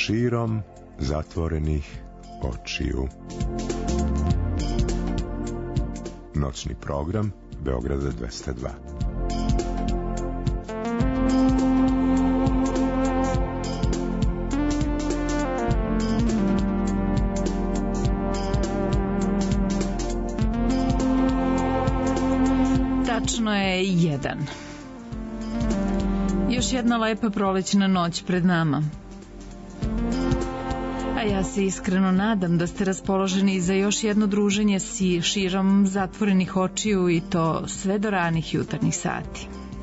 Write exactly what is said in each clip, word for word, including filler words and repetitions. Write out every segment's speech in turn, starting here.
širom zatvorenih očiju. Noćni program Beograda dvesta dva. Tačno je jedan. Još jedna lepa prolećna noć pred nama. A ja se iskreno nadam da ste raspoloženi za još jedno druženje si širom zatvorenih očiju i to sve do ranih jutarnjih sati.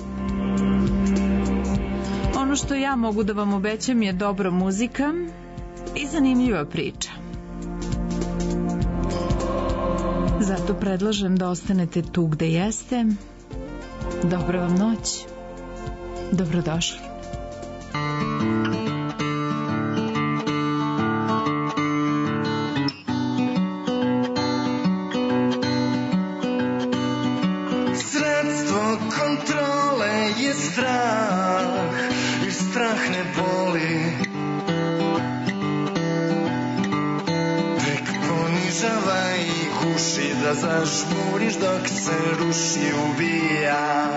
Ono što ja mogu da vam obećam je dobra muzika i zanimljiva priča. Zato predlažem da ostanete tu gde jeste. Dobra vam noć. Dobrodošli. Sredstvo kontrole je strah, jer strah ne boli. Tek ponižava i guši, da zažmuriš dok se ruši, ubija.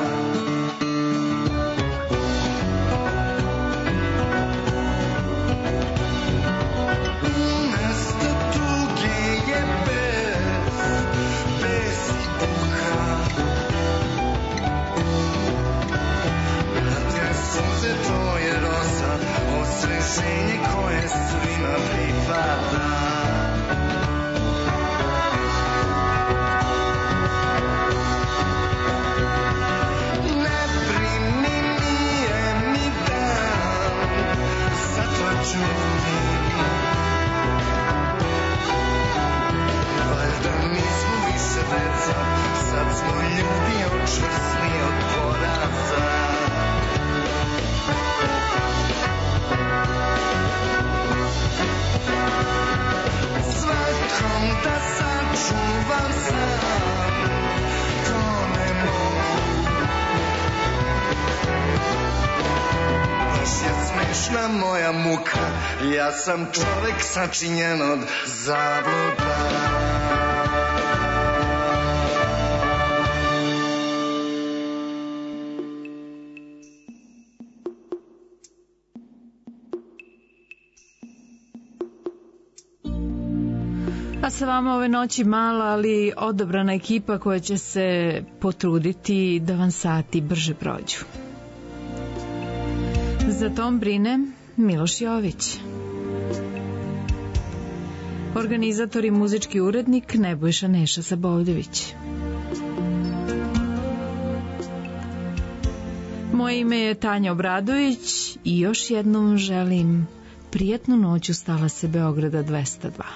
Osveženje koje svima pripada. Ne brini, nije mi dan, zatlaču mi. Valjda nismo više deca, sad smo ljudi očvrsni od poraza. Svakom da sačuvam sam, to ne mogu. Baš je smešna moja muka, ja sam čovek sačinjen od zabluda. A sa vama ove noći mala, ali odabrana ekipa koja će se potruditi da vam sati brže prođu. Za tom brine Miloš Jović. Organizator i muzički urednik Nebojša Neša Sabovljević. Moje ime je Tanja Obradović i još jednom želim prijatnu noć u Stalase Beograda dvesta dva.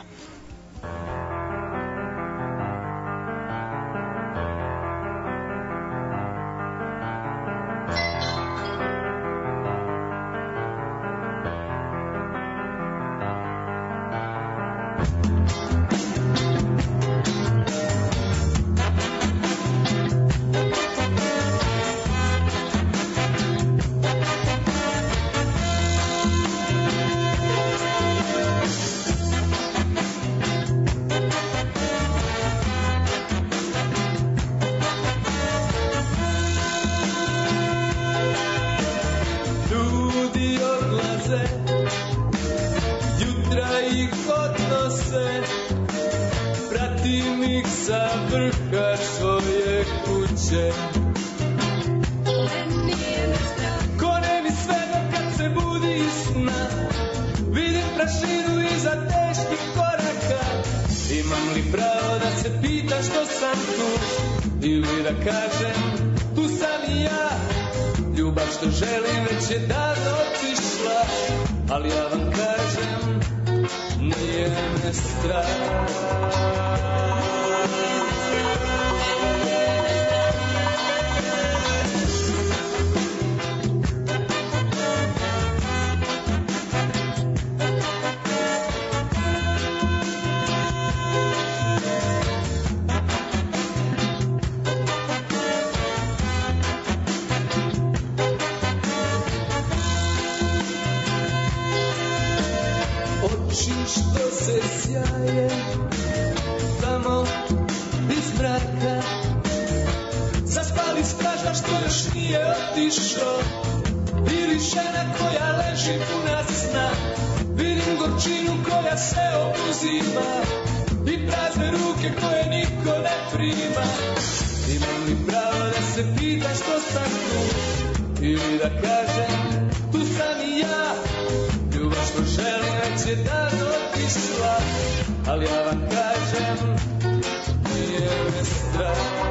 je tamo iz mraka. Zaspali stražar što još nije otišao, ili žena koja leži puna sna. Vidim gorčinu koja se obuzima i prazne ruke koje niko ne prima. Imam li pravo da se pitam što sam tu, ili da kažem tu sam i ja. Ljubav što želim već je davno otišla, ali ja vam kažem nije me strah.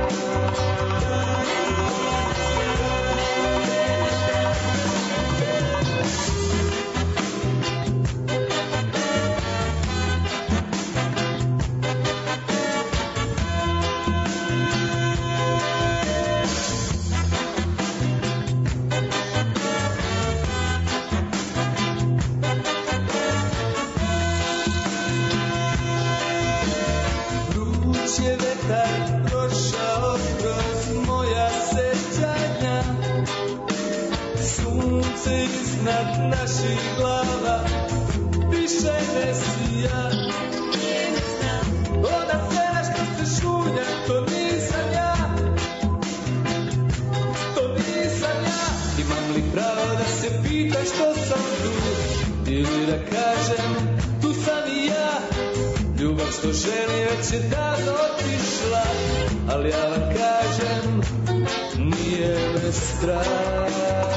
Iznad naših glava više ne sija. Ona scena što se šunja, to nisam ja, to nisam ja. Imam li pravo da se pitam što sam tu, ili da kažem tu sam i ja. Ljubav što želim već je davno otišla, ali ja vam kažem nije me strah.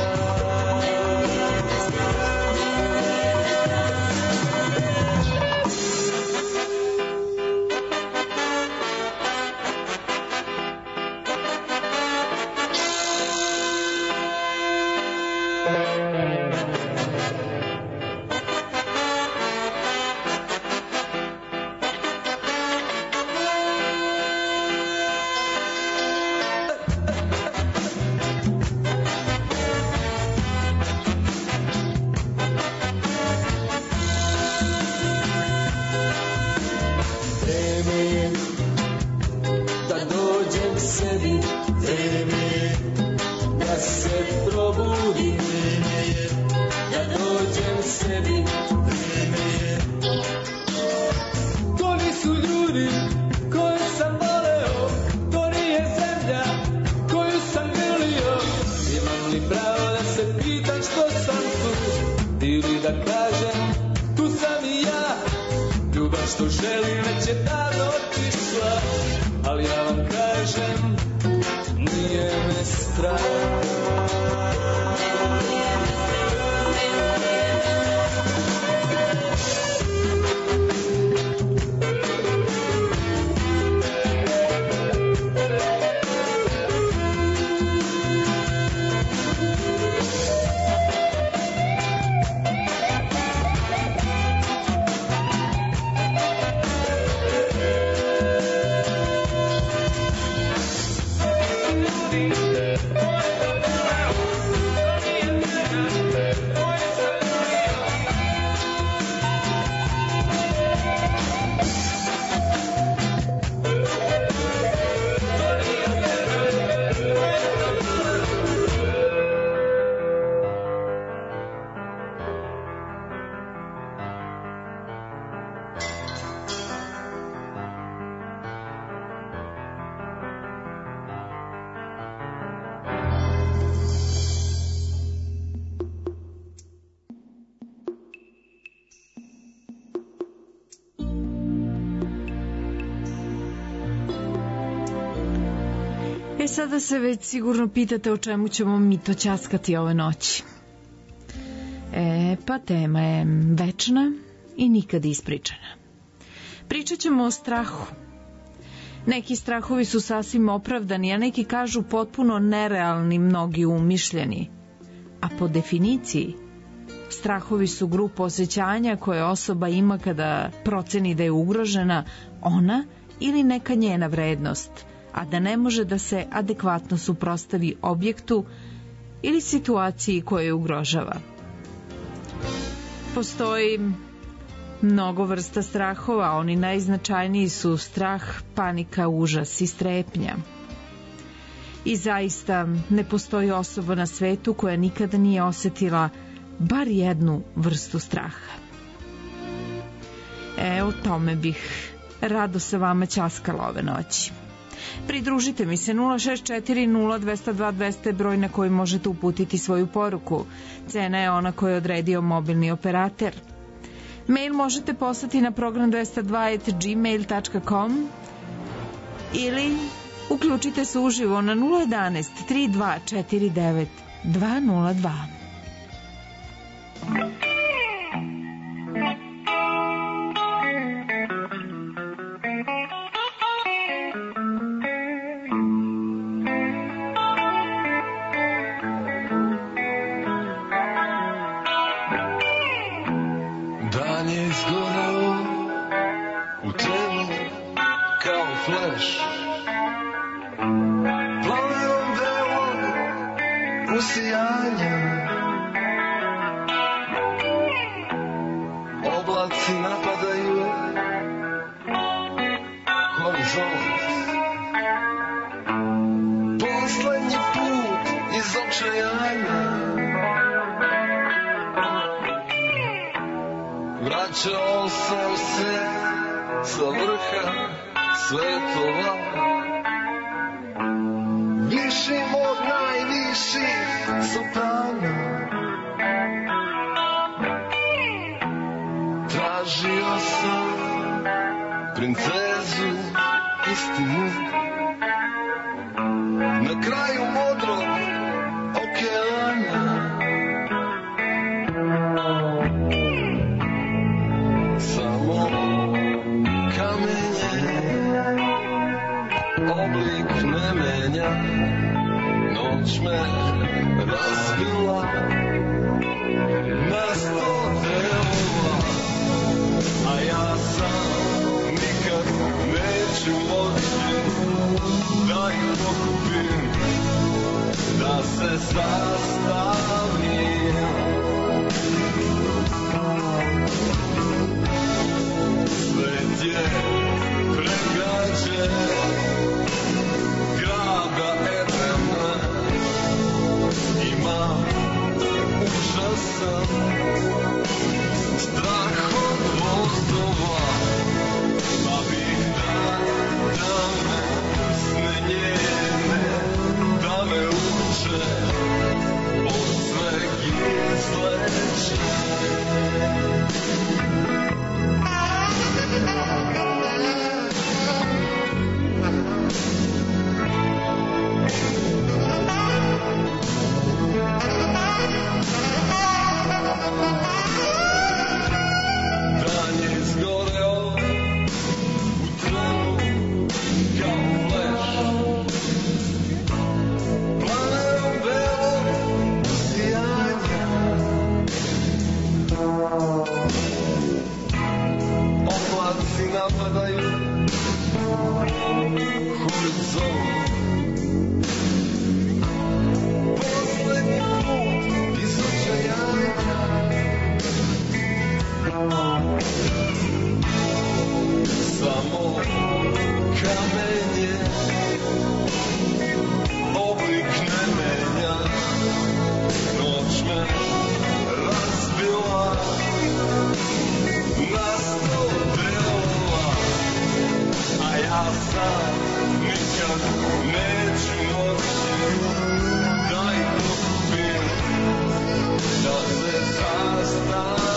E sada se već sigurno pitate o čemu ćemo mi to ćaskati ove noći. E, pa tema je večna i nikad ispričana. Pričat ćemo o strahu. Neki strahovi su sasvim opravdani, a neki kažu potpuno nerealni, mnogi umišljeni. A po definiciji, strahovi su grupa osjećanja koje osoba ima kada proceni da je ugrožena ona ili neka njena vrednost, a da ne može da se adekvatno suprotstavi objektu ili situaciji koja je ugrožava. Postoji mnogo vrsta strahova, oni najznačajniji su strah, panika, užas i strepnja. I zaista ne postoji osoba na svetu koja nikada nije osjetila bar jednu vrstu straha. E, o tome bih rado sa vama ćaskala ove noći. Pridružite mi se nula šest četiri nula dva nula dva dva zero zero broj na koji možete uputiti svoju poruku. Cena je ona koju je odredio mobilni operater. Mail možete poslati na program dvesta dva at gmail dot com ili uključite se uživo na nula jedan tri dva četiri devet dva nula dva. Vraćao sam se sa vrha svetova, višim od najviših sultana. Tražio sam princezu istinu na kraju modrog okeana. Samo kamenje oblik ne menja, noć me razbila na sto delova, a ja sam nikad neću moći da ih pokupim, da se sastavim. Svet je pregrađen grada Edena, ima užasan strah od vozdova, pa bih da, da me usne njene, da me uče od sveg izleče. Dan je izgoreo u trnu kao fleš, planerom belog sijanja. Oblaci napadaju horizont, poslednji put iz očajanja. Samo kamenje oblik ne menja, noć me razbila na sto delova, a ja sam nikad neću moći da ih pokupim, da se sastavim.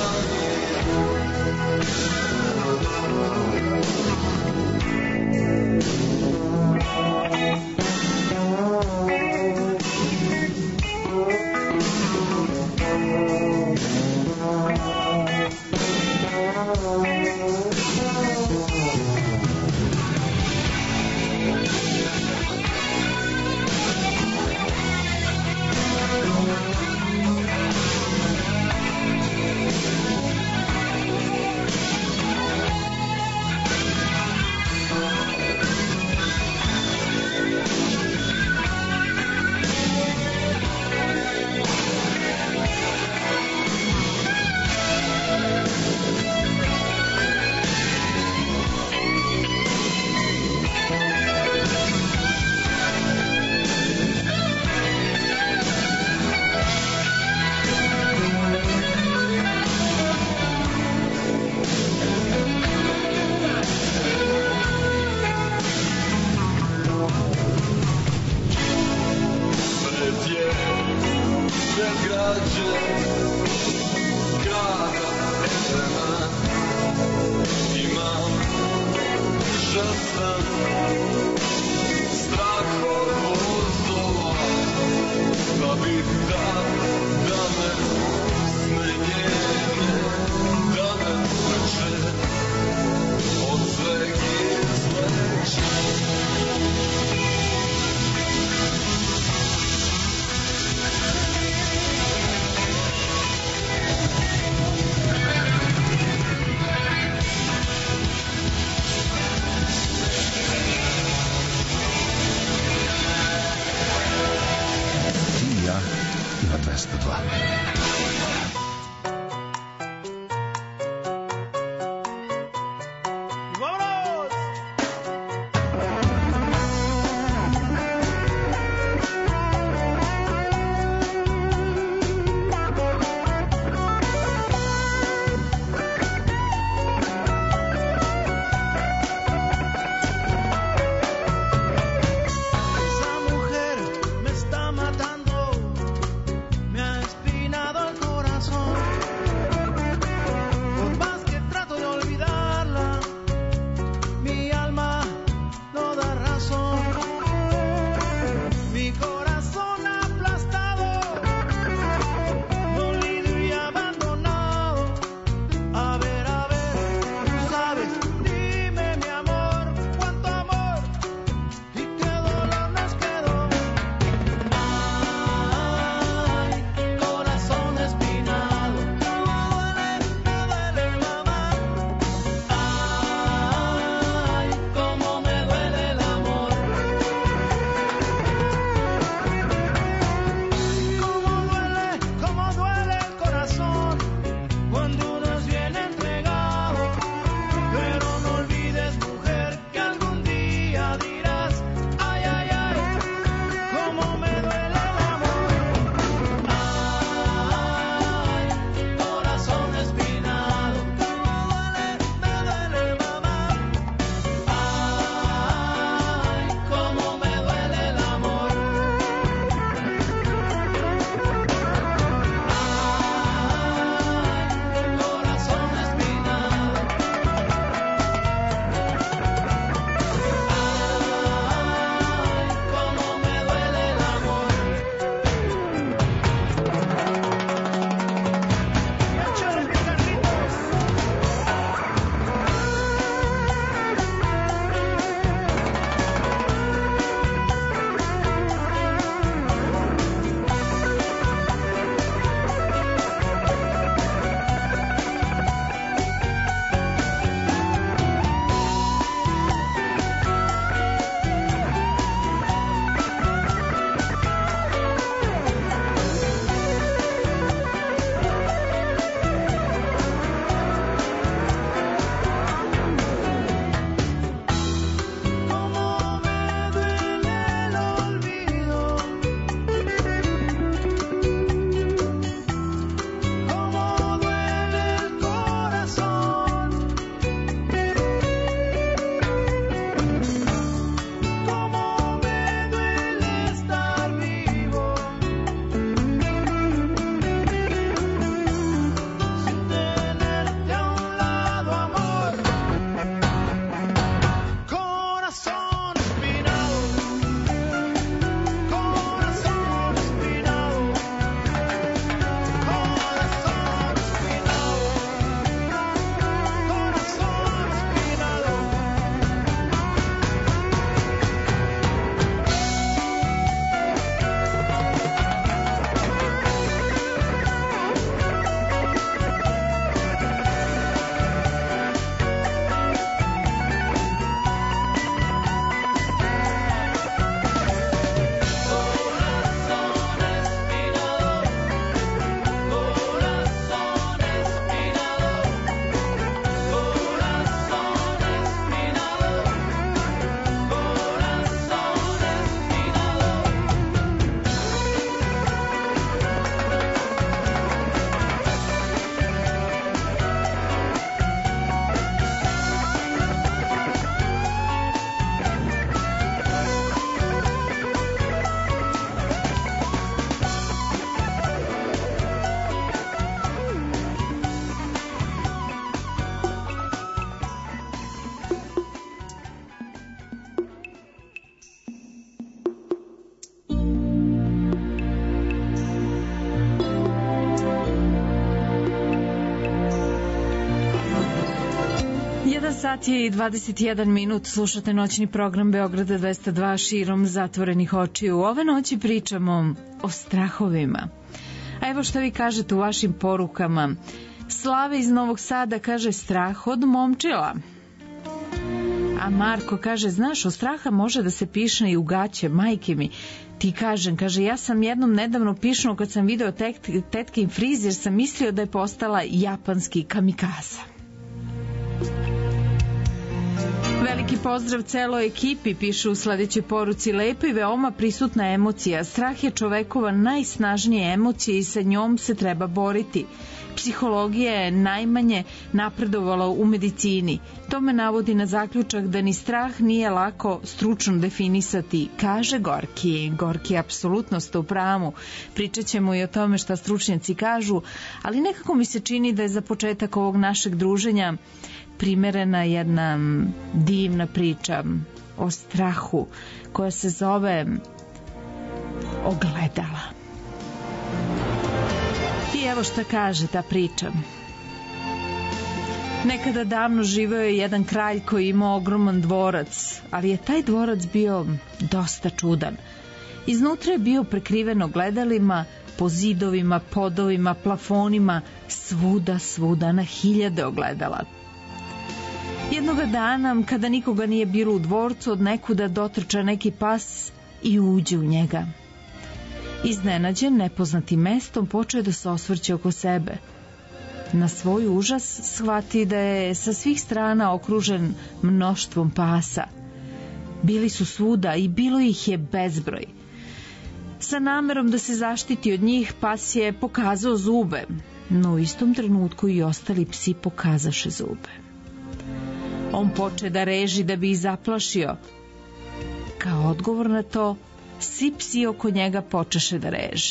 posla. sat je i dvadeset jedan minut, slušate noćni program Beograda dvesta dva širom zatvorenih očiju. Ove noći pričamo o strahovima. A evo što vi kažete u vašim porukama. Slave iz Novog Sada kaže strah od momčila. A Marko kaže, znaš, od straha može da se pišne i u gaće, majke mi. Ti kažem, kaže, ja sam jednom nedavno pišnuo kad sam video tet, tetkin friz, jer sam mislio da je postala japanski kamikaza. Veliki pozdrav celoj ekipi, piše u sledećoj poruci. Lepa i veoma prisutna emocija. Strah je čovekova najsnažnija emocija i sa njom se treba boriti. Psihologija je najmanje napredovala u medicini. To me navodi na zaključak da ni strah nije lako stručno definisati, kaže Gorki. Gorki, apsolutno ste u pravu. Pričat ćemo i o tome šta stručnjaci kažu, ali nekako mi se čini da je za početak ovog našeg druženja primerena jedna divna priča o strahu koja se zove Ogledala. I evo šta kaže ta priča. Nekada davno živeo je jedan kralj koji imao ogroman dvorac, ali je taj dvorac bio dosta čudan. Iznutra je bio prekriven ogledalima, po zidovima, podovima, plafonima, svuda, svuda, na hiljade ogledala. Jednoga dana, kada nikoga nije bilo u dvorcu, od nekuda dotrča neki pas i uđe u njega. Iznenađen nepoznatim mestom, počeo da se osvrće oko sebe. Na svoj užas shvati da je sa svih strana okružen mnoštvom pasa. Bili su svuda i bilo ih je bezbroj. Sa namerom da se zaštiti od njih, pas je pokazao zube, no u istom trenutku i ostali psi pokazaše zube. On poče da reži da bi ih zaplašio. Kao odgovor na to, svi psi oko njega počeše da reže.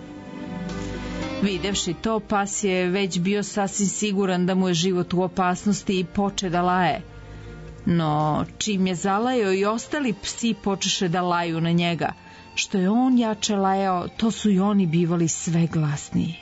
Videvši to, pas je već bio sasvim siguran da mu je život u opasnosti i poče da laje. No, čim je zalajao i ostali psi počeše da laju na njega. Što je on jače lajao, to su i oni bivali sve glasniji.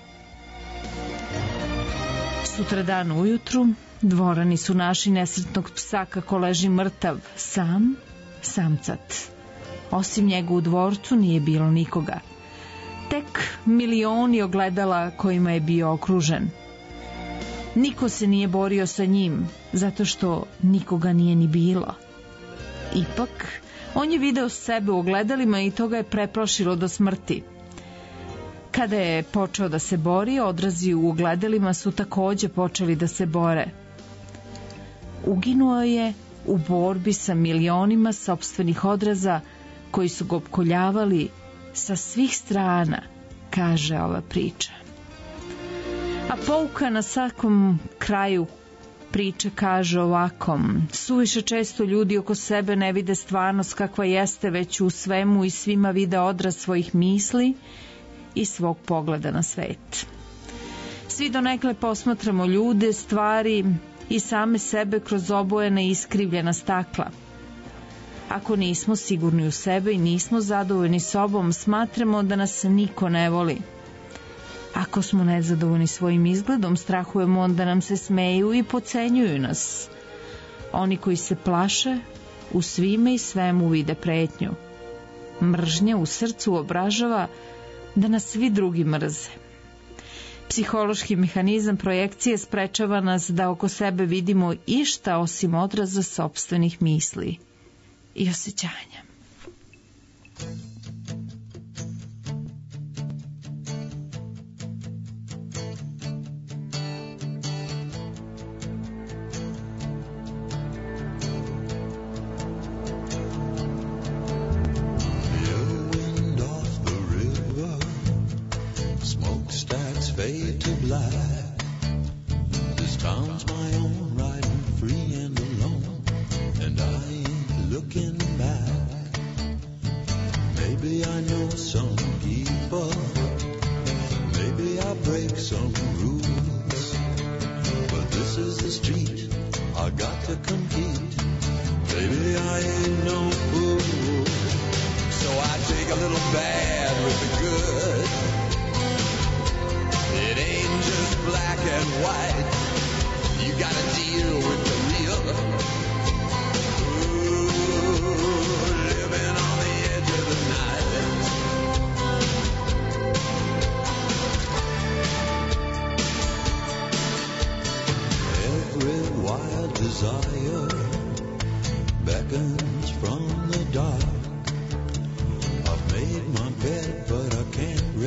Sutradan ujutru, dvorani su naši nesretnog psa kako leži mrtav, sam, samcat. Osim njega u dvorcu nije bilo nikoga. Tek milioni ogledala kojima je bio okružen. Niko se nije borio sa njim, zato što nikoga nije ni bilo. Ipak, on je video sebe u ogledalima i to ga je preplašilo do smrti. Kada je počeo da se bori, odrazi u ogledalima su takođe počeli da se bore. Uginuo je u borbi sa milionima sopstvenih odraza koji su ga opkoljavali sa svih strana, kaže ova priča. A pouka na svakom kraju priče kaže ovako: suviše često ljudi oko sebe ne vide stvarnost kakva jeste, već u svemu i svima vide odraz svojih misli i svog pogleda na svet. Svi donekle posmatramo ljude, stvari i same sebe kroz obojena i iskrivljena stakla. Ako nismo sigurni u sebe i nismo zadovoljni sobom, smatramo da nas niko ne voli. Ako smo nezadovoljni svojim izgledom, strahujemo da nam se smeju i podcenjuju nas. Oni koji se plaše, u svime i svemu vide pretnju. Mržnja u srcu obražava da nas svi drugi mrze. Psihološki mehanizam projekcije sprečava nas da oko sebe vidimo išta osim odraza sopstvenih misli i osjećanja. Fade to black. This town's my own, riding free and alone, and I ain't looking back. Maybe I know some people, maybe I break some rules, but this is the street, I got to compete. Baby, I ain't no fool, so I take a little bad with the good. It ain't just black and white. You gotta deal with the real. Ooh, living on the edge of the night. Every wild desire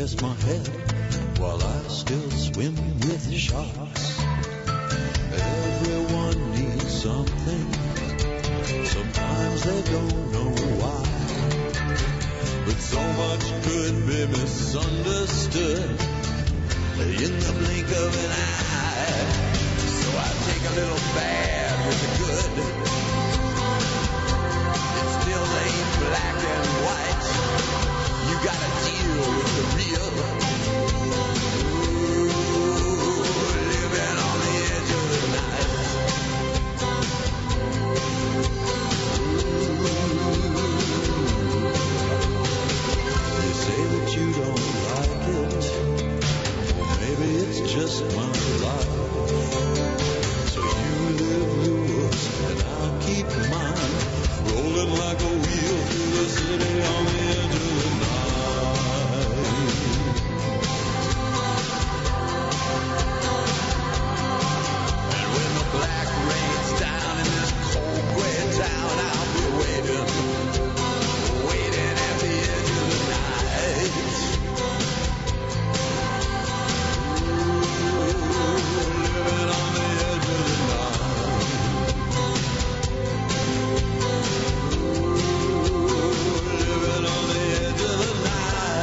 rest my head while I still swim with sharks. Everyone needs something. Sometimes they don't know why. But so much could be misunderstood in the blink of an eye. So I take a little bad with the good. It still ain't black and white. You gotta deal with the real. Ooh, living on the edge of the night. They say that you don't like it. Well, maybe it's just my life. So you live yours and I'll keep mine. Rolling like a wheel through the city on the edge of the night. And when the black rains down in this cold gray town, I'll be waiting, waiting at the edge of the night. Ooh, living on the edge of the night. Living on the edge of the night.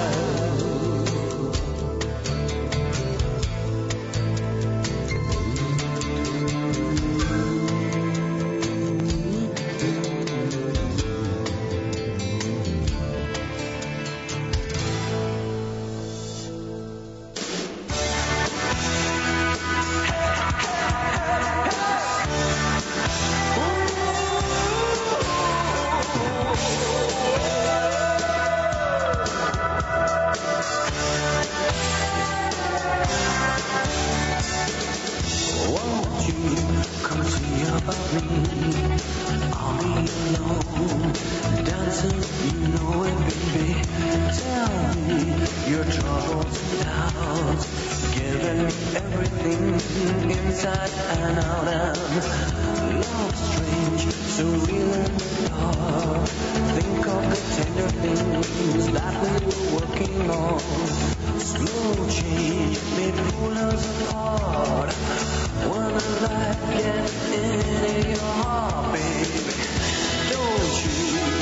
Won't you come see about me? I'll be alone, dancing, you know it, baby. Tell me your troubles and doubts, giving me everything inside and out. And love strange, so real in the dark. Think of the tender things that we were working on. Slow change may pull us apart. When the light gets into your heart, baby, don't you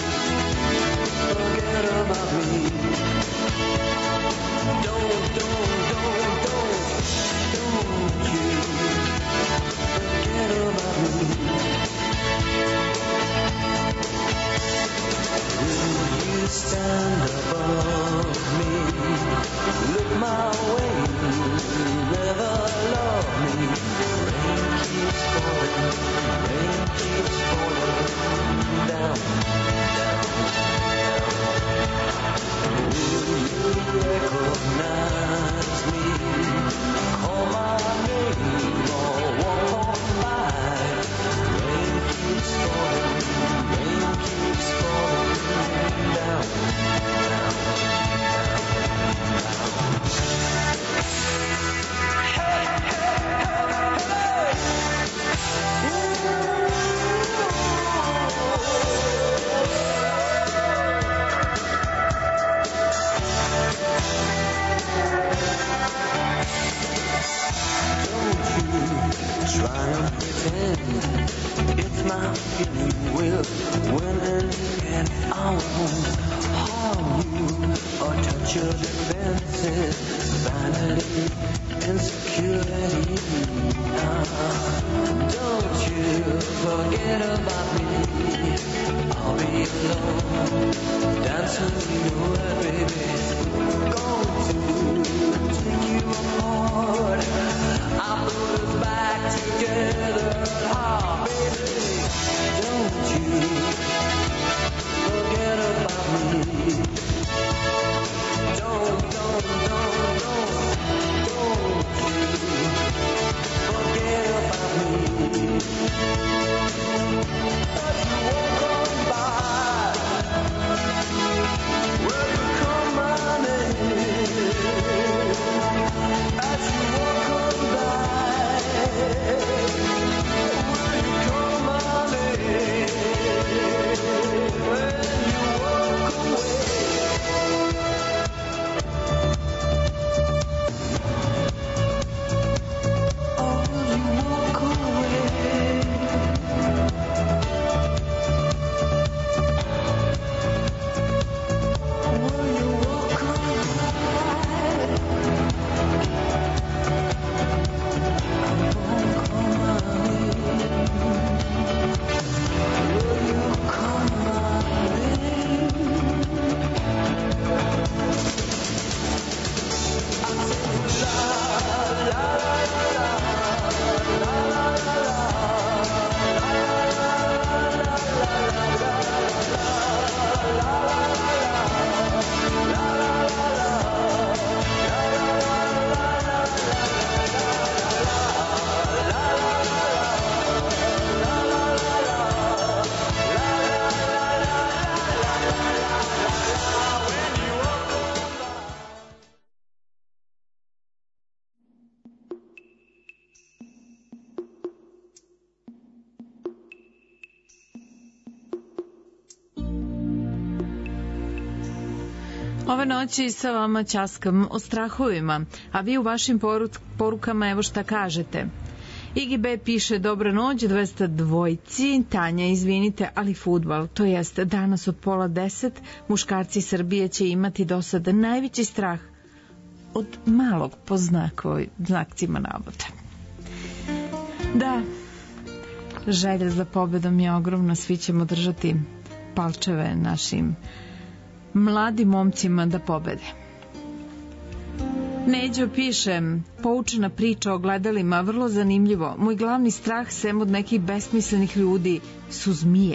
forget about me. Don't, don't, don't, don't, don't you forget about me. Will you stand above me? Look my way, never love me. Rain keeps falling, rain keeps falling down, down, down. Will you recognize me? Call my name or walk by. Rain keeps falling, rain keeps falling down, down, try to pretend it's my feeling will win and get. I won't harm you or touch your defenses, vanity, insecurity. Uh, don't you forget about me. I'll be alone, dancing, you know it, baby. Going to take you apart. I put us back together, ah, baby. Don't you forget about me. Don't, don't, don't, don't, don't you forget about me. Ove noći sa vama ćaskam o strahovima, a vi u vašim porukama evo šta kažete. I G B piše dobra noć, dvesta dvojci, Tanja izvinite, ali fudbal, to jest danas od pola deset, muškarci Srbije će imati do sada najveći strah od malog po znakovoj, znakcima navoda. Da, želja za pobedom je ogromna, svi ćemo držati palčeve našim mladim momcima da pobede. Neđo piše, poučena priča o gledalima, vrlo zanimljivo. Moj glavni strah, sem od nekih besmislenih ljudi, su zmije.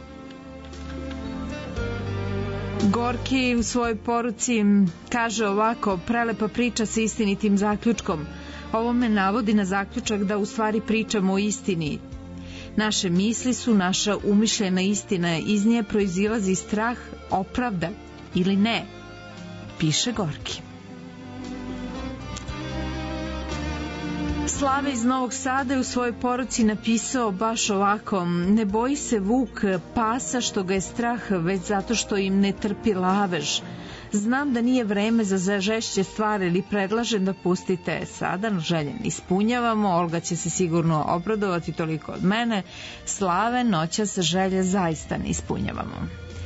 Gorki u svojoj poruci kaže ovako, prelepa priča sa istinitim zaključkom. Ovo me navodi na zaključak da u stvari pričamo o istini. Naše misli su naša umišljena istina, iz nje proizilazi strah, opravda ili ne, piše Gorki. Slave iz Novog Sada je u svojoj poruci napisao baš ovako, ne boji se vuk pasa što ga je strah, već zato što im ne trpi lavež. Znam da nije vreme za žešće stvari, ili predlažem da pustite sada, željen ispunjavamo, Olga će se sigurno obradovati, toliko od mene. Slave, noćas želje zaista ne ispunjavamo.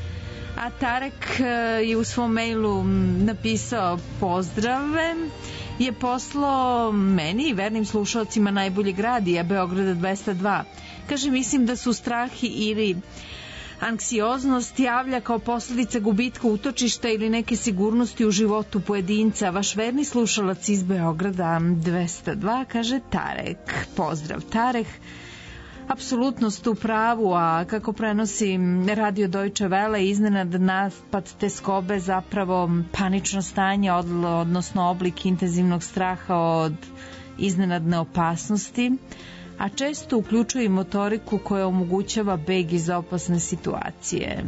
A Tarek je u svom mailu napisao pozdrave, je poslao meni i vernim slušalcima najboljeg radija Beograda dvesta dva. Kaže, mislim da su strahi ili anksioznost javlja kao posljedica gubitka utočišta ili neke sigurnosti u životu pojedinca. Vaš verni slušalac iz Beograda dvesta dva, kaže Tarek. Pozdrav Tarek. Apsolutno ste u pravu, a kako prenosi Radio Deutsche Welle, iznenad napad teskobe zapravo panično stanje, odnosno oblik intenzivnog straha od iznenadne opasnosti, a često uključuje i motoriku koja omogućava beg iz opasne situacije.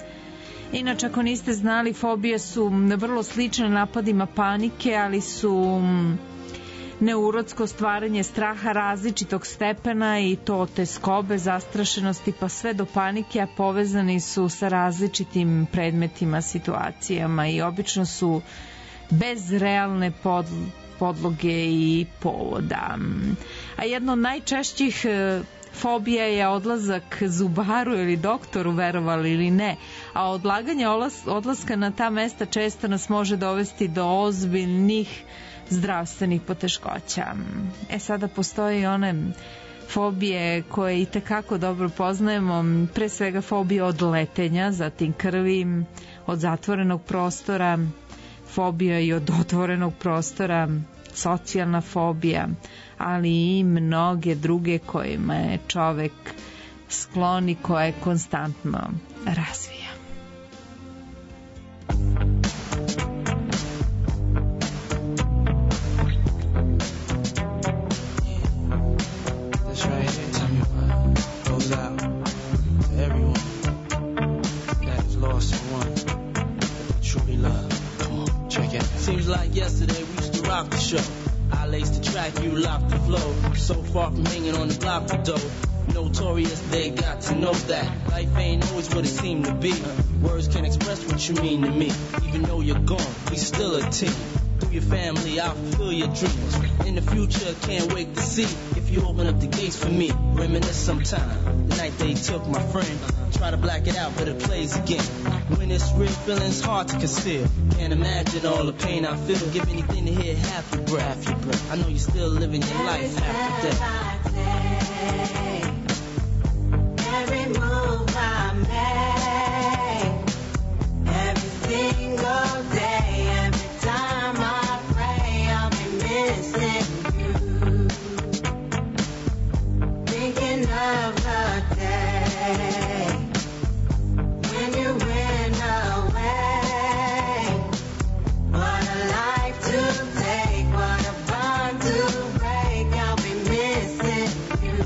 Inače, ako niste znali, fobije su vrlo slične napadima panike, ali su neurotsko stvaranje straha različitog stepena, i to od teskobe, zastrašenosti pa sve do panike, a povezani su sa različitim predmetima, situacijama i obično su bez realne podloge i povoda. A jedno od najčešćih fobija je odlazak zubaru ili doktoru, verovali ili ne, a odlaganje odlaska na ta mesta često nas može dovesti do ozbiljnih zdravstvenih poteškoća. E sada postoji one fobije koje i tekako dobro poznajemo, pre svega fobija od letenja, zatim krvi, od zatvorenog prostora, fobija i od otvorenog prostora, socijalna fobija, ali i mnoge druge kojima je čovek sklon i koje konstantno razvija. Seems like yesterday we used to rock the show. I laced the track, you locked the flow. So far from hanging on the block though. Notorious, they got to know that life ain't always what it seemed to be. Words can't express what you mean to me. Even though you're gone, we still a team. Through your family, I'll fulfill your dreams. In the future, can't wait to see if you open up the gates for me. Reminisce sometime, the night they took my friend. Try to black it out, but it plays again. When it's real, feeling's hard to conceal. Can't imagine all the pain I feel. Give anything to hear half your breath. Half your breath. I know you're still living your life after death. Every move I make, every single day, every time I pray, I'll be missing you. Thinking of the day when you went away. What a life to take, what a bond to break. I'll be missing you.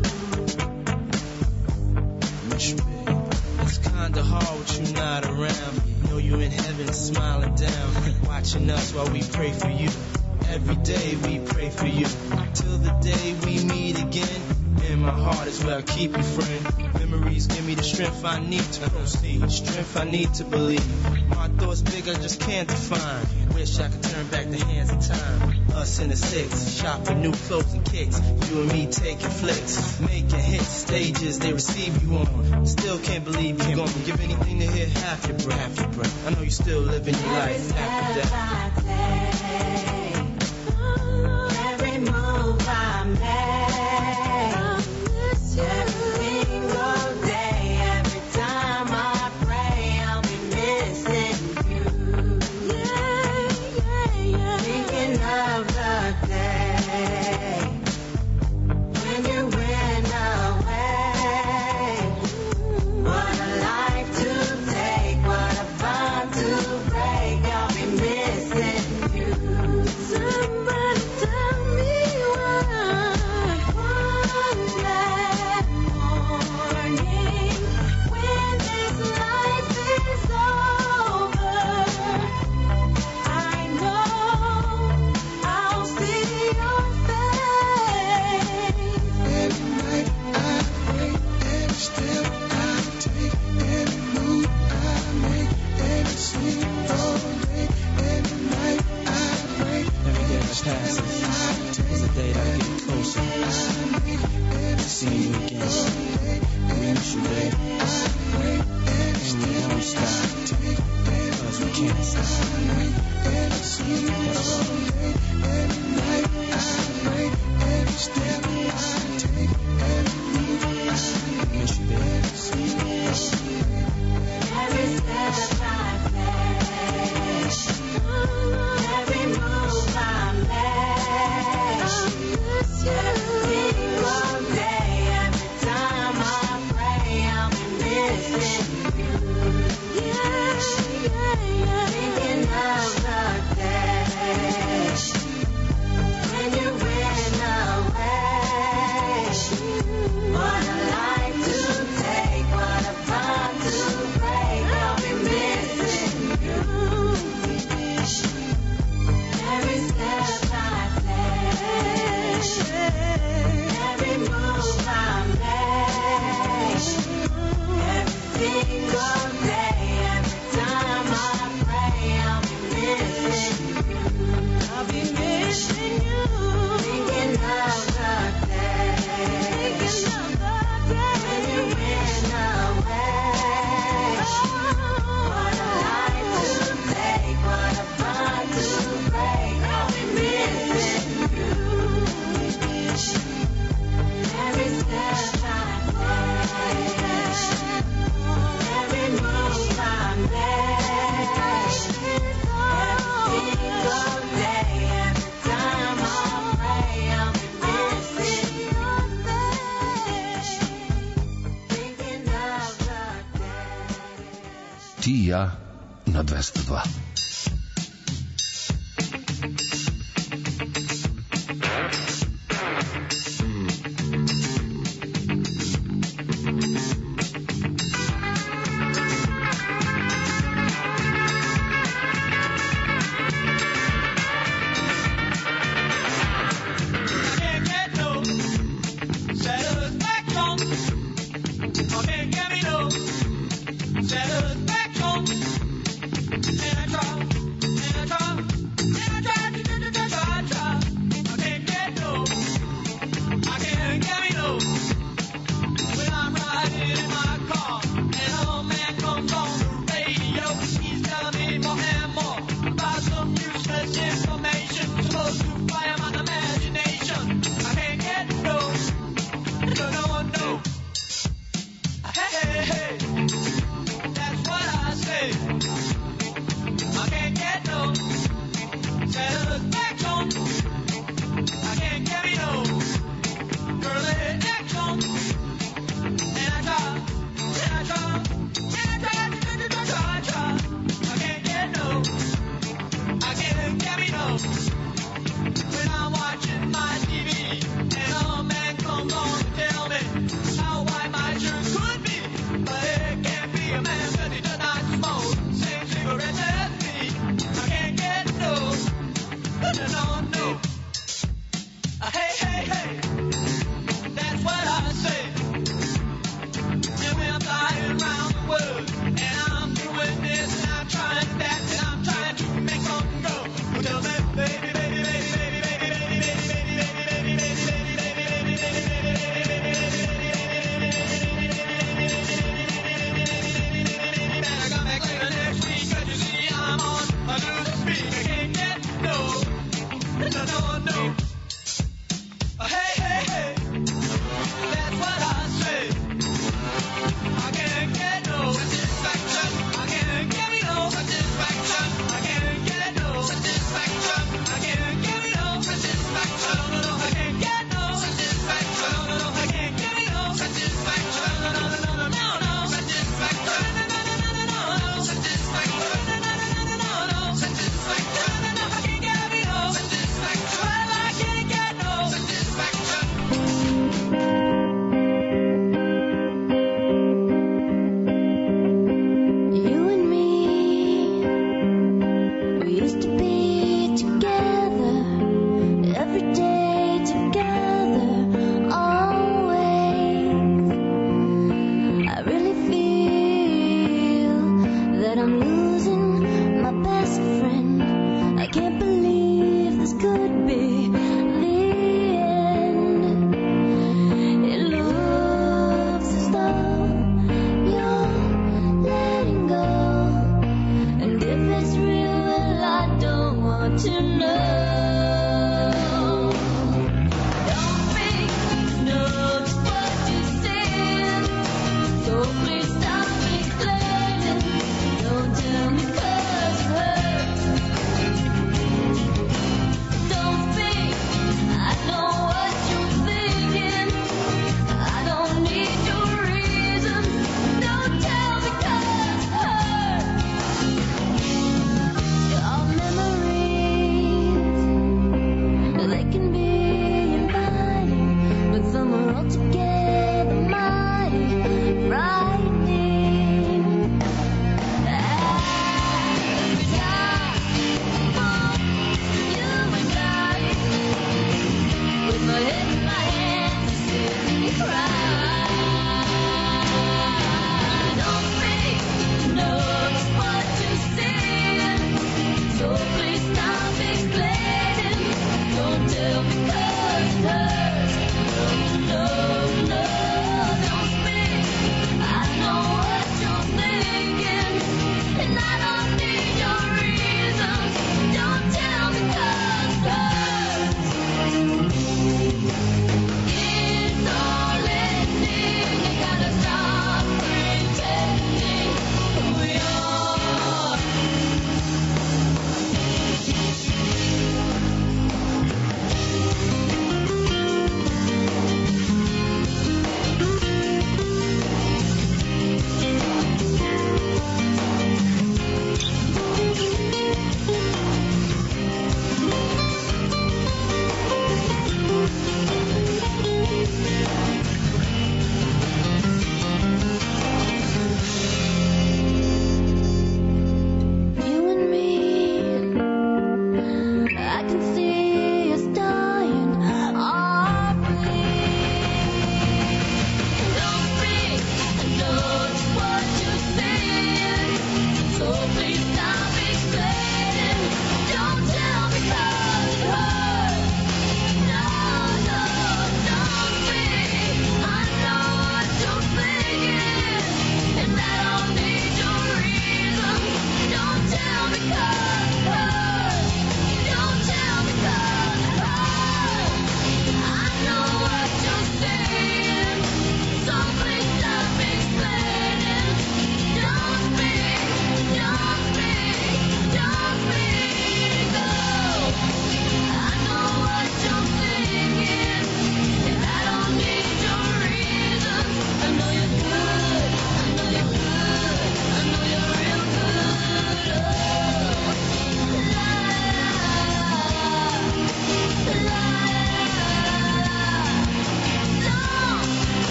Miss me. It's kinda hard with you not around. Know you in heaven smiling down, watching us while we pray for you. Every day we pray for you, till the day we meet again. In my heart is where I keep you, friend. Memories give me the strength I need to proceed, strength I need to believe. My thoughts big, I just can't define. Wish I could turn back the hands of time. Us in the six, shopping new clothes and kicks. You and me taking flicks, making hits, stages they receive you on. Still can't believe you're gone. Give anything to hear half your breath, half your breath. I know you still living your life after death. Every move I make, every single day, every time I pray, I'll be missing you. Yeah, yeah, yeah. Thinking of the day when you went away. What a life to take, what a bond to break. I'll be missing you. Somebody tell me why. One that morning when this life is over, I know I'll see your face. Every night I pray, every step I take, every move I make, every single day, every night I pray. Every day that passes is a day that I get closer to seeing you again. We miss you, babe. And we won't stop, because we can't stop. Every single day, every night I pray, every step I take, every move I We miss you, babe. Every step I take, every move I make, every single day, every time I pray, I'll be missing you. Yeah, yeah, yeah. Thinking of the day when you went away. What a life to take, what a bond to break. I'll be missing you. Every step I take, every move I make, every single day, every time I pray, I'll be missing you. I'll be missing you. Thinking of the day, thinking of the day when you went away. What a life to take, what a bond to break. I'll be missing you. Every step I take, every move I make, every single day, every time I pray, I'll be missing your face. Thinking of the day. Ti i ja na dvesta dva. can't get no satisfaction. I can't get me no satisfaction. And I try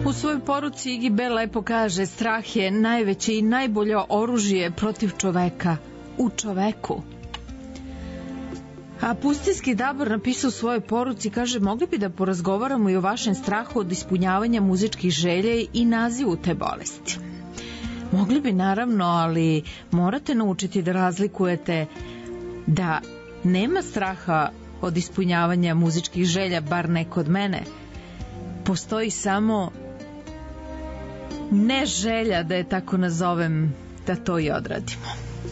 U svojoj poruci Iggy Bell lepo kaže: strah je najveće i najbolje oružje protiv čoveka u čoveku. A Pustinski Dabor napisao u svojoj poruci, kaže: mogli bi da porazgovaramo i o vašem strahu od ispunjavanja muzičkih želja i nazivu te bolesti. Mogli bi, naravno, ali morate naučiti da razlikujete da nema straha od ispunjavanja muzičkih želja, bar ne kod mene. Postoji samo ne želja, da je tako nazovem, da to i odradimo.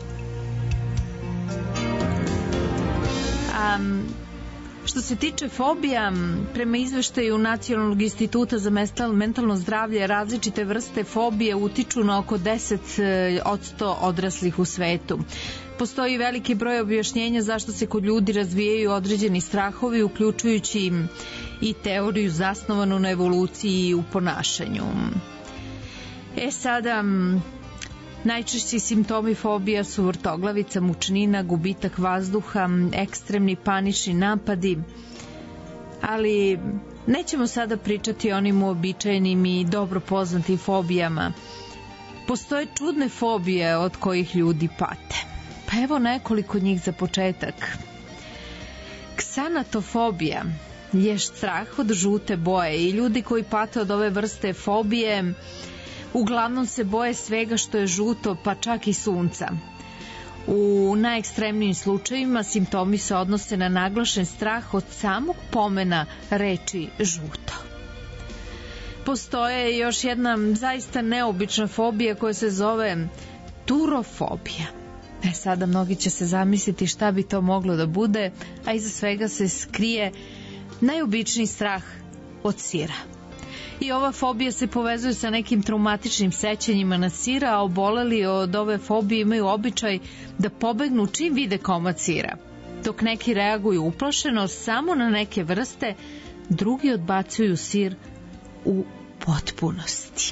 A što se tiče fobija, prema izveštaju Nacionalnog instituta za mentalno zdravlje, različite vrste fobije utiču na oko deset posto odraslih u svetu. Postoji veliki broj objašnjenja zašto se kod ljudi razvijaju određeni strahovi, uključujući i teoriju zasnovanu na evoluciji i u ponašanju. E sada, najčešći simptomi fobija su vrtoglavica, mučnina, gubitak vazduha, ekstremni panični napadi, ali nećemo sada pričati o onim uobičajenim i dobro poznatim fobijama. Postoje čudne fobije od kojih ljudi pate. Pa evo nekoliko njih za početak. Ksanatofobija je strah od žute boje i ljudi koji pate od ove vrste fobije uglavnom se boje svega što je žuto, pa čak i sunca. U najekstremnijim slučajevima simptomi se odnose na naglašen strah od samog pomena reči žuto. Postoje još jedna zaista neobična fobija koja se zove turofobija. E sada mnogi će se zamisliti šta bi to moglo da bude, a iza svega se skrije najobičniji strah od sira. I ova fobija se povezuje sa nekim traumatičnim sećanjima na sira, a oboleli od ove fobije imaju običaj da pobegnu čim vide komad sira. Dok neki reaguju uplašeno samo na neke vrste, drugi odbacuju sir u potpunosti.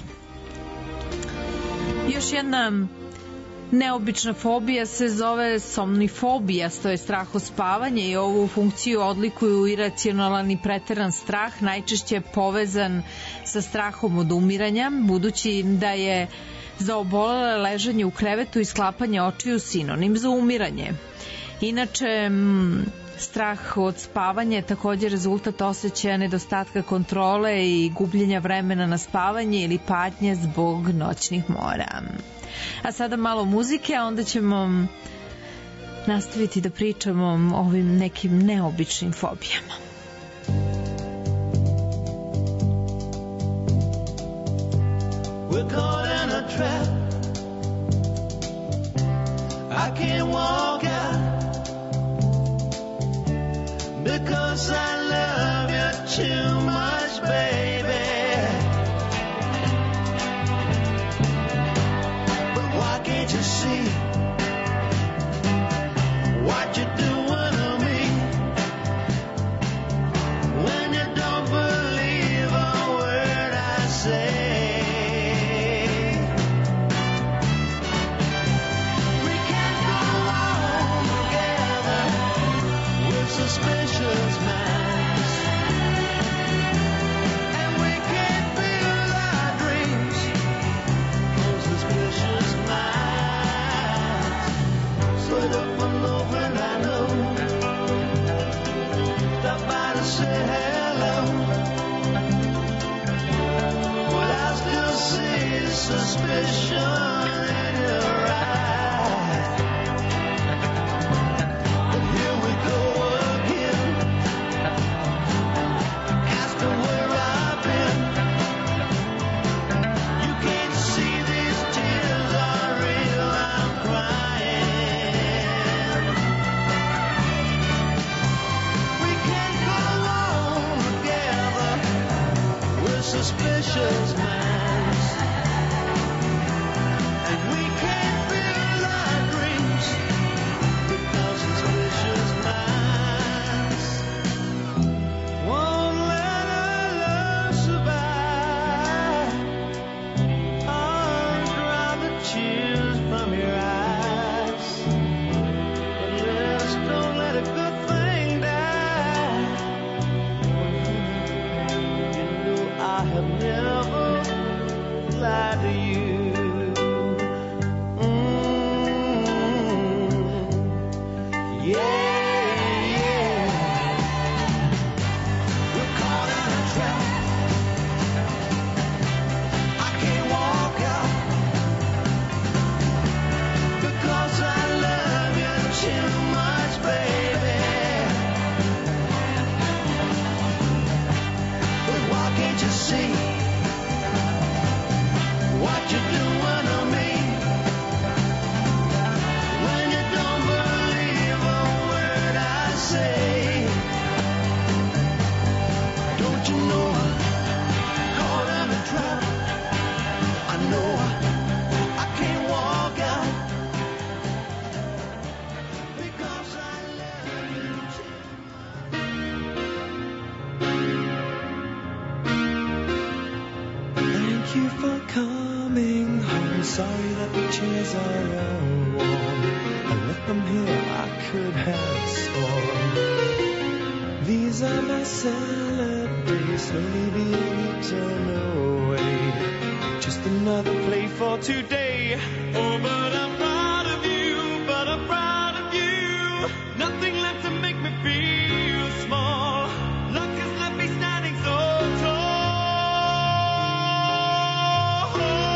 Još jedna neobična fobija se zove somnifobija, to je strah od spavanja, i ovu funkciju odlikuju iracionalan i preteran strah, najčešće povezan sa strahom od umiranja, budući da je za obolele ležanje u krevetu i sklapanje očiju sinonim za umiranje. Inače, strah od spavanja je također rezultat osjećaja nedostatka kontrole i gubljenja vremena na spavanje ili patnje zbog noćnih mora. A sada malo muzike, a onda ćemo nastaviti da pričamo o ovim nekim neobičnim fobijama. We're caught in a trap. I can't walk out because I love you too much, baby. Can't you see what you're doing to me when you don't believe a word I say? We can't go on together with suspicious minds, and we can't build our dreams on suspicious minds. Put up an open, I know. Stop by to say hello. But I still see suspicion in your eyes. But here we go again, asking where I've been. You can't see these tears are real, I'm crying. Suspicious minds, and we can't build our dreams because suspicious minds won't let our love survive. Oh, dry the tears from your eyes, but let us don't let a good thing die. I have never see what you're doing to me. When you don't believe a word I say, don't you know I'm caught in a trap? I know I can't walk out because I love you too. Thank you for coming home. Sorry that the chairs are warm. I left them here, I could have sworn. These are my salad days, slowly being eaten away. Just another play for today. Oh, but I'm proud of you, but I'm proud of you. Nothing left to make me feel small. Luck has left me standing so tall.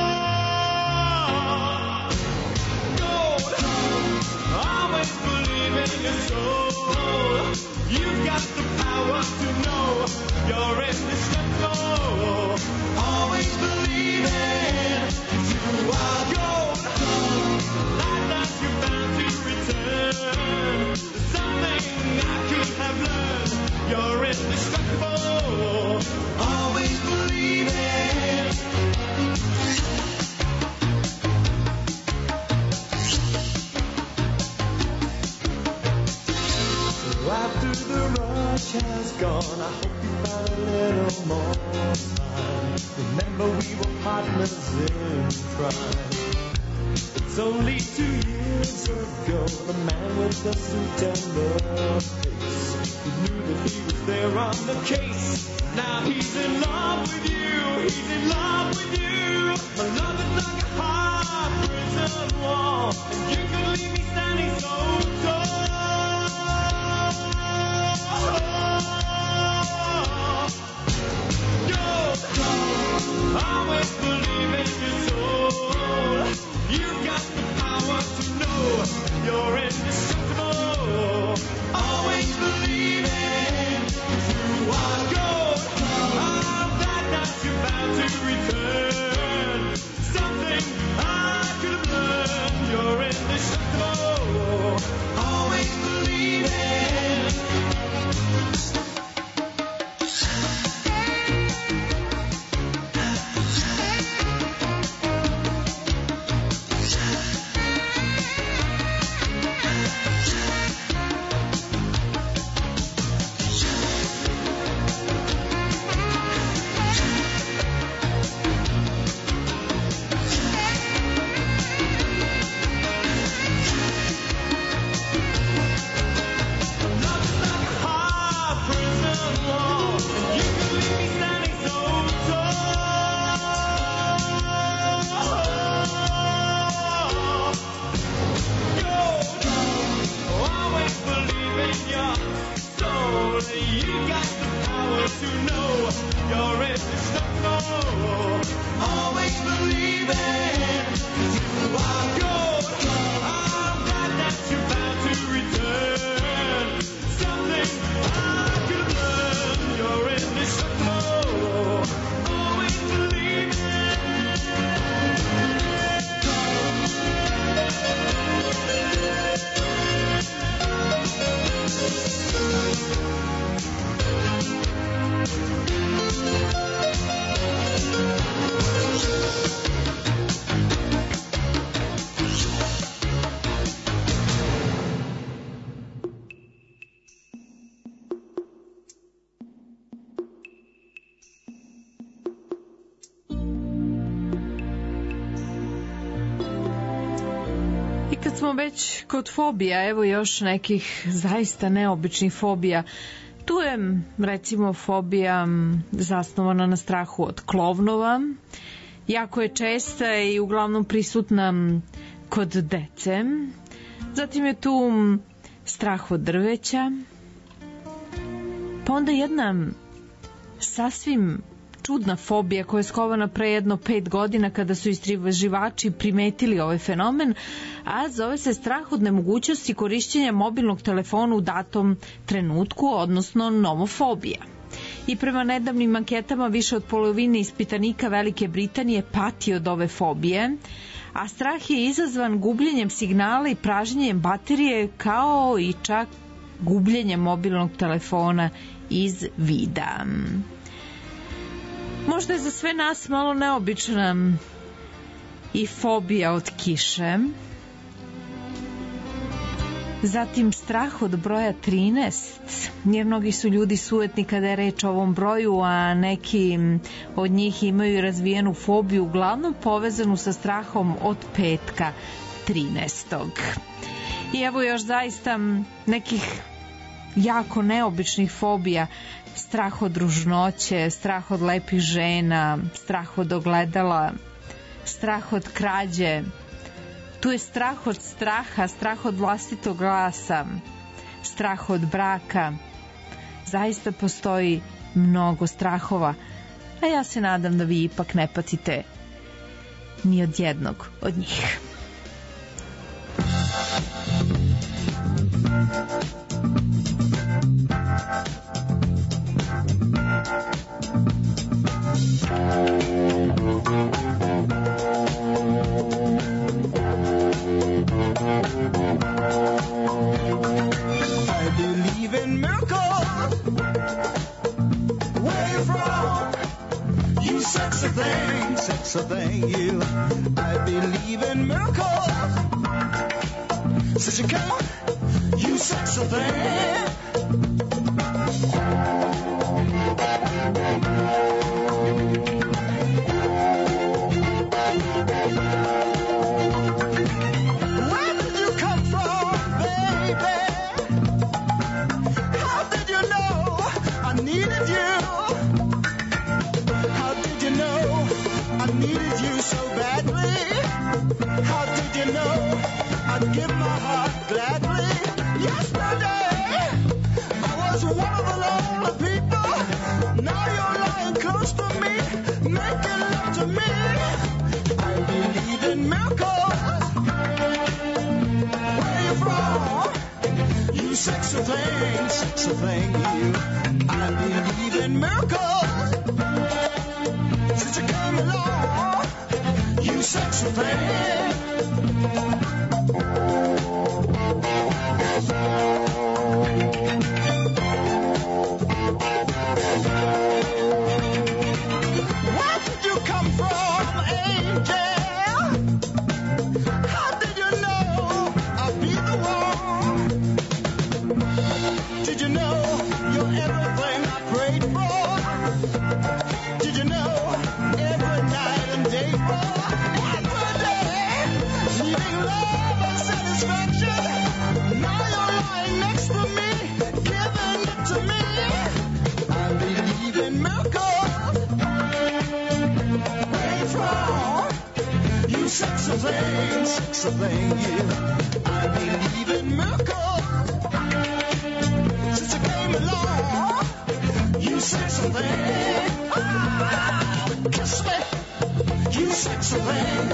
Gold, always believe in your soul. You've got the power to know you're indestructible. Always believe in you are gold. Like that you're bound to return. Something I could have learned. You're indestructible. Always believe in. After the rush has gone, I hope you find a little more time. Remember we were partners in crime. It's only two years ago, the man with the suit and the face, he knew that he was there on the case. Now he's in love with you, he's in love with you. My love is like a hard prison wall, and you could leave me standing so tall. Always believe in your soul. You've got the power to know you're indestructible. Always believe in you are gold. I'm glad that you're bound to return. Something I could have learned. You're indestructible. Always believe in. Kad smo već kod fobija, evo još nekih zaista neobičnih fobija. Tu je recimo fobija zasnovana na strahu od klovnova. Jako je česta i uglavnom prisutna kod dece. Zatim je tu strah od drveća. Pa onda jedna sasvim čudna fobija koja je skovana pre jedno pet godina kada su istraživači primetili ovaj fenomen, a zove se strah od nemogućnosti korišćenja mobilnog telefona u datom trenutku, odnosno nomofobija. I prema nedavnim anketama više od polovine ispitanika Velike Britanije pati od ove fobije, a strah je izazvan gubljenjem signala i pražnjenjem baterije, kao i čak gubljenjem mobilnog telefona iz vida. Možda je za sve nas malo neobična i fobija od kiše. Zatim strah od broja trinaest, jer mnogi su ljudi sujetni kada je reč o ovom broju, a neki od njih imaju razvijenu fobiju, uglavnom povezanu sa strahom od petka trinaestog. I evo još zaista nekih jako neobičnih fobija: strah od ružnoće, strah od lepih žena, strah od ogledala, strah od krađe. Tu je strah od straha, strah od vlastitog glasa, strah od braka. Zaista postoji mnogo strahova, a ja se nadam da vi ipak ne patite ni od jednog od njih. I believe in miracles. Where you from? You sexy thing, sexy thing, you. I believe in miracles. Since you come, you sexy thing. How did you know I'd give my heart gladly? Yesterday I was one of the lonely people. Now you're lying close to me, making love to me. I believe in miracles. Where you from? You sexy thing, sexy thing, you. I believe in miracles. Since you came along, you sexy thing. Where did you come from, angel? How did you know I'd be the one? Did you know you're everything I prayed for? Did you know every night and day for? Needing love and satisfaction. Now you're lying next to me, giving it to me. I believe in miracles. Where you from? You sexy thing, sexy thing, you. I believe in miracles. Since you came along, you sexy thing. Ah, kiss me, you sexy thing.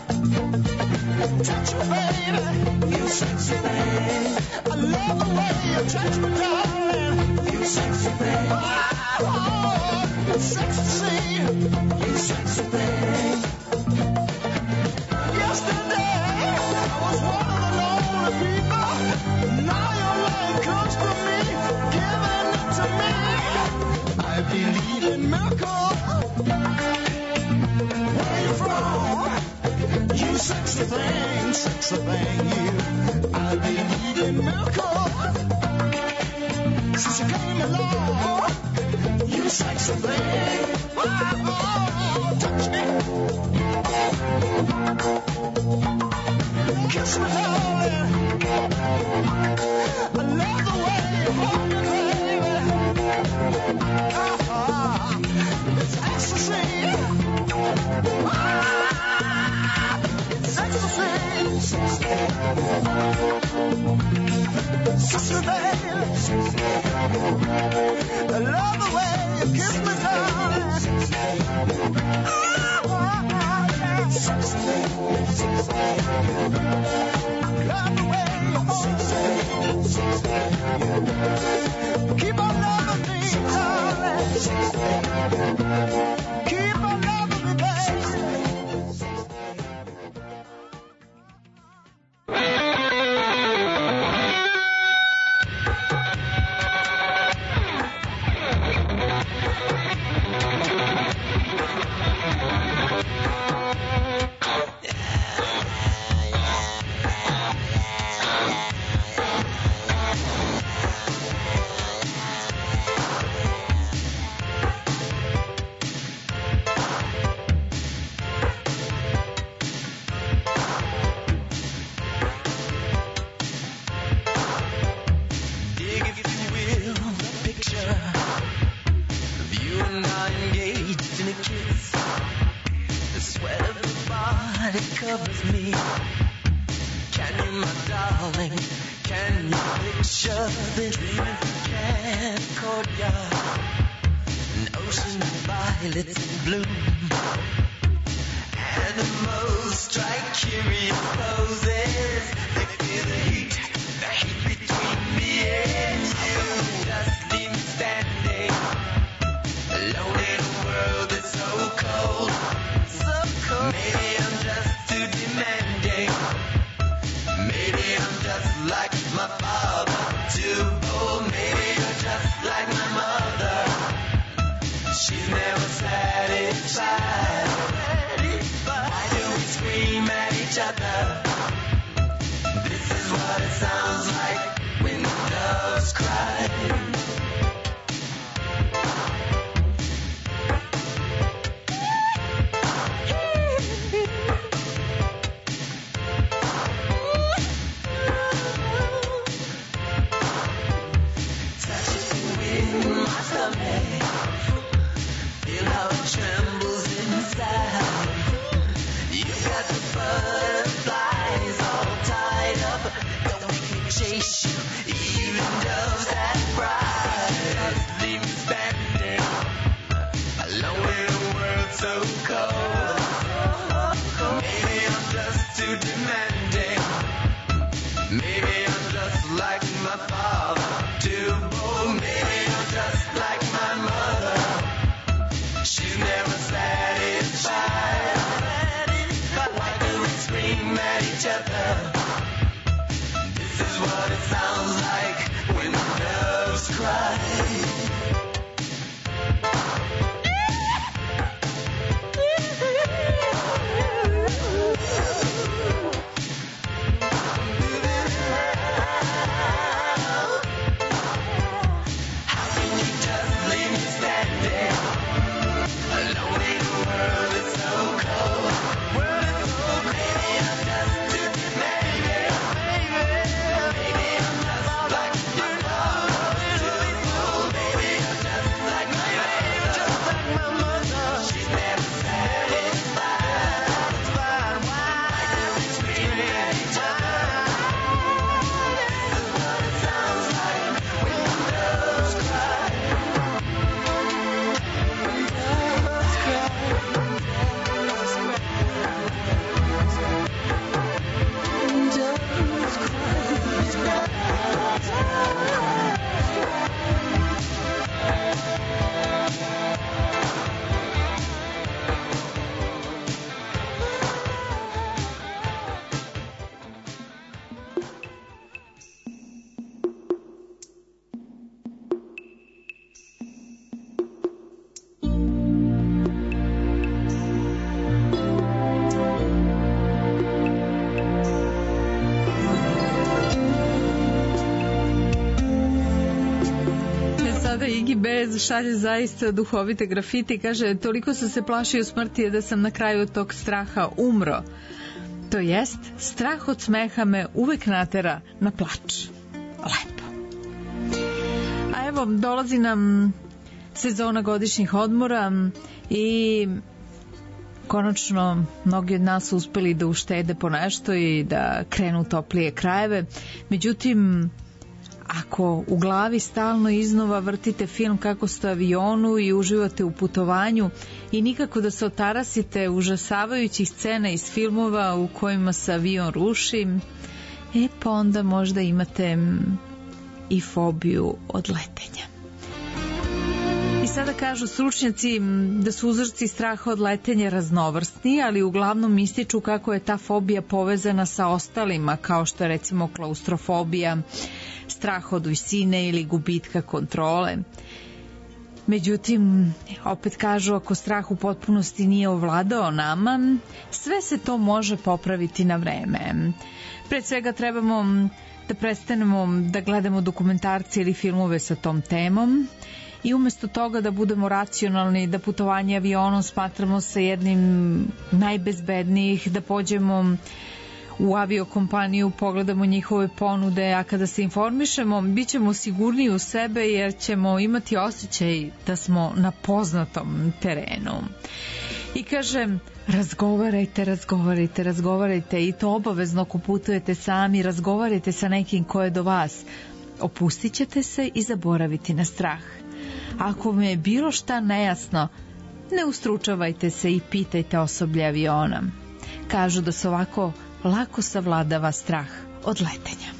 Touch me, baby, you sexy thing. I love the way you touch me, darling, you sexy thing. Oh, it's sexy to see you, sexy thing. Yesterday I was one of the lonely people. Now you're lying close to me, giving it to me. I believe in miracles. Where you from? You sexy thing, sexy thing, you. I believe in miracles. Since you came along, you sexy thing. Oh, touch me. Kiss me, darling. I love the way you hold me, baby. Oh, it's ecstasy. Ah. Sister, baby, I love the way you kiss me, darling. Oh, yeah. Love the way you hold me. Keep on loving me, darling. only kiss. The sweat of your body covers me. Can you, my darling, can you picture the dreaming Concordia? An ocean of violets in bloom. Animals strike curious poses. They feel the heat, the heat between me and you. Just leave me standing alone in a world that's so cold, so cold. Maybe I'm just too demanding. Maybe I'm just like my father, too bold. Maybe you're just like my mother. She's never satisfied. Why do we scream at each other? This is what it sounds like when the doves cry. Feel how it trembles inside. You got the butterflies all tied up. Don't make me chase you, even doves that fly. Just leave me standing alone in a world so cold. Maybe I'm just too demanding. Maybe I'm just like my father, too bold. Maybe I'm just like my mother. She's never satisfied. Why do we scream at each other? This is what it sounds like when the doves cry. Iggy Bez šalje zaista duhovite grafiti, kaže, toliko sam se plašio smrti da sam na kraju od tog straha umro. To jest, strah od smeha me uvek natera na plač. Lepo. A evo, dolazi nam sezona godišnjih odmora i konačno mnogi od nas su uspeli da uštede po nešto i da krenu u toplije krajeve. Međutim, ako u glavi stalno iznova vrtite film kako ste u avionu i uživate u putovanju i nikako da se otarasite užasavajućih scena iz filmova u kojima se avion ruši, e pa onda možda imate i fobiju od letenja. I sada kažu stručnjaci da su uzroci straha od letenja raznovrsni, ali uglavnom ističu kako je ta fobija povezana sa ostalima, kao što je recimo klaustrofobija, strah od visine ili gubitka kontrole. Međutim, opet kažu, ako strah u potpunosti nije ovladao nama, sve se to može popraviti na vreme. Pre svega trebamo da prestanemo da gledamo dokumentarce ili filmove sa tom temom i umesto toga da budemo racionalni, da putovanje avionom smatramo sa jednim najbezbednijih, da pođemo u aviokompaniju, pogledamo njihove ponude, a kada se informišemo, bit ćemo sigurniji u sebe jer ćemo imati osjećaj da smo na poznatom terenu. I kažem, razgovarajte, razgovarajte, razgovarajte i to obavezno ako putujete sami, razgovarajte sa nekim ko je do vas. Opustit ćete se i zaboraviti na strah. Ako vam je bilo šta nejasno, ne ustručavajte se i pitajte osoblje aviona. Kažu da se ovako lako savladava strah od letenja.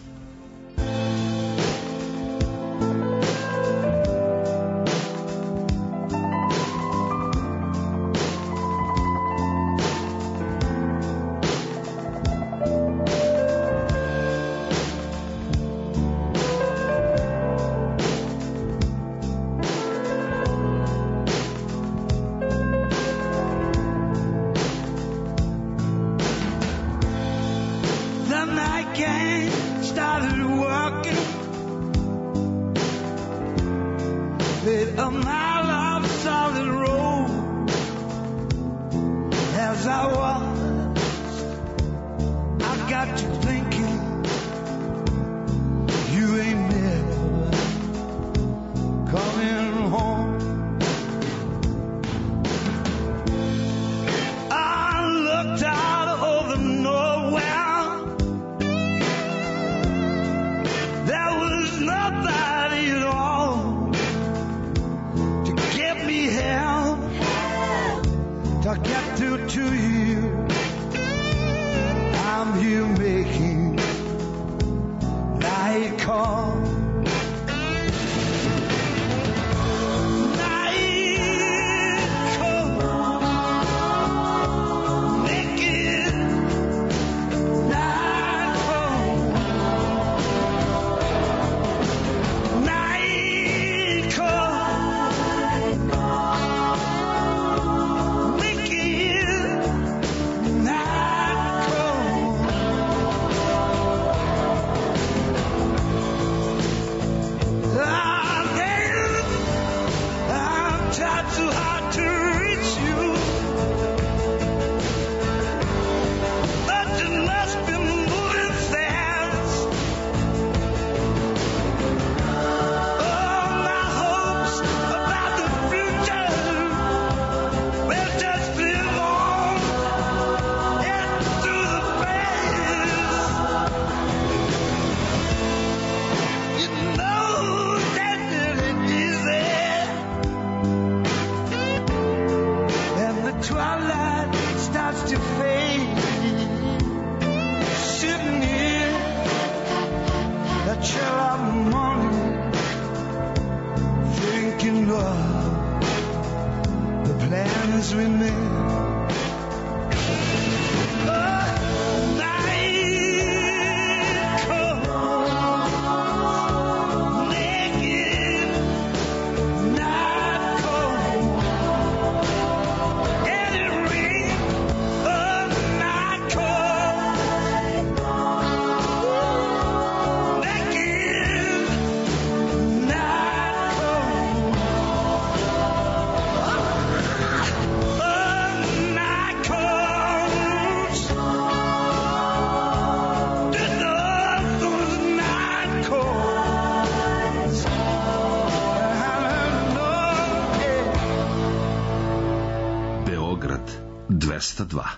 dvesta dva.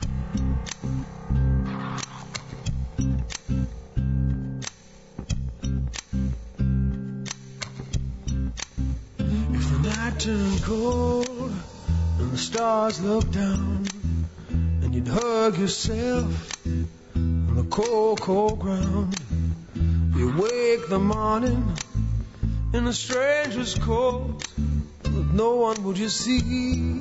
If the night turned cold and the stars looked down and you'd hug yourself on the cold, cold ground, you wake the morning in a stranger's coat, with no one would you see.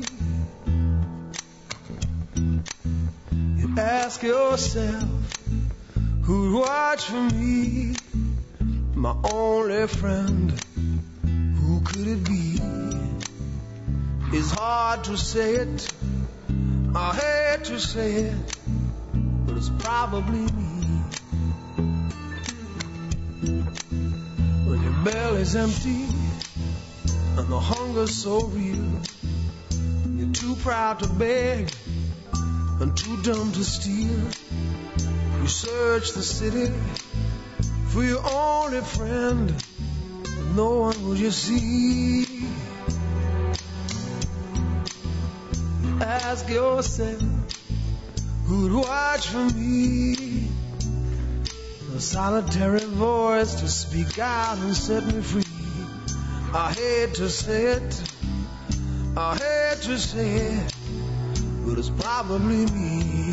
Ask yourself, who'd watch for me? My only friend, who could it be? It's hard to say it, I hate to say it, but it's probably me. When your belly's empty and the hunger's so real, you're too proud to beg and too dumb to steal. You search the city for your only friend, but no one will you see. Ask yourself, who'd watch for me? A solitary voice to speak out and set me free. I hate to say it, I hate to say it, but it's probably me.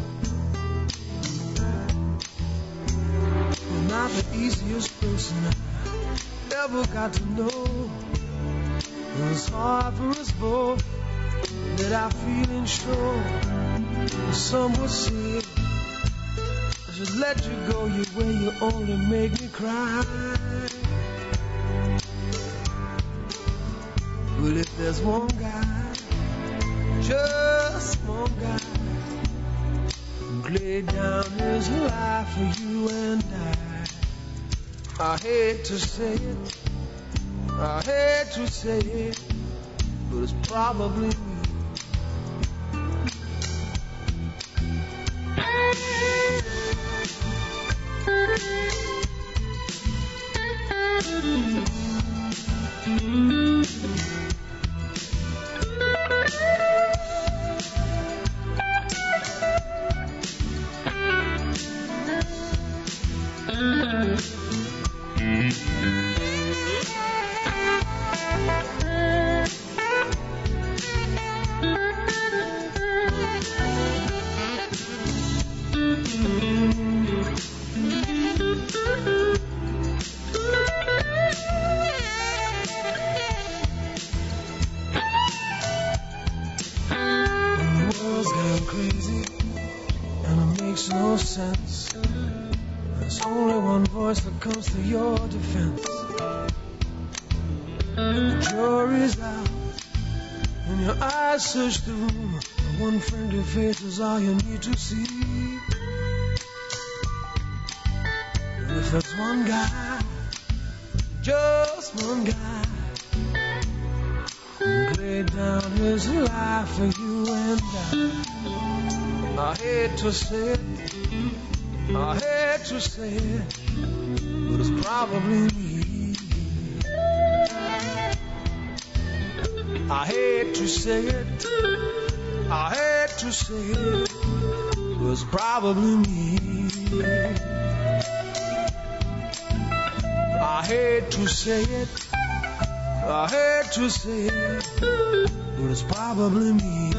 You're not the easiest person I ever got to know. It was hard for us both, that I feeling sure. Some would say I should let you go your way, you only make me cry. But if there's one guy, just one guy, who laid down his life for you and I, I hate to say it, I hate to say it, but it's probably me. Comes to your defense. The jury's out and your eyes search the room. One friendly face is all you need to see. And if there's one guy, just one guy, who laid down his life for you and I, I hate to say it, I hate to say it, but it's probably me. I hate to say it, I hate to say it, but it's probably me. I hate to say it, I hate to say it, but it's probably me.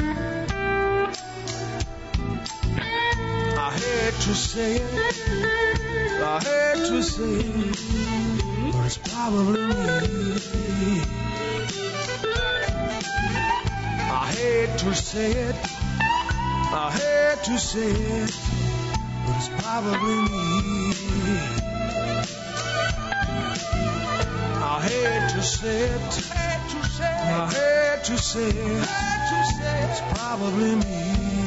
I hate to say it, I hate to say it, but it's probably me. I hate to say it, I hate to say it, but it's probably me. I hate to say it, I hate to say it, it's probably me.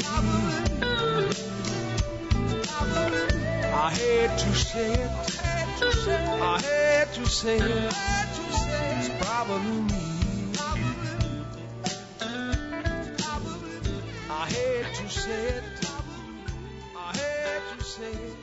I hate to say it, I hate to say it, it's probably me. I hate to say it, I hate to say it.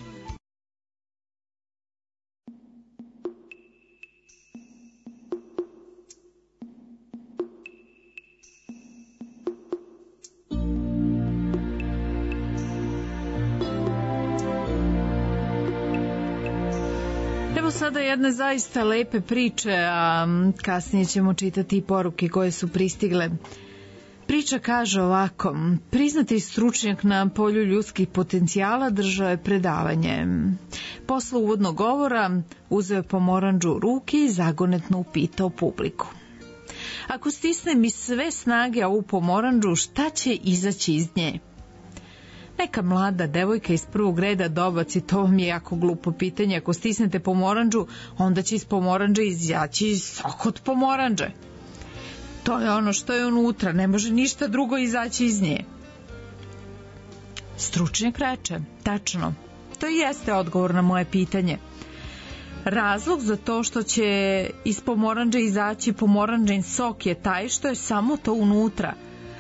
Evo sada jedne zaista lepe priče, a kasnije ćemo čitati i poruke koje su pristigle. Priča kaže ovako: priznati stručnjak na polju ljudskih potencijala držao je predavanje. Posle uvodnog govora uzeo je pomorandžu u ruke i zagonetno upitao publiku: ako stisnem iz sve snage ovu pomorandžu, šta će izaći iz nje? Neka mlada devojka iz prvog reda dobaci: to vam je jako glupo pitanje, ako stisnete pomorandžu, onda će iz pomorandže izaći sok od pomorandže. To je ono što je unutra, ne može ništa drugo izaći iz nje. Stručnjak reče: tačno, to i jeste odgovor na moje pitanje. Razlog za to što će iz pomorandže izaći pomorandžin sok je taj što je samo to unutra.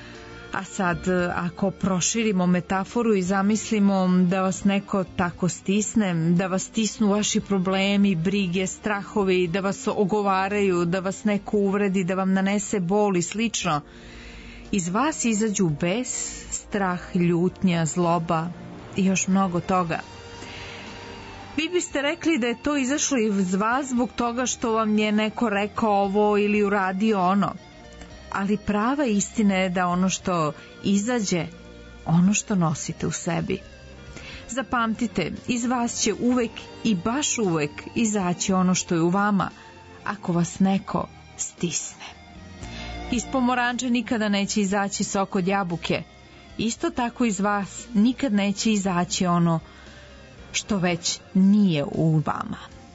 A sad, ako proširimo metaforu i zamislimo da vas neko tako stisne, da vas stisnu vaši problemi, brige, strahovi, da vas ogovaraju, da vas neko uvredi, da vam nanese bol i slično, iz vas izađu bes, strah, ljutnja, zloba i još mnogo toga. Vi biste rekli da je to izašlo iz vas zbog toga što vam je neko rekao ovo ili uradio ono. Ali prava istina je da ono što izađe, ono što nosite u sebi. Zapamtite, iz vas će uvek i baš uvek izaći ono što je u vama, ako vas neko stisne. Iz pomoranče nikada neće izaći sok od jabuke. Isto tako iz vas nikad neće izaći ono što već nije u vama.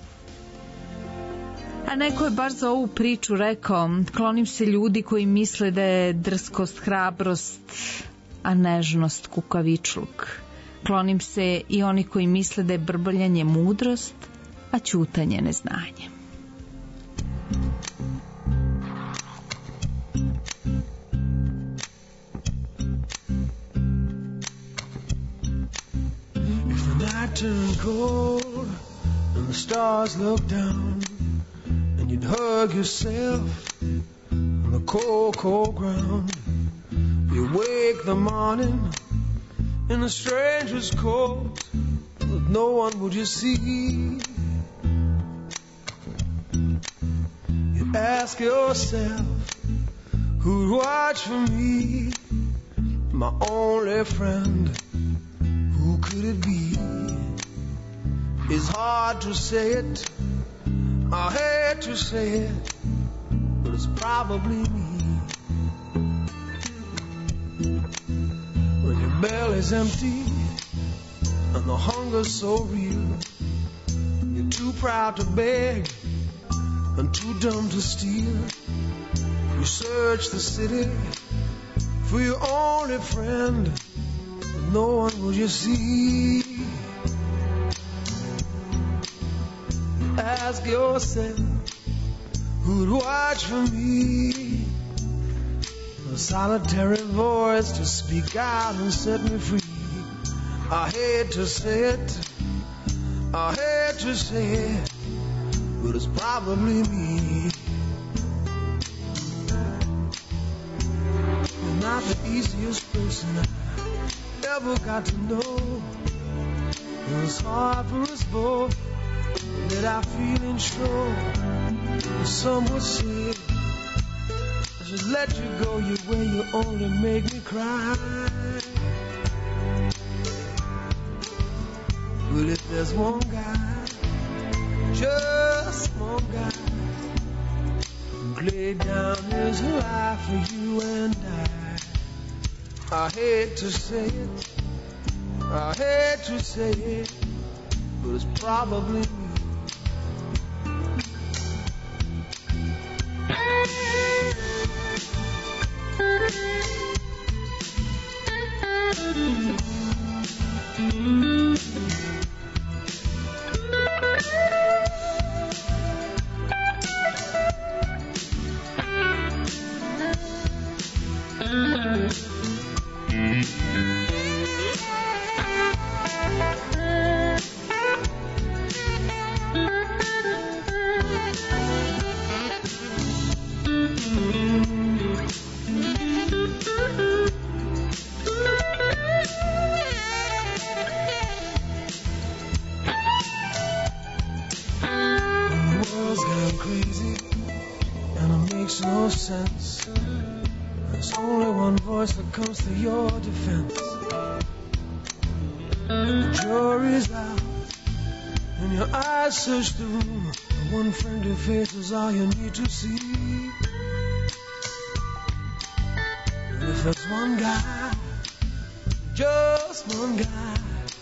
A neko je baš za ovu priču rekao, klonim se ljudi koji misle da je drskost hrabrost, a nežnost kukavičluk. Klonim se i oni koji misle da je brbljanje mudrost, a ćutanje neznanje. If the night turned cold and the stars looked down, and you'd hug yourself on the cold, cold ground. You wake the morning in a stranger's coat, with no one would you see. You ask yourself, who'd watch for me, my only friend, who could it be? It's hard to say it, I hate to say it, but it's probably me. When your belly's empty and the hunger's so real, you're too proud to beg and too dumb to steal. You search the city for your only friend, but no one will you see. Ask yourself, who'd watch for me? A solitary voice to speak out and set me free. I hate to say it, I hate to say it, but it's probably me. You're not the easiest person I ever got to know. It was hard for us both, that I feel and show. Some would say I should let you go your way, you only make me cry. But if there's one guy, just one guy, who laid down his life for you and I, I hate to say it, I hate to say it, but it's probably me. Sense. There's only one voice that comes to your defense. The jury's out, and your eyes search the room. The one friendly face is all you need to see. And if there's one guy, just one guy,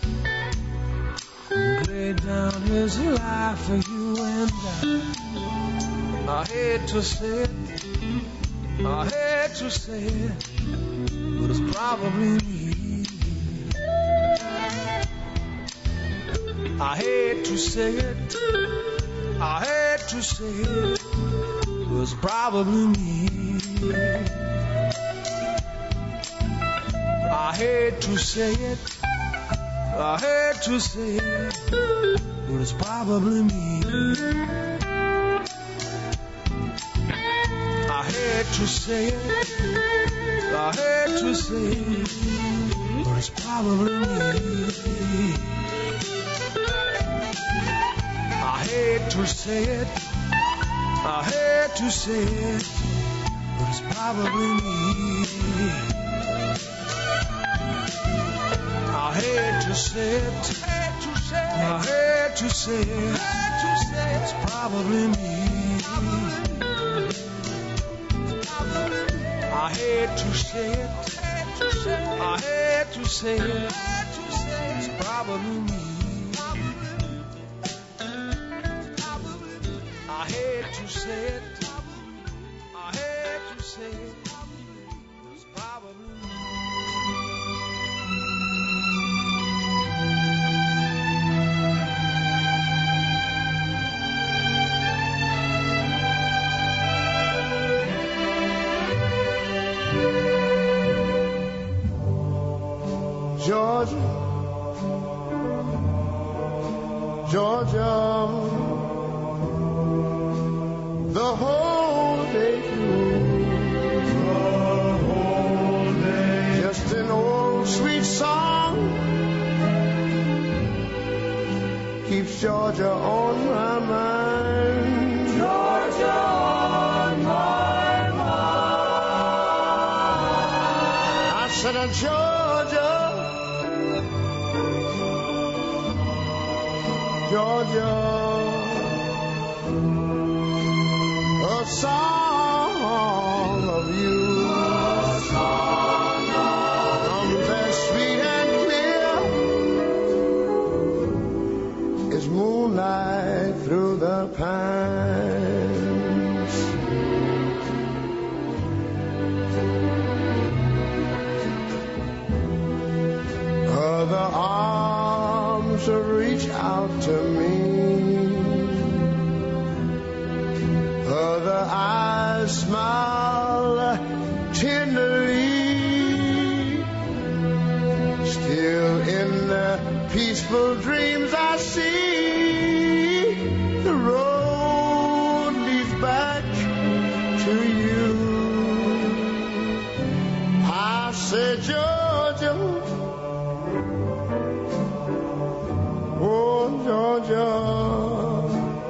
who laid down his life for you and I, I hate to say it, I hate to say it, but it's probably me. I hate to say it, I hate to say it, but it's probably me. I hate to say it, I hate to say it, but it's probably me. I hate to say it, I hate to say it, but it's probably me. I hate to say it, I hate to say it, but it's probably me. I hate to say it, I hate to say it, it's probably me. I hate to say it, I hate to say it, it's probably me. I hate to say it, I hate to say it, it's probably me. Georgia, Georgia, the whole day through, the whole day, just an old sweet song keeps Georgia on my mind. Georgia on my mind. I said, uh, Georgia, Georgia, a song of you, a song of that sweet and clear is moonlight through the pines. Other arms reach out to me, other eyes smile tenderly. Still in the peaceful dreams I see the road leads back to you. I said, Georgia, oh Georgia,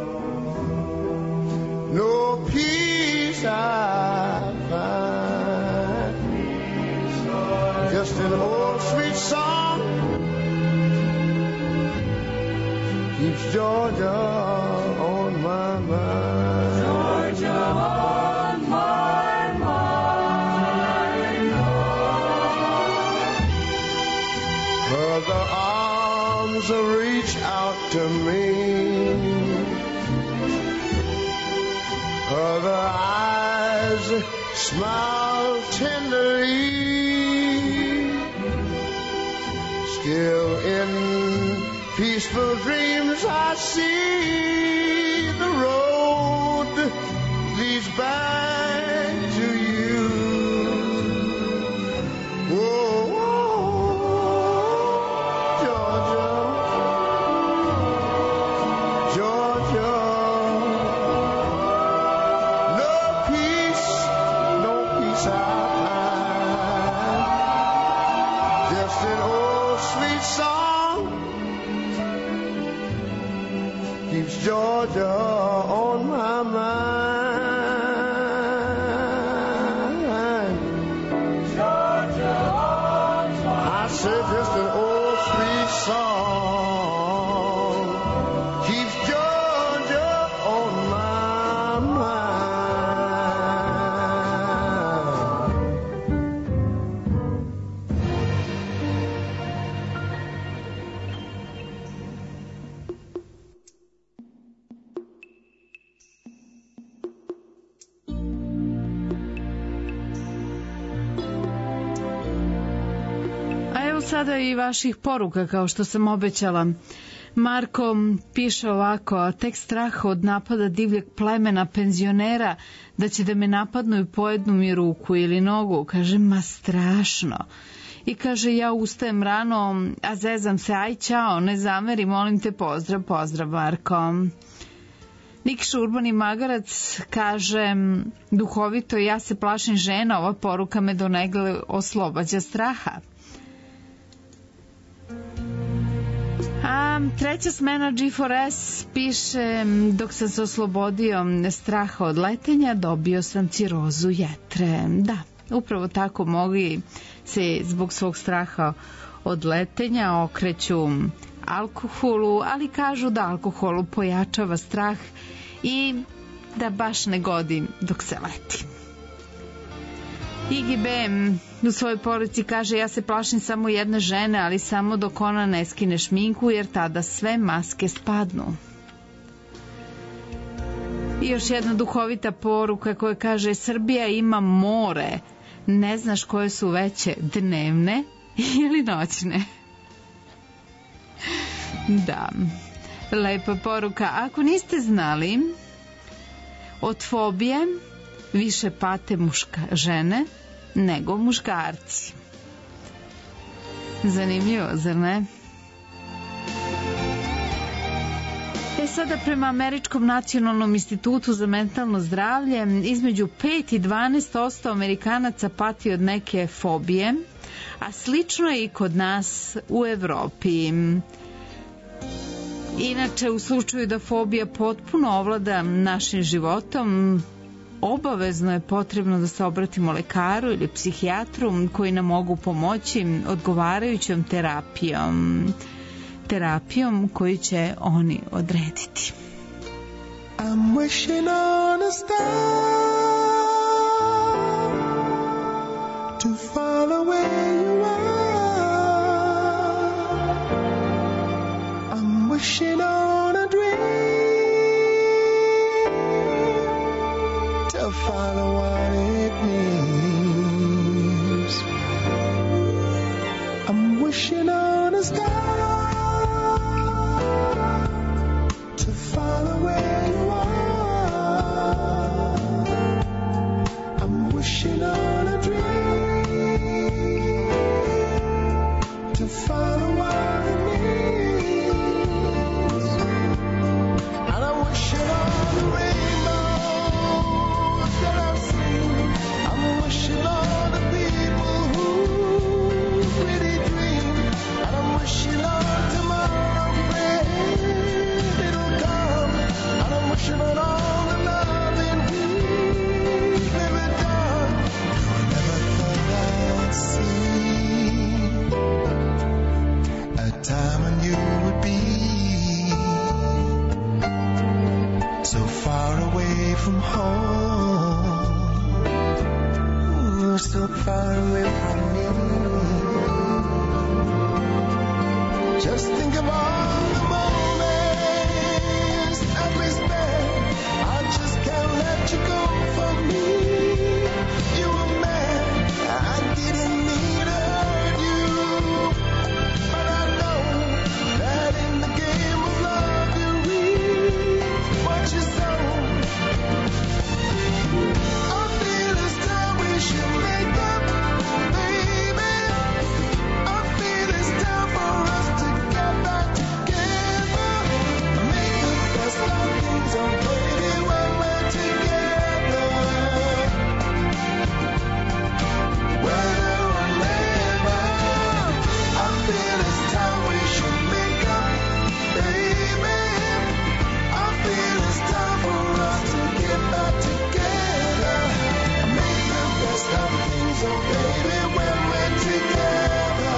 no peace I find, just an old sweet song keeps Georgia on my mind. Georgia on my mind. Other arms reach out to me, other eyes smile tenderly. Still in peaceful dreams I see the road leads back to you. Whoa, Georgia, Georgia. Georgia on my mind. Georgia on my mind. I said just an old sweet song keeps Georgia on my mind. Sada i vaših poruka, kao što sam obećala. Marko piše ovako: a tek strah od napada divljeg plemena penzionera da će da me napadnu i pojednu mi ruku ili nogu. Kaže, ma strašno. i kaže ja ustajem rano, a zezam se, aj ćao, ne zameri, molim te, pozdrav, pozdrav Marko. Nikša Urbani Magarac kaže duhovito, ja se plašim žena, ova poruka me donegle oslobađa straha. A treća smena G četiri S piše, dok sam se oslobodio straha od letenja, dobio sam cirozu jetre. Da, upravo tako mogli se zbog svog straha od letenja okreću alkoholu, ali kažu da alkoholu pojačava strah i da baš ne godi dok se leti. Igi B u svojoj poruci kaže, ja se plašim samo jedne žene, ali samo dok ona ne skine šminku, jer tada sve maske spadnu. I još jedna duhovita poruka koja kaže, Srbija ima more, ne znaš koje su veće, dnevne ili noćne. Da, lepa poruka. Ako niste znali, od fobije više pate muška, žene nego muškarci. Zanimljivo, zar ne? E sada, prema Američkom nacionalnom institutu za mentalno zdravlje, između pet i dvanaest posto Amerikanaca pati od neke fobije, a slično je i kod nas u Evropi. Inače, u slučaju da fobija potpuno ovlada našim životom, obavezno je potrebno da se obratimo lekaru ili psihijatru koji nam mogu pomoći odgovarajućom terapijom, terapijom koju će oni odrediti. I'm wishing on a star to follow where you are. I'm wishing on a dream to follow what it means. I'm wishing on a star to follow where you are. I'm wishing on a dream to follow what it means. And I'm wishing on the rainbows that I've seen. I'm wishing on the people who really dream. And I'm wishing on tomorrow, praying it'll come. And I'm wishing on all the loving we've ever done. Never thought I'd see a time when you would be so far away from home, so far away from me. Just think of all the moments that we spent. I just can't let you go from me. You were mad, I didn't mean to hurt you, but I know that in the game of love you reap what you sow. I feel it's time we should make up, baby. I feel it's time for us to get back together. Make the best of things, oh baby, when we're together. Whether or never, I feel it's time we should make up, baby. I feel it's time for us to get back together. Make the best of things, oh baby, when we're together.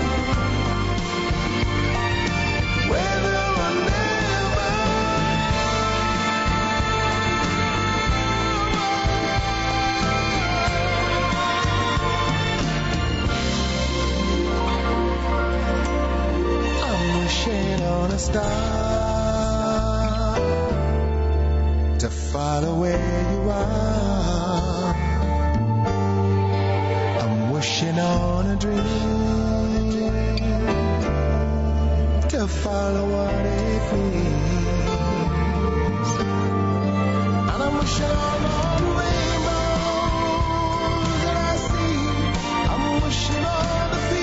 Whether or never. I'm wishing on a star to follow where you are. I'm wishing on a dream to follow what it means. And I'm wishing on all the rainbows that I see. I'm wishing on the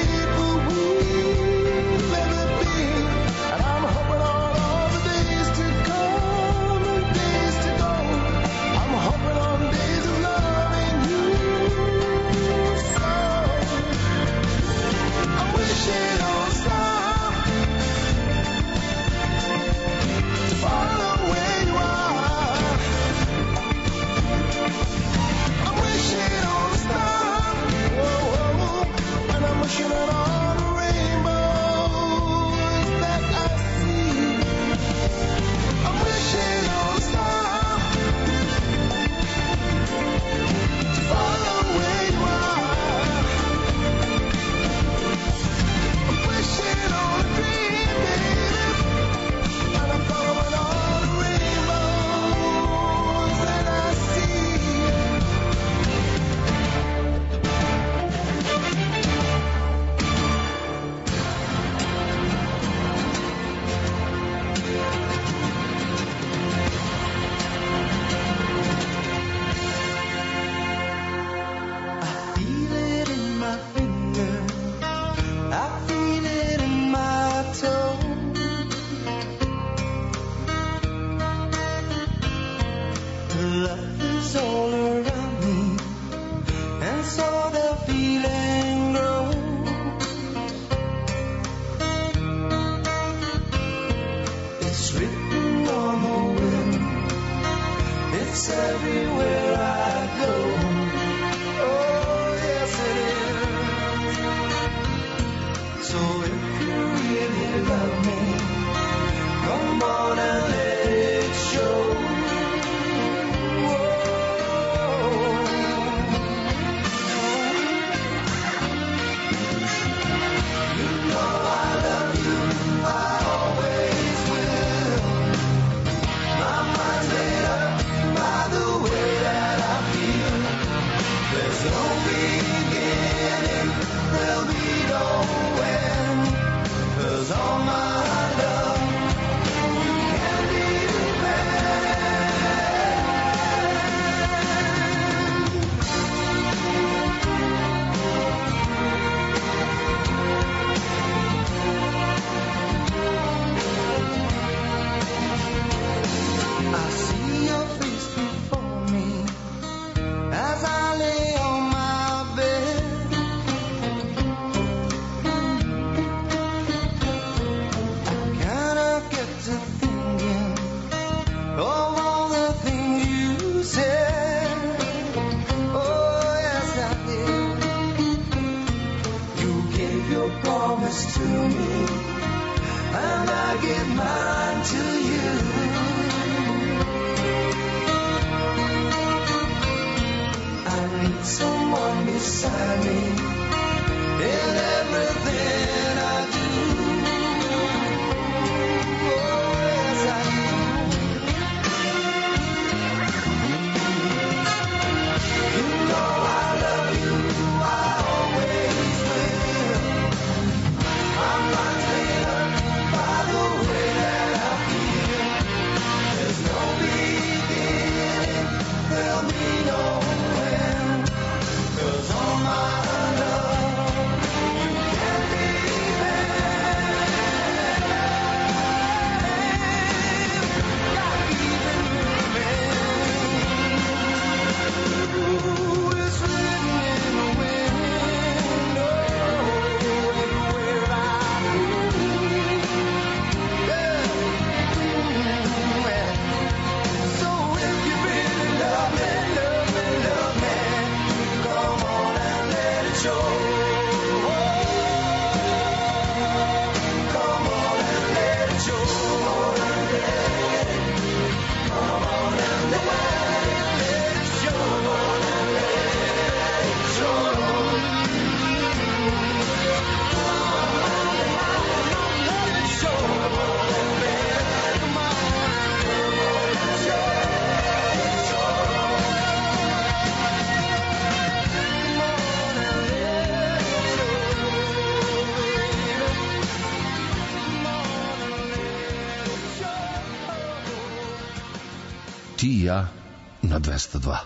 Ti i ja na dvesta dva.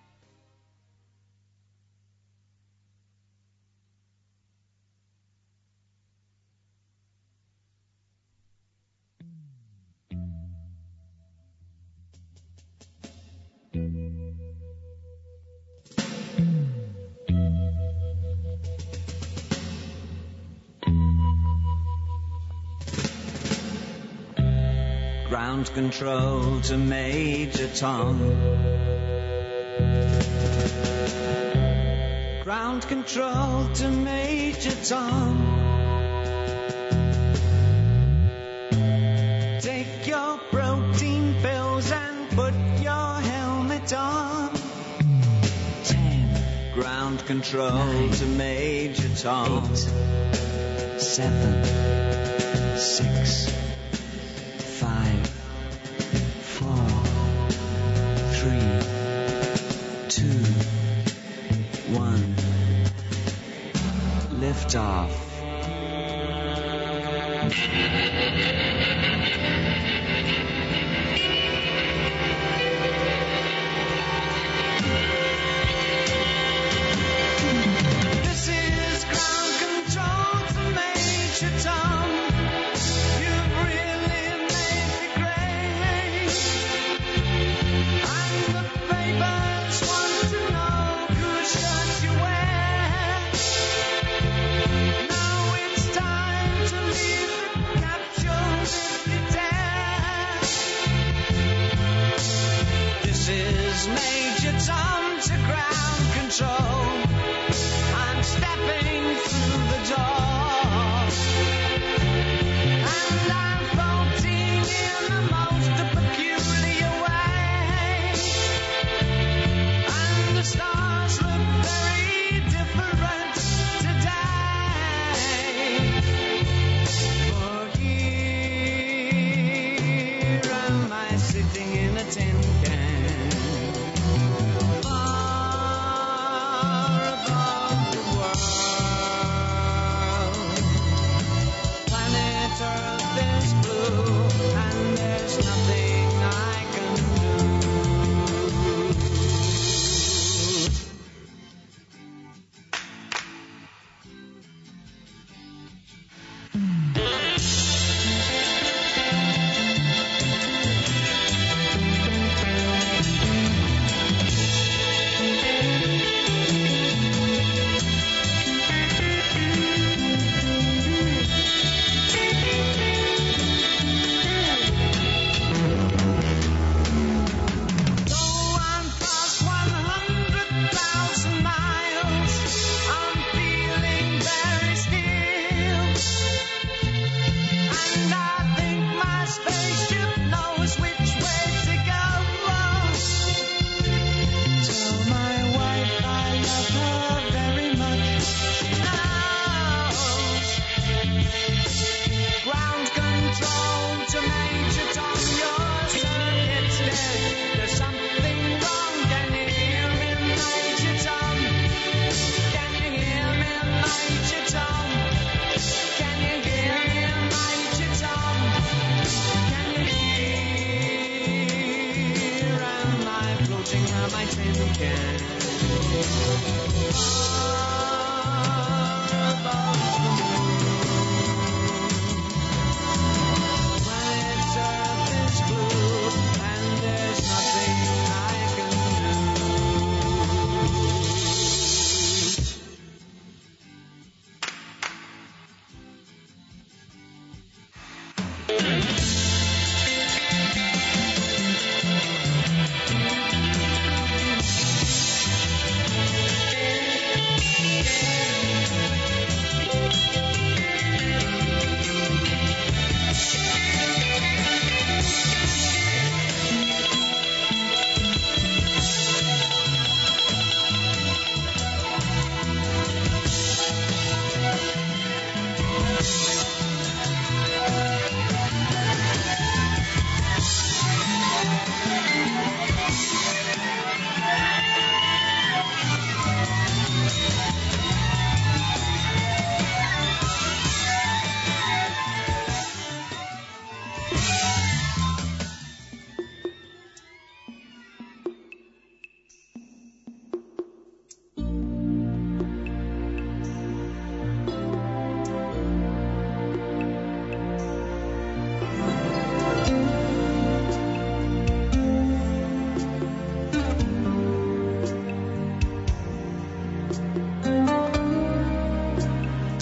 Ground control to Major Tom. Ground control to Major Tom. Take your protein pills and put your helmet on. Ten. Ground control nine, to Major Tom. Eight, seven, six, five, four, three, two, one. Lift off. This is ground control to Major Tom. You've really made me great. And the papers want to know whose shirt you wear. Now it's time to leave the capsule if you dare.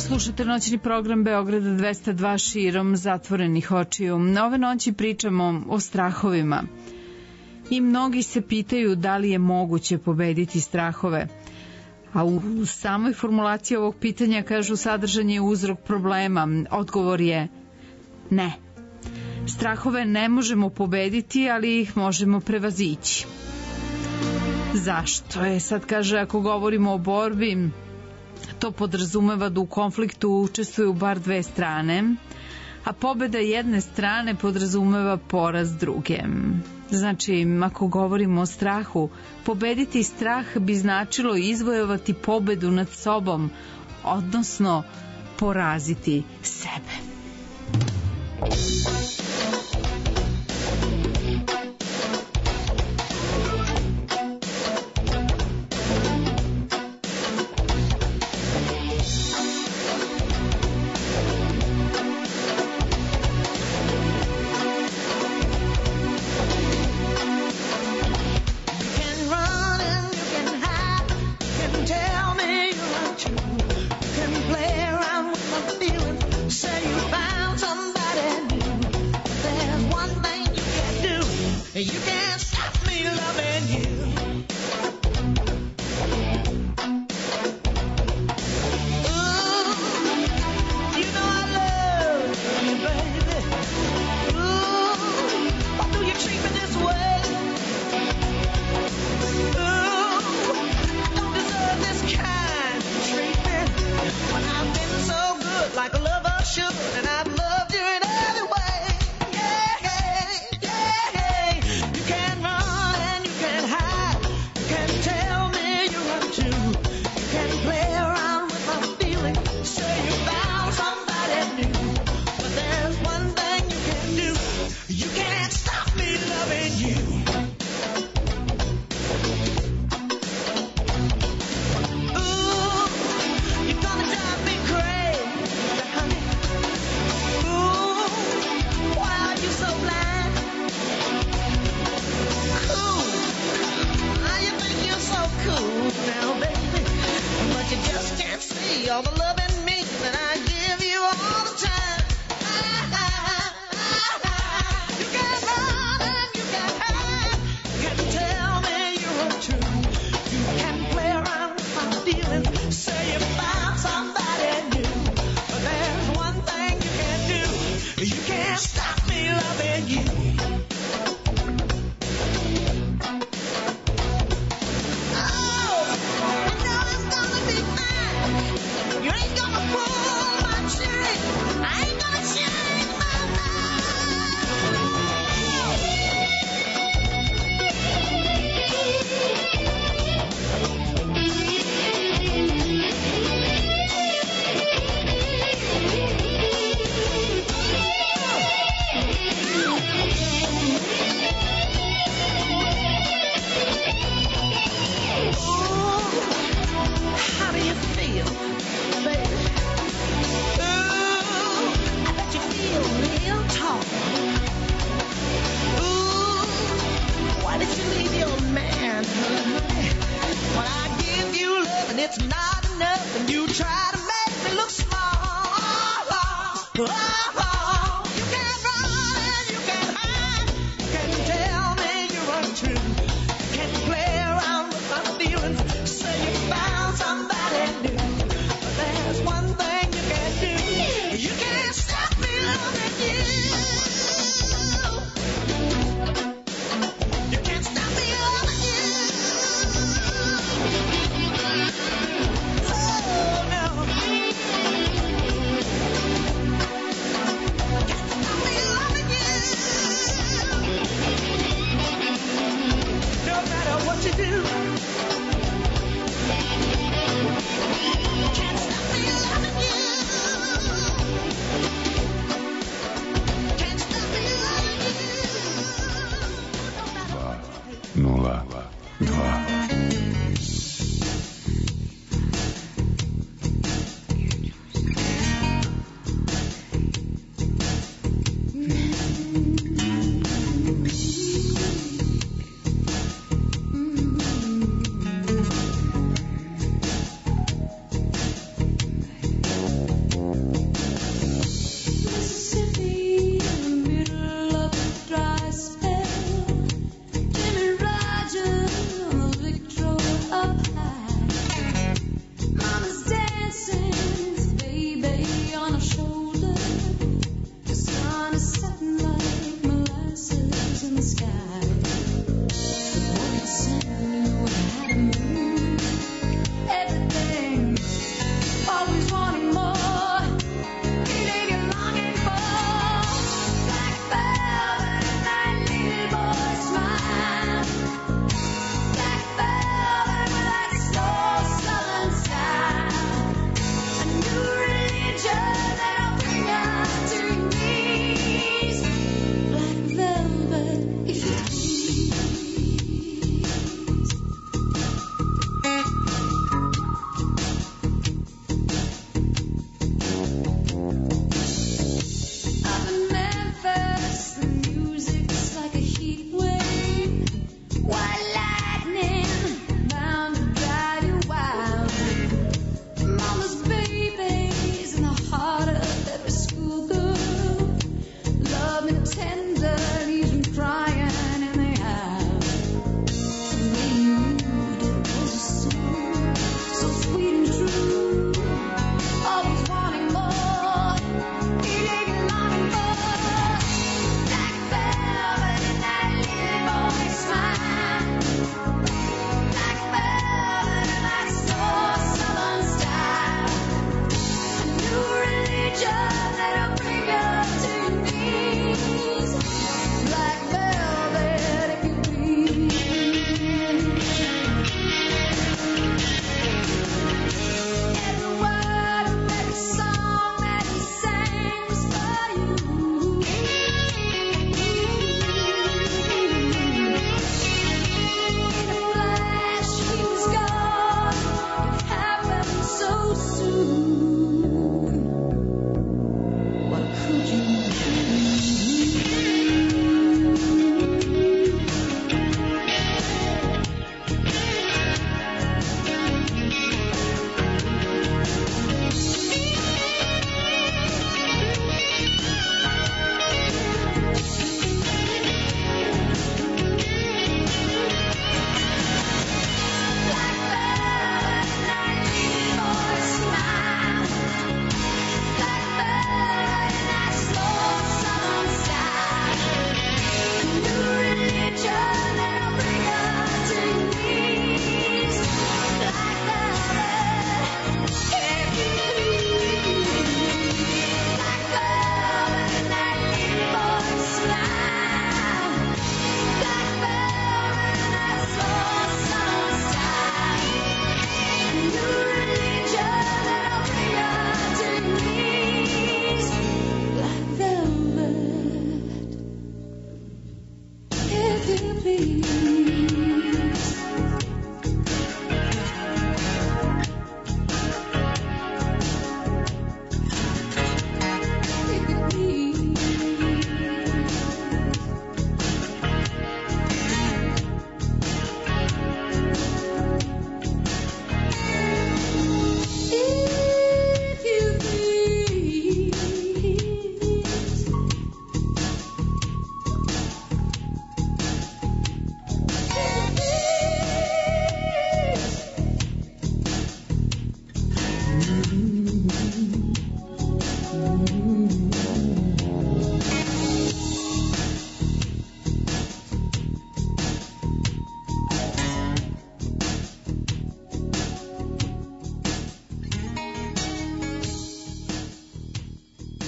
Slušate noćni program Beograda dvesta dva širom zatvorenih očiju. Ove noći pričamo o strahovima. I mnogi se pitaju da li je moguće pobediti strahove. A u samoj formulaciji ovog pitanja kažu sadržan je uzrok problema. Odgovor je ne. Strahove ne možemo pobediti, ali ih možemo prevazići. Zašto? E sad kaže, ako govorimo o borbi, to podrazumeva da u konfliktu učestvuju bar dve strane, a pobeda jedne strane podrazumeva poraz druge. Znači, ako govorimo o strahu, pobediti strah bi značilo izvojevati pobedu nad sobom, odnosno poraziti sebe.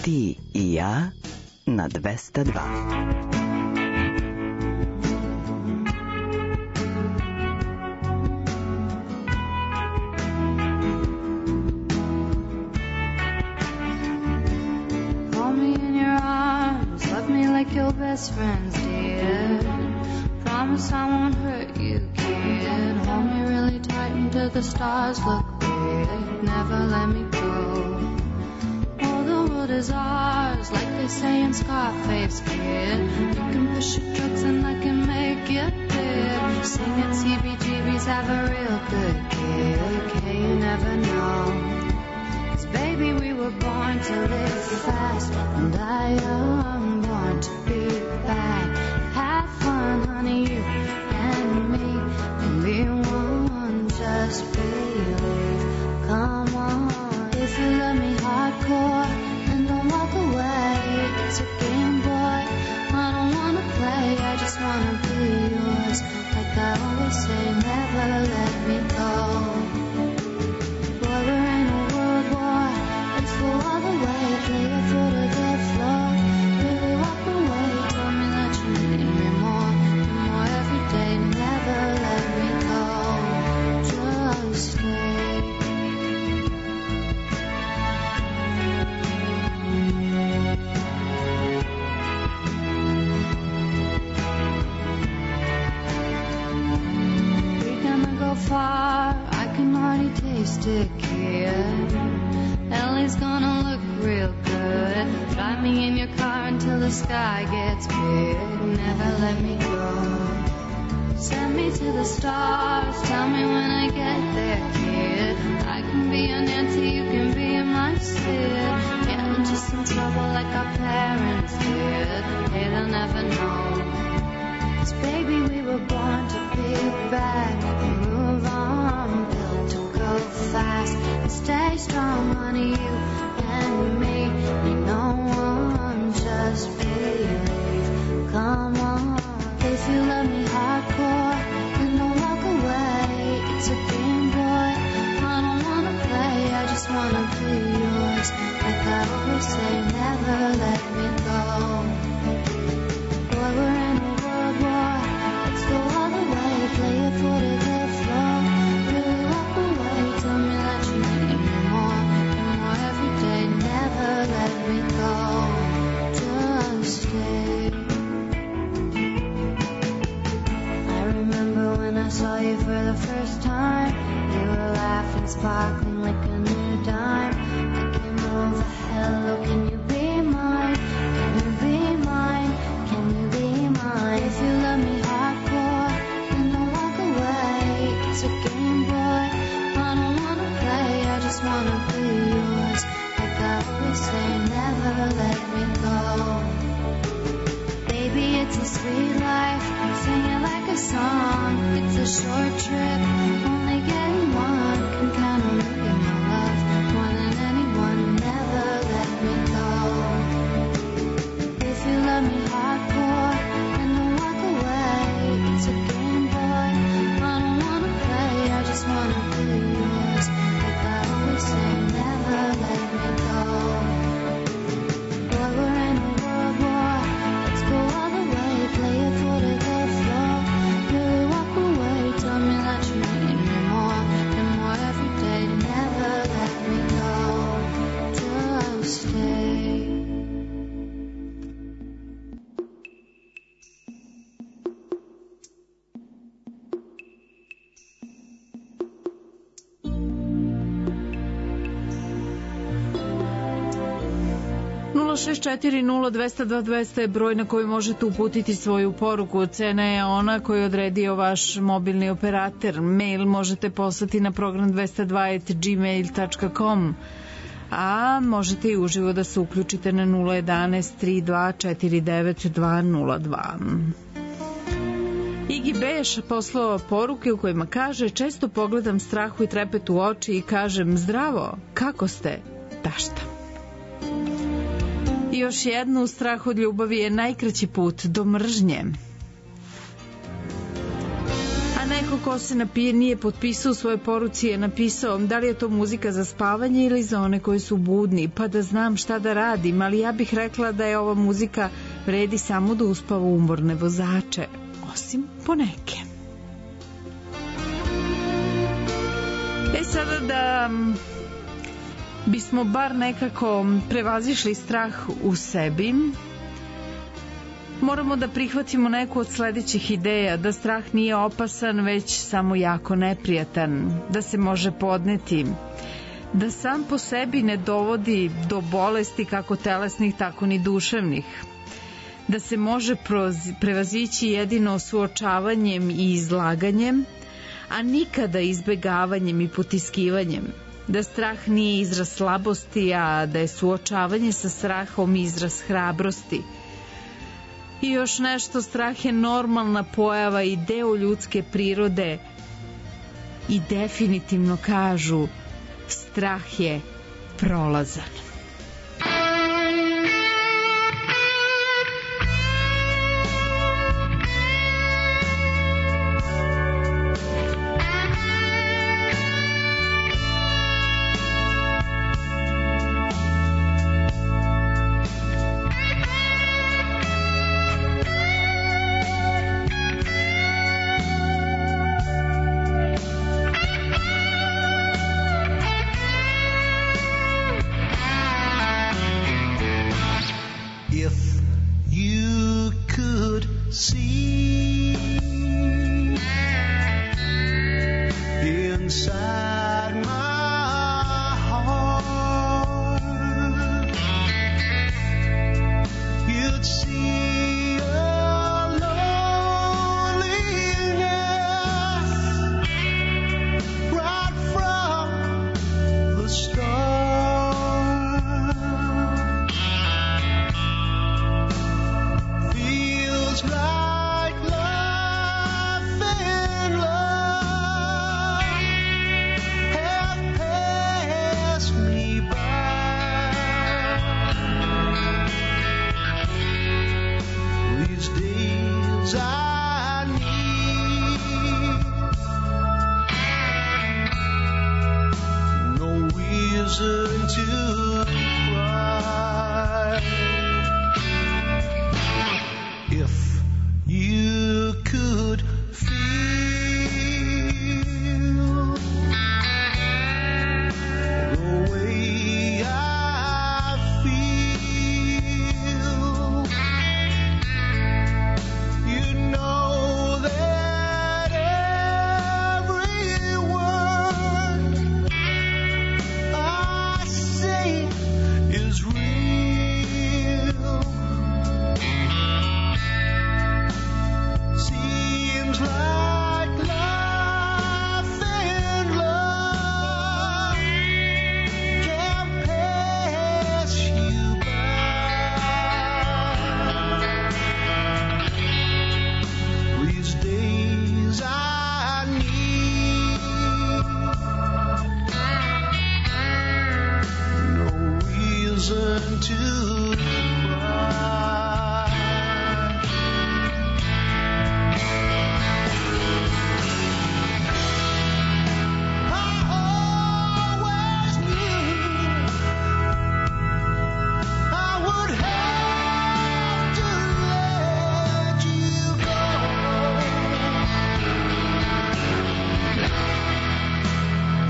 Ti i ja na dvesta dva. Like your best friends did. Promise I won't hurt you, kid. Hold me really tight until the stars look weird. Never let me go. All the world is ours, like they say in Scarface, kid. You can push your trucks and I can make you big. Singing C B G B's, have a real good gig. Hey, you never know. Baby, we were born to live fast, and I am born to be bad. Have fun, honey, you and me, and be one, just believe. Come on, if you love me hardcore, then don't walk away. It's a game, boy, I don't wanna play, I just wanna be yours. Like I always say, never let me go. Boy, we're in a world war. Go all the way, play your foot to the floor. Really walk away, tell me that you need me more and more every day. Never let me go, just stay. We're gonna go far, I can already taste it, kid. L A's gonna look real good. Drive me in your car until the sky gets big. Never let me go. Send me to the stars. Tell me when I get there, kid. I can be your Nancy, you can be my Sid. Get into some trouble like our parents did. Hey, they'll never know. 'Cause baby, we were born to be bad. Move on, built to go fast. Stay strong, honey, you and me. Ain't no one, just believe. Come on, if you love me hardcore, then don't walk away. It's a game, boy, I don't wanna play, I just wanna be yours. Like I always say, never let me go. Boy, we're in a world war. Let's go all the way, play it for the good floor. Really walk away, tell me that you need me more and more every day. Never let me go, just stay. I remember when I saw you for the first time. You were laughing, sparkling like a new dime. I came over, hello, can you be mine? Can you be mine? Can you be mine? If you love me hardcore, then don't walk away. It's a game, boy, I don't wanna play, I just wanna be yours. Like I always say, never let me go. Baby, it's a sweet life, sing it like a song. It's a short trip, only getting one. Can count on you in my love, more than anyone. Never let me go. If you love me hardcore, then don't walk away. It's a game, boy, I don't wanna play, I just wanna be yours. Like I always say, never let me go. Boy, we're in a world war. Let's go all the way, play it for the good floor. Really walk away, tell me that you need me more and more every day. Never let me go, just stay. nula šest četiri nula dvesta dva dvesta je broj na koji možete uputiti svoju poruku. Cena je ona koju je odredio vaš mobilni operator. Mail možete poslati na program dvesta dva at gmail dot com, a možete i uživo da se uključite na nula jedanaest tri dva četiri devet dva nula dva. Igi Beš poslao poruke u kojima kaže: često pogledam strahu i trepet u oči i kažem: zdravo, kako ste, tašta? I još jednu: strah od ljubavi je najkraći put do mržnje. A neko ko se napije, nije potpisao u svojoj poruci, je napisao da li je to muzika za spavanje ili za one koji su budni, pa da znam šta da radim, ali ja bih rekla da je ova muzika vredi samo da uspava umorne vozače, osim poneke. E sada da bismo bar nekako prevazišli strah u sebi, moramo da prihvatimo neku od sledećih ideja, da strah nije opasan, već samo jako neprijatan, da se može podneti, da sam po sebi ne dovodi do bolesti kako telesnih, tako ni duševnih, da se može prevazići jedino suočavanjem i izlaganjem, a nikada izbegavanjem i potiskivanjem, da strah nije izraz slabosti, a da je suočavanje sa strahom izraz hrabrosti. I još nešto, strah je normalna pojava i deo ljudske prirode i definitivno kažu strah je prolazan.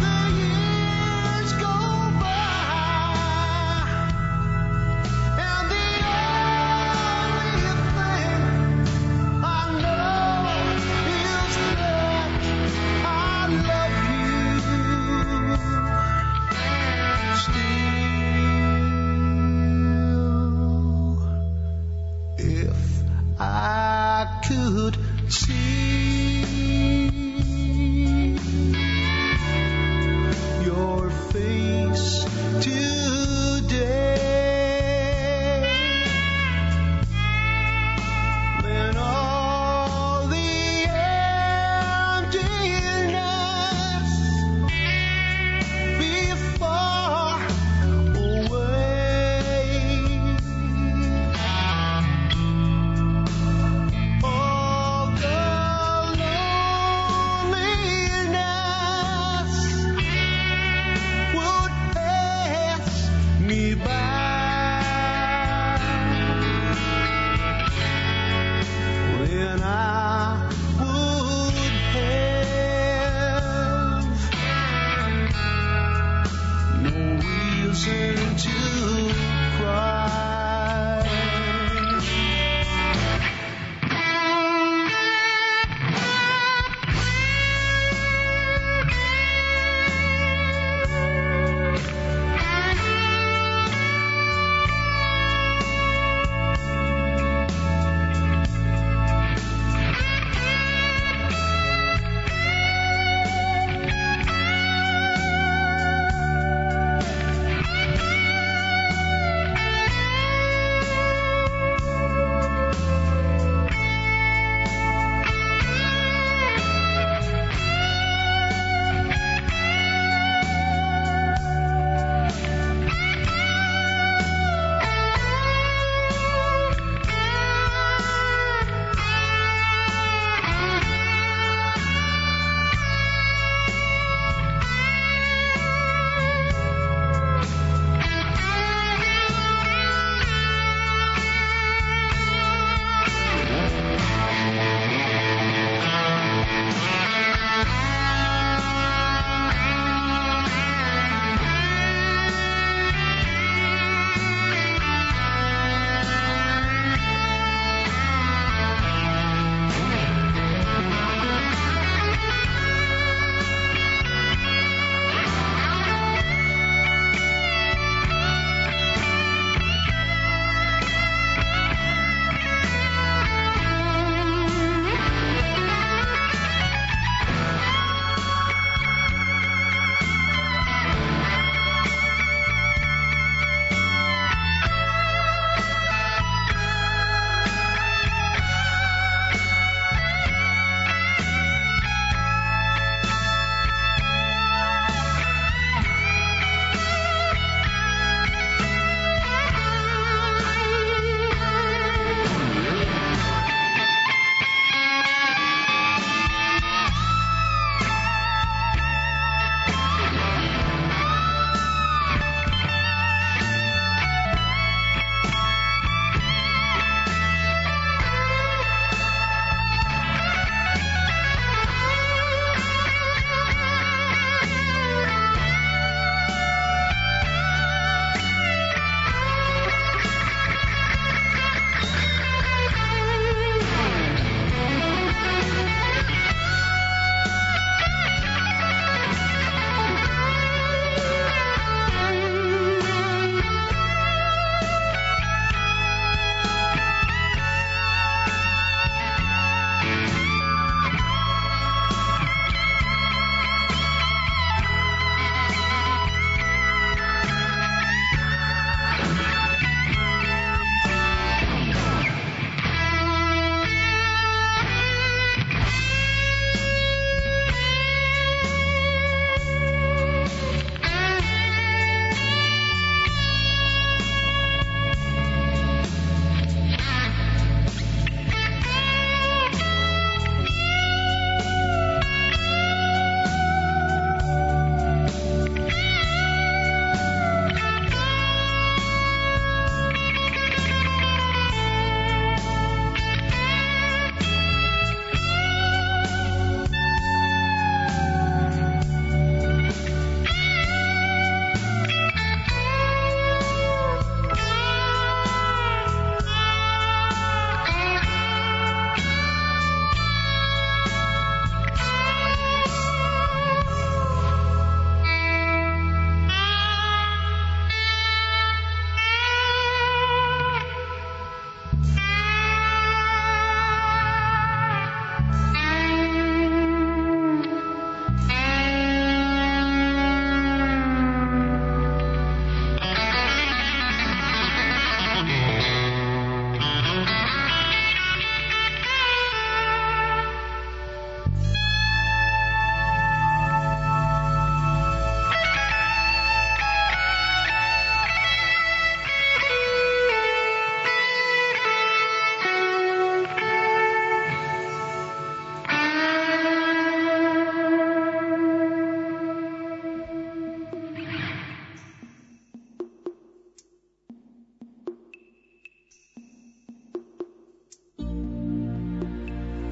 And turn to cry.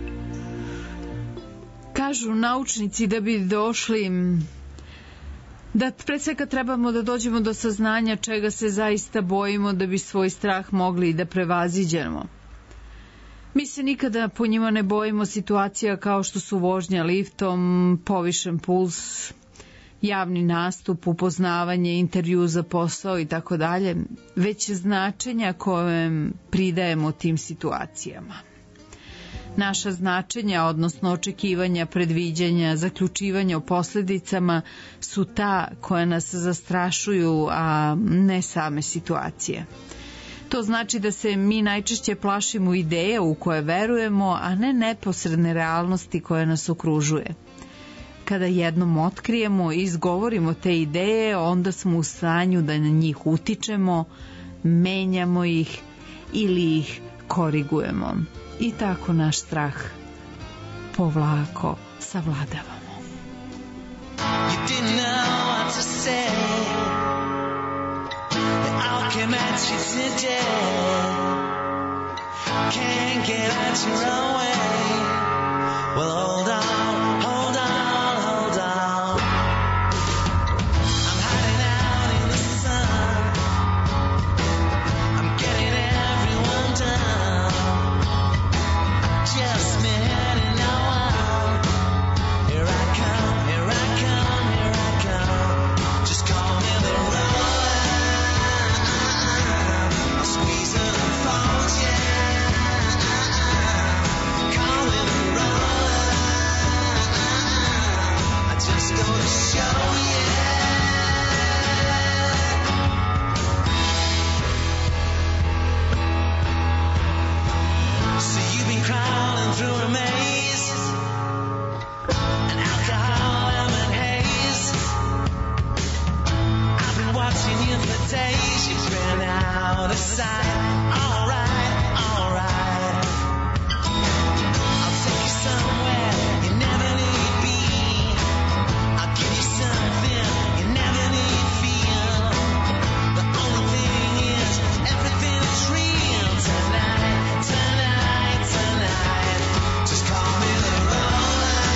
Kažu naučnici da bi došli Da pre svega trebamo da dođemo do saznanja čega se zaista bojimo da bi svoj strah mogli i da prevaziđemo. Mi se nikada po njima ne bojimo situacija kao što su vožnja liftom, povišen puls, javni nastup, upoznavanje, intervju za posao i tako dalje, već značenja koje pridajemo tim situacijama. Naša značenja, odnosno očekivanja, predviđanja, zaključivanja o posledicama su ta koja nas zastrašuju, a ne same situacije. To znači da se mi najčešće plašimo ideja u koje verujemo, a ne neposredne realnosti koja nas okružuje. Kada jednom otkrijemo i izgovorimo te ideje, onda smo u stanju da na njih utičemo, menjamo ih ili ih korigujemo. I tako naš strah polako savladavamo. You didn't know what to say. I came at you today. Can't get at your own way. Well, hold on, hold on, hold on. I'm hiding out in the sun. I'm getting everyone down. Just me heading now on. Here I come, here I come, here I come. Just call me the roller. I'll squeeze it and fold, yeah. Call me the roller. I just go to show, yeah. So you've been crawling through a maze, an alcohol lemon haze. I've been watching you for days. You've been out of sight. All right, all right. I'll take you somewhere you never knew you'd be. I'll give you something you never knew you'd feel. The only thing is, everything is real tonight, tonight, tonight. Just call me the roller.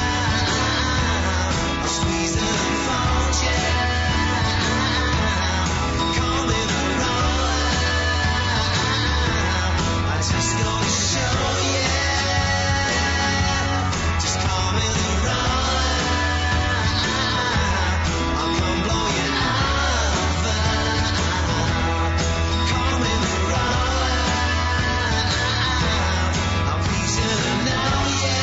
I'll squeeze it and fold, yeah. Call me the roller. I just go to show, yeah. Just call me the roller. I'll come blow you over. Call me the roller. I'll please you to know, yeah.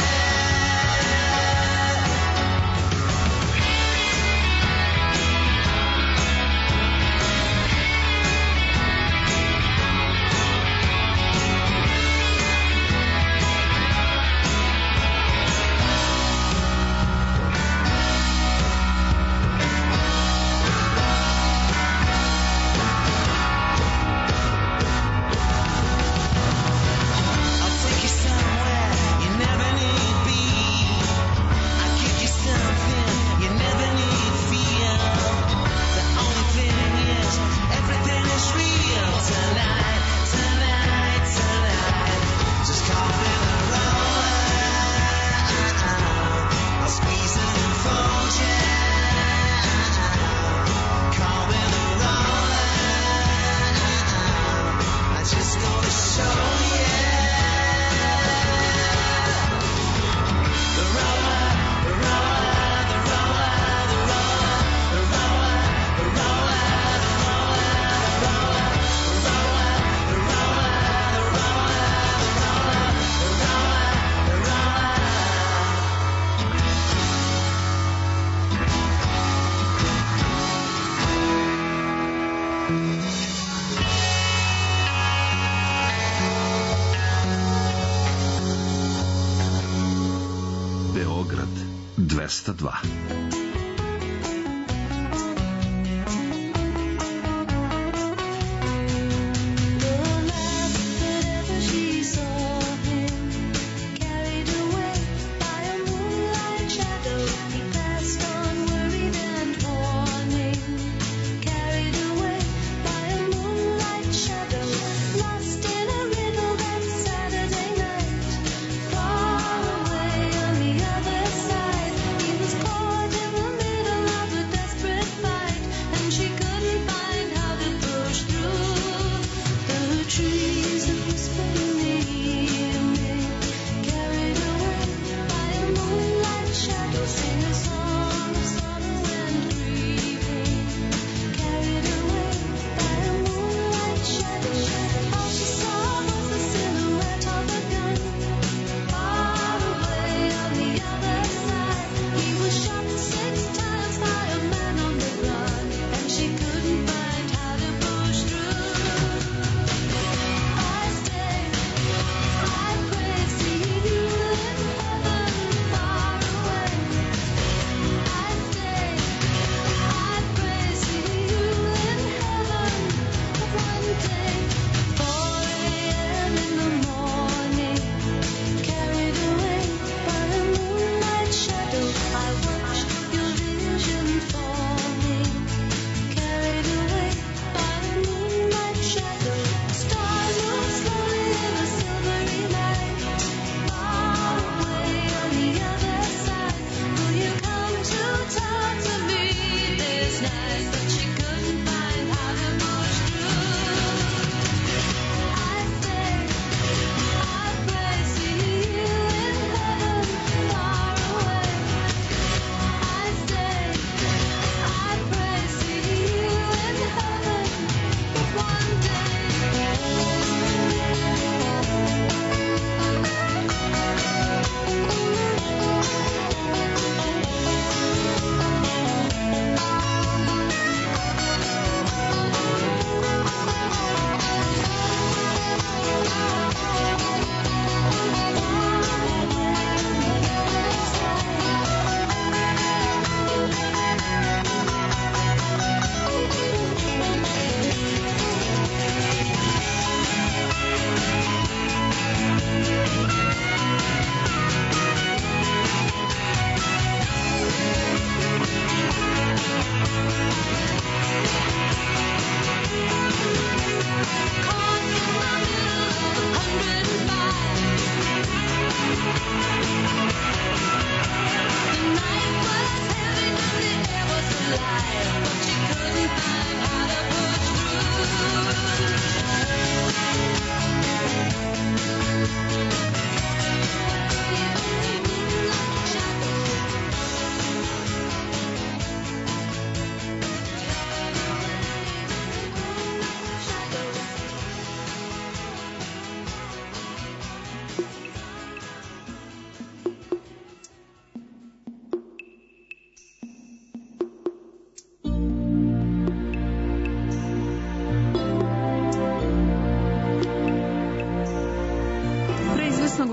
I'll take you somewhere you never knew you'd be. I'll give you something you never knew you'd feel. The only thing is, everything is real tonight, tonight, tonight. Just call me the roller. I'll squeeze it and fold, yeah. Call me the roller. I just go to show, yeah. The roller, the roller, the roller, the roller, the roller, the roller, the roller, the roller, the roller, the roller, the roller, the roller, the roller. Beograd dvesta dva. She saw him carried away by a moonlight shadow. He passed on worried and warning. Carried away by a moonlight shadow. Lost in a riddle that Saturday night. Far away on the other side, he was caught in the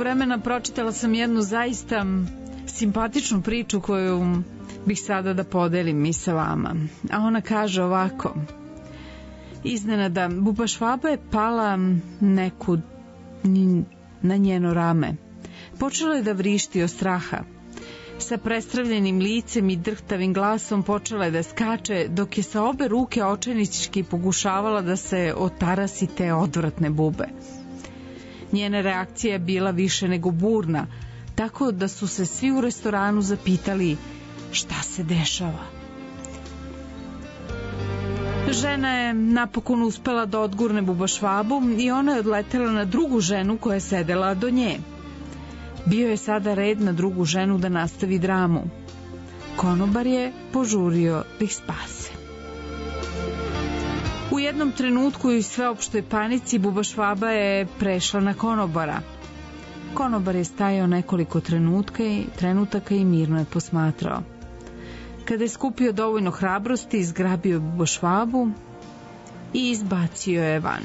vremena pročitala sam jednu zaista simpatičnu priču koju bih sada da podelim i sa vama. A ona kaže ovako: iznenada buba Švaba je pala nekud na njeno rame. Počela je da vrišti od straha. Sa prestravljenim licem i drhtavim glasom počela je da skače, dok je sa obe ruke očajnički pokušavala da se otarasi te odvratne bube. Njena reakcija je bila više nego burna, tako da su se svi u restoranu zapitali šta se dešava. Žena je napokon uspela da odgurne buba Švabu i ona je odletela na drugu ženu koja je sedela do nje. Bio je sada red na drugu ženu da nastavi dramu. Konobar je požurio da ih spase. U jednom trenutku i sveopštoj panici buba Švaba je prešla na konobara. Konobar je stajao nekoliko trenutka i, trenutaka i mirno je posmatrao. Kada je skupio dovoljno hrabrosti, zgrabio je buba Švabu i izbacio je van.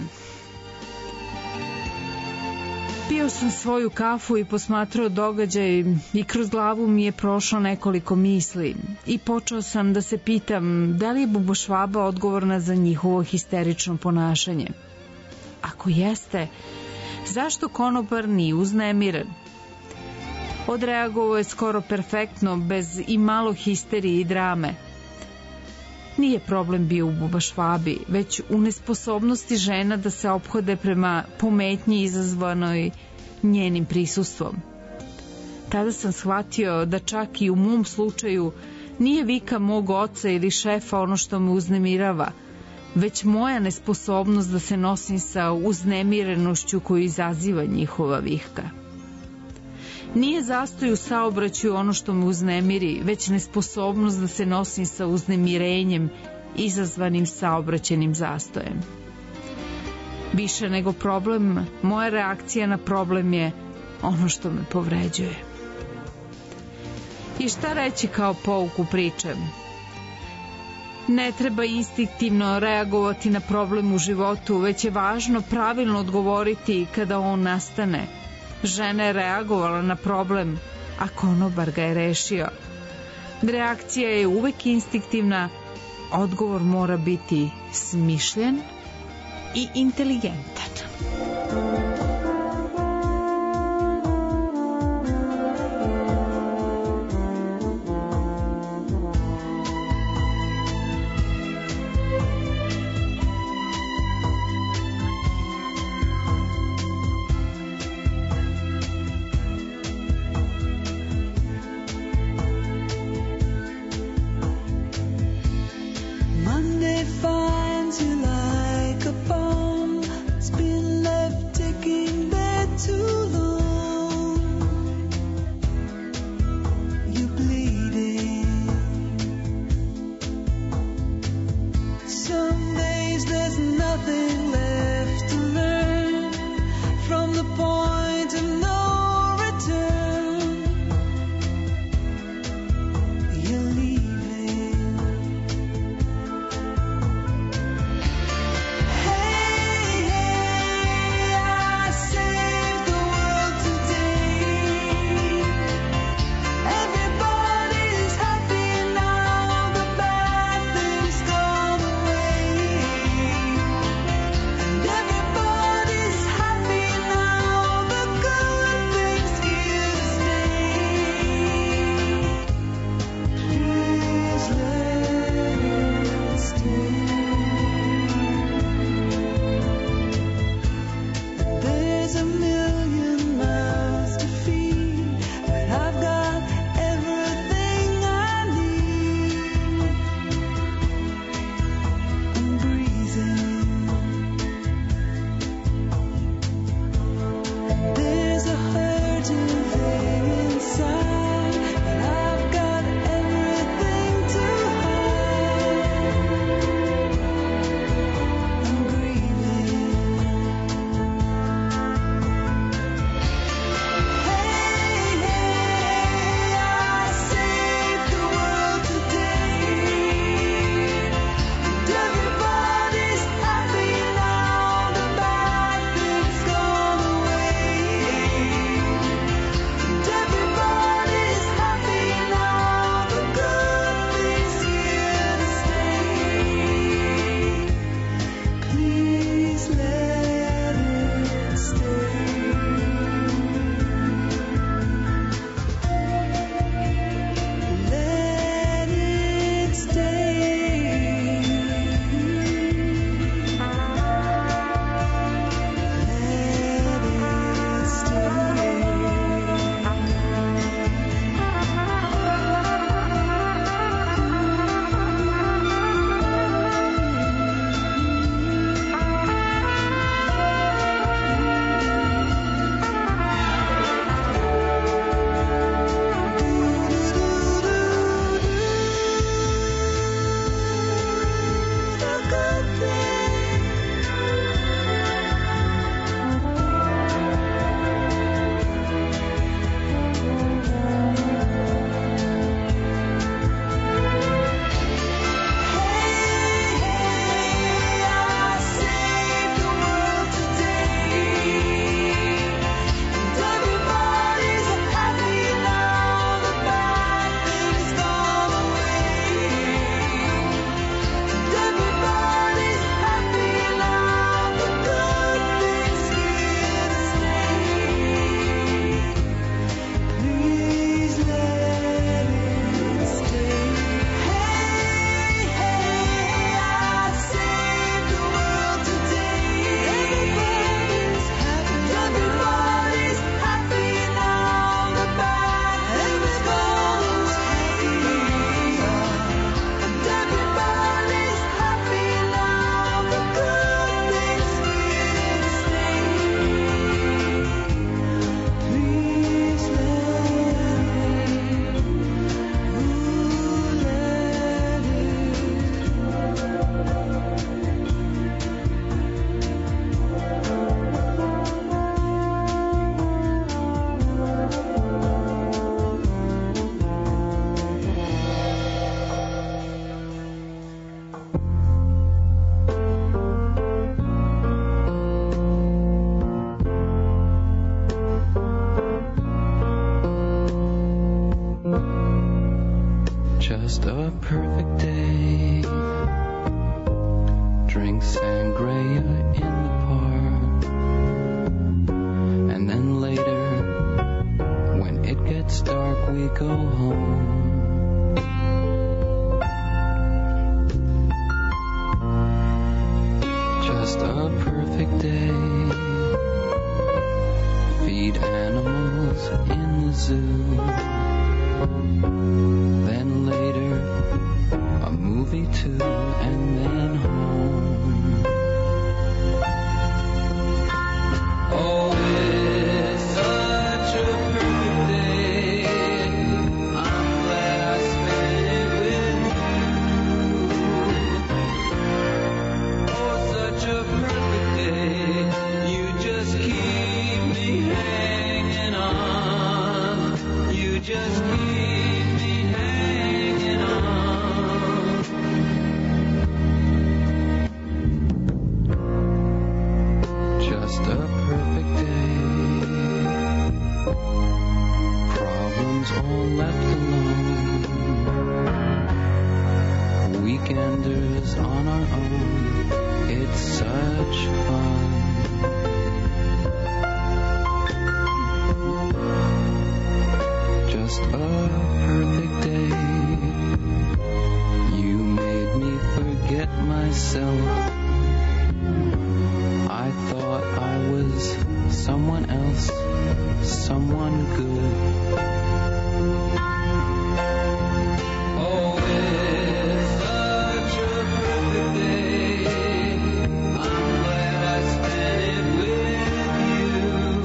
Pio sam svoju kafu i posmatrao događaj i kroz glavu mi je prošlo nekoliko misli i počeo sam da se pitam da li je buba Švaba odgovorna za njihovo histerično ponašanje. Ako jeste, zašto konobar nije uznemiren? Odreagovao je skoro perfektno, bez i malo histerije i drame. Nije problem bio u buba Švabi, već u nesposobnosti žena da se ophode prema pometnji izazvanoj njenim prisustvom. Tada sam shvatio da čak i u mom slučaju nije vika mog oca ili šefa ono što me uznemirava, već moja nesposobnost da se nosim sa uznemirenošću koju izaziva njihova vihka. Nije zastoj u saobraćaju ono što me uznemiri, već nesposobnost da se nosim sa uznemirenjem izazvanim saobraćenim zastojem. Više nego problem, moja reakcija na problem je ono što me povređuje. I šta reći kao pouku priče? Ne treba instinktivno reagovati na problem u životu, već je važno pravilno odgovoriti kada on nastane. Žena je reagovala na problem, a konobar ga je rešio. Reakcija je uvek instinktivna, odgovor mora biti smišljen i inteligentan. Monday finds you like a bomb. It's been left they go home. Just a perfect day. Feed animals in the zoo. Then later, a movie too, and then home. Oh, it's such a perfect day. I'm glad I spent it with you. Oh, such a perfect day. You just keep me hanging on. You just keep me hanging on. Just a perfect day. Problems all left alone. Weekenders on our own. It's such fun. Just a perfect day. You made me forget myself. I thought I was someone else, someone good. Oh, it's such a perfect day. I'm glad I spent it with you.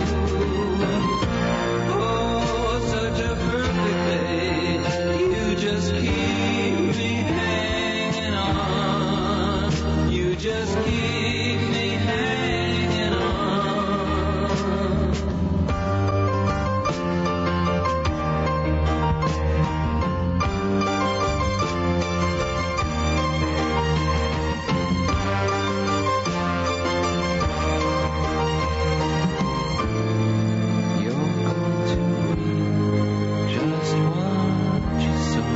Oh, such a perfect day. You just keep me hanging on. You just keep me hanging on. You're going to reap just what you sow.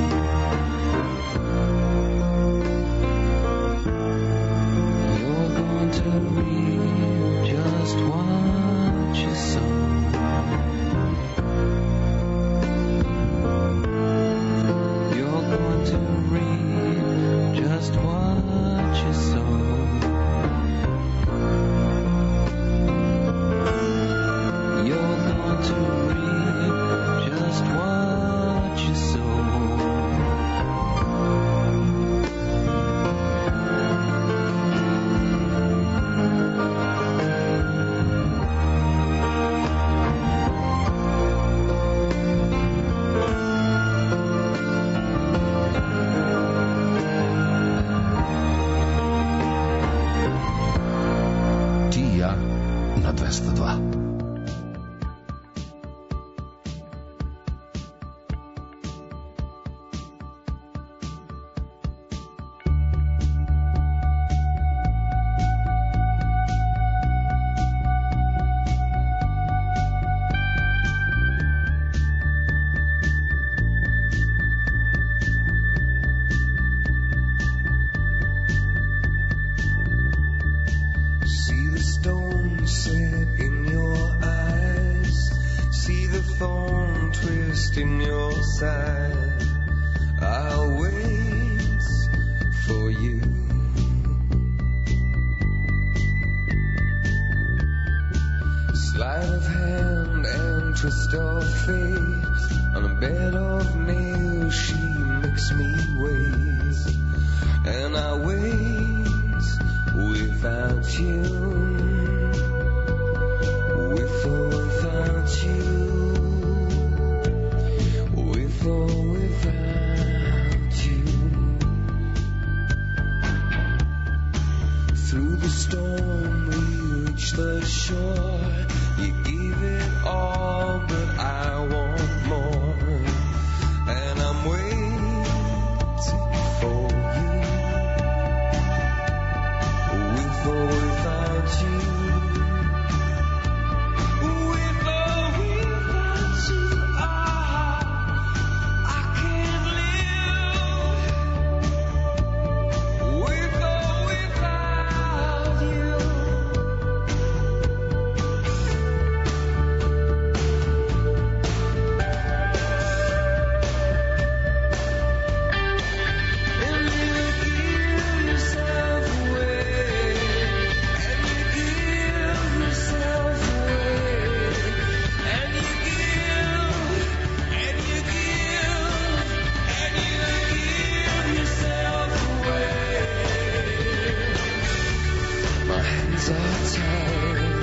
You're going to reap just what you sow. You're going to reap just what you sow. You're going to reap just what you sow. Ti i ja na dvesta dva. See the stone set in your eyes. See the thorn twist in your side. I'll wait for you. Sleight of hand and twist of fate. On a bed of nails she makes me wait. And I wait without you, with or without you, with or without you. Through the storm we reach the shore. You give it all, but I want more. And I'm waiting for you. With or without you, with or without you, ah, I can't live. With or without you. hands are tied.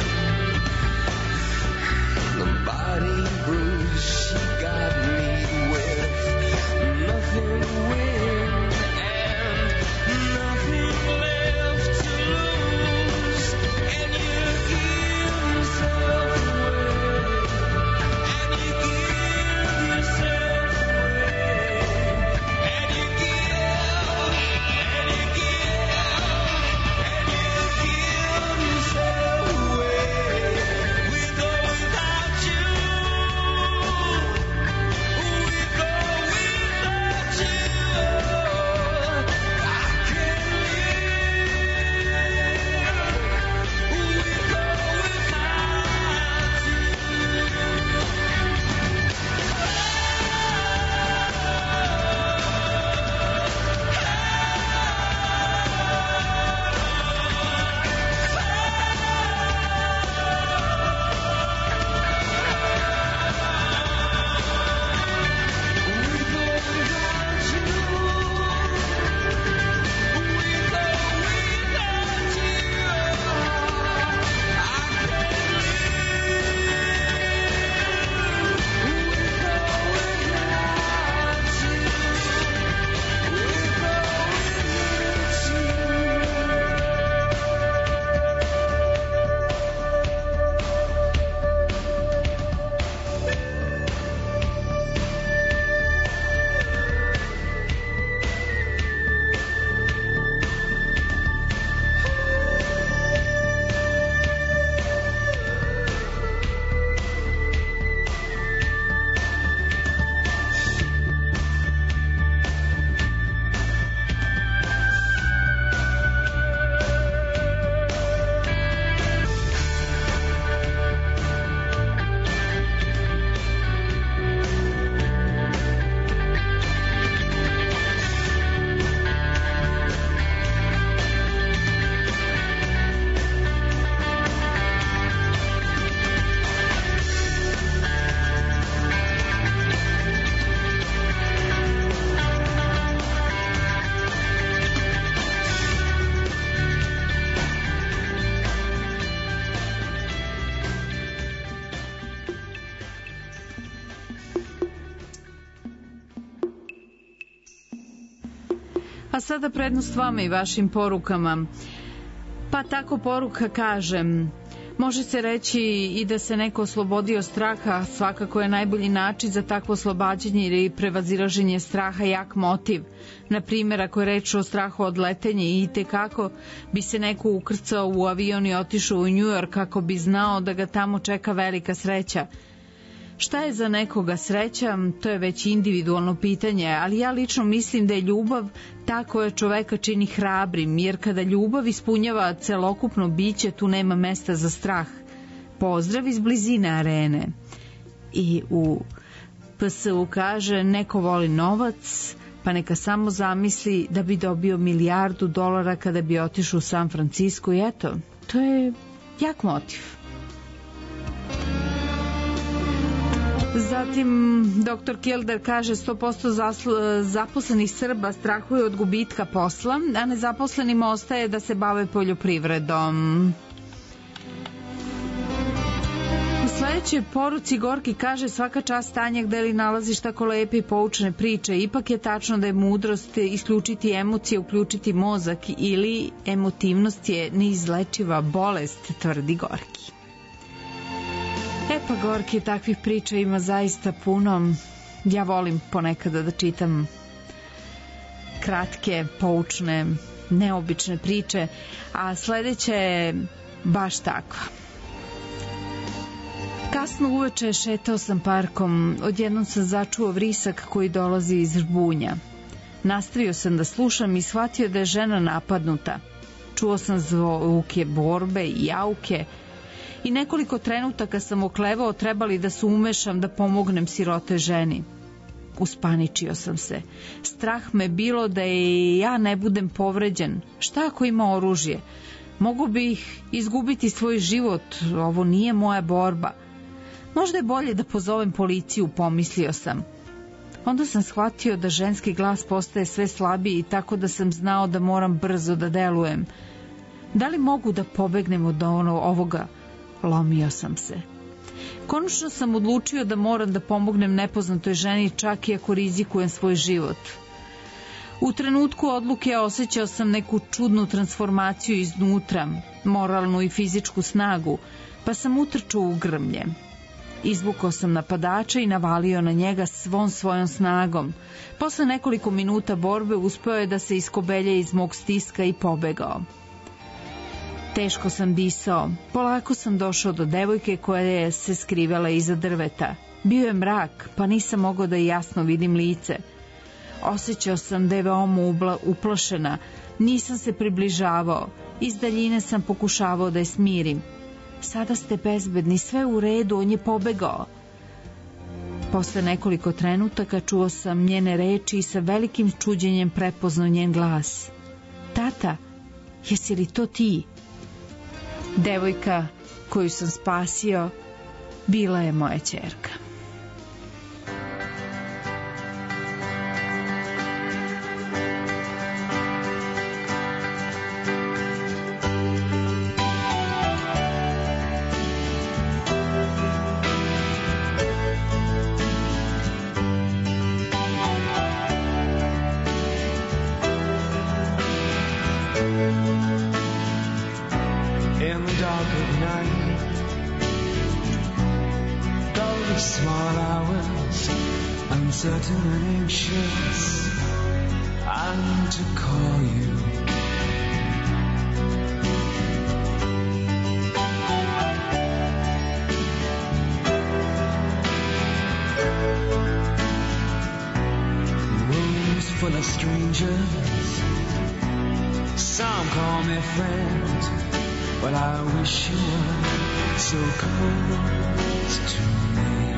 The body bruise she got me with nothing to win and nothing left to lose. And you give yourself away, and you give yourself away, and you give, and you give, and you give yourself away. We go without you. We go without you. I can't live. We go A sada prednost vama i vašim porukama. Pa tako poruka kaže: može se reći i da se neko oslobodi od straha, svakako je najbolji način za takvo oslobađanje ili prevazilaženje straha jak motiv. Na primjer, ako je reč o strahu od letenja, i tekako bi se neko ukrcao u avion i otišao u New York kako bi znao da ga tamo čeka velika sreća. Šta je za nekoga sreća, to je već individualno pitanje, ali ja lično mislim da je ljubav ta koja čoveka čini hrabrim, jer kada ljubav ispunjava celokupno biće, tu nema mesta za strah. Pozdrav iz blizine arene. I u P S U kaže: neko voli novac, pa neka samo zamisli da bi dobio milijardu dolara kada bi otišao u San Francisco, i eto, to je jak motiv. Zatim, doktor Kilder kaže: sto posto zaposlenih Srba strahuje od gubitka posla, a nezaposlenima ostaje da se bave poljoprivredom. U sledećoj poruci Gorki kaže: svaka čast Tanja, gde li nalaziš tako lepe i poučne priče. Ipak je tačno da je mudrost isključiti emocije, uključiti mozak, ili emotivnost je neizlečiva bolest, tvrdi Gorki. E pa Gorki, takvih priča ima zaista puno. Ja volim ponekada da čitam kratke, poučne, neobične priče, a sledeća je baš takva. Kasno uveče šetao sam parkom, odjednom sam začuo vrisak koji dolazi iz žbunja. Nastavio sam da slušam i shvatio da je žena napadnuta. Čuo sam zvuke borbe i jauke, i nekoliko trenutaka sam oklevao trebali da se umešam da pomognem sirote ženi. Uspaničio sam se. Strah me bilo da i ja ne budem povređen. Šta ako ima oružje? Mogu bih izgubiti svoj život, ovo nije moja borba. Možda je bolje da pozovem policiju, pomislio sam. Onda sam shvatio da ženski glas postaje sve slabiji, tako da sam znao da moram brzo da delujem. Da li mogu da pobegnem od ono, ovoga? Lomio sam se. Konačno sam odlučio da moram da pomognem nepoznatoj ženi, čak i ako rizikujem svoj život. U trenutku odluke osjećao sam neku čudnu transformaciju iznutra, moralnu i fizičku snagu, pa sam utrčao u grmlje. Izvukao sam napadača i navalio na njega svom svojom snagom. Posle nekoliko minuta borbe uspeo je da se iskobelje iz mog stiska i pobegao. Teško sam disao. Polako sam došao do devojke koja je se skrivala iza drveta. Bio je mrak, pa nisam mogao da jasno vidim lice. Osjećao sam da je veoma ubla, uplašena. Nisam se približavao. Iz daljine sam pokušavao da je smirim. Sada ste bezbedni, sve u redu, on je pobegao. Posle nekoliko trenutaka čuo sam njene reči i sa velikim čuđenjem prepoznao njen glas. Tata, jesi li to ti? Devojka koju sam spasio bila je moja ćerka. Certain and anxious, I need to call you. Rooms full of strangers, some call me friend, but I wish you were so close to me.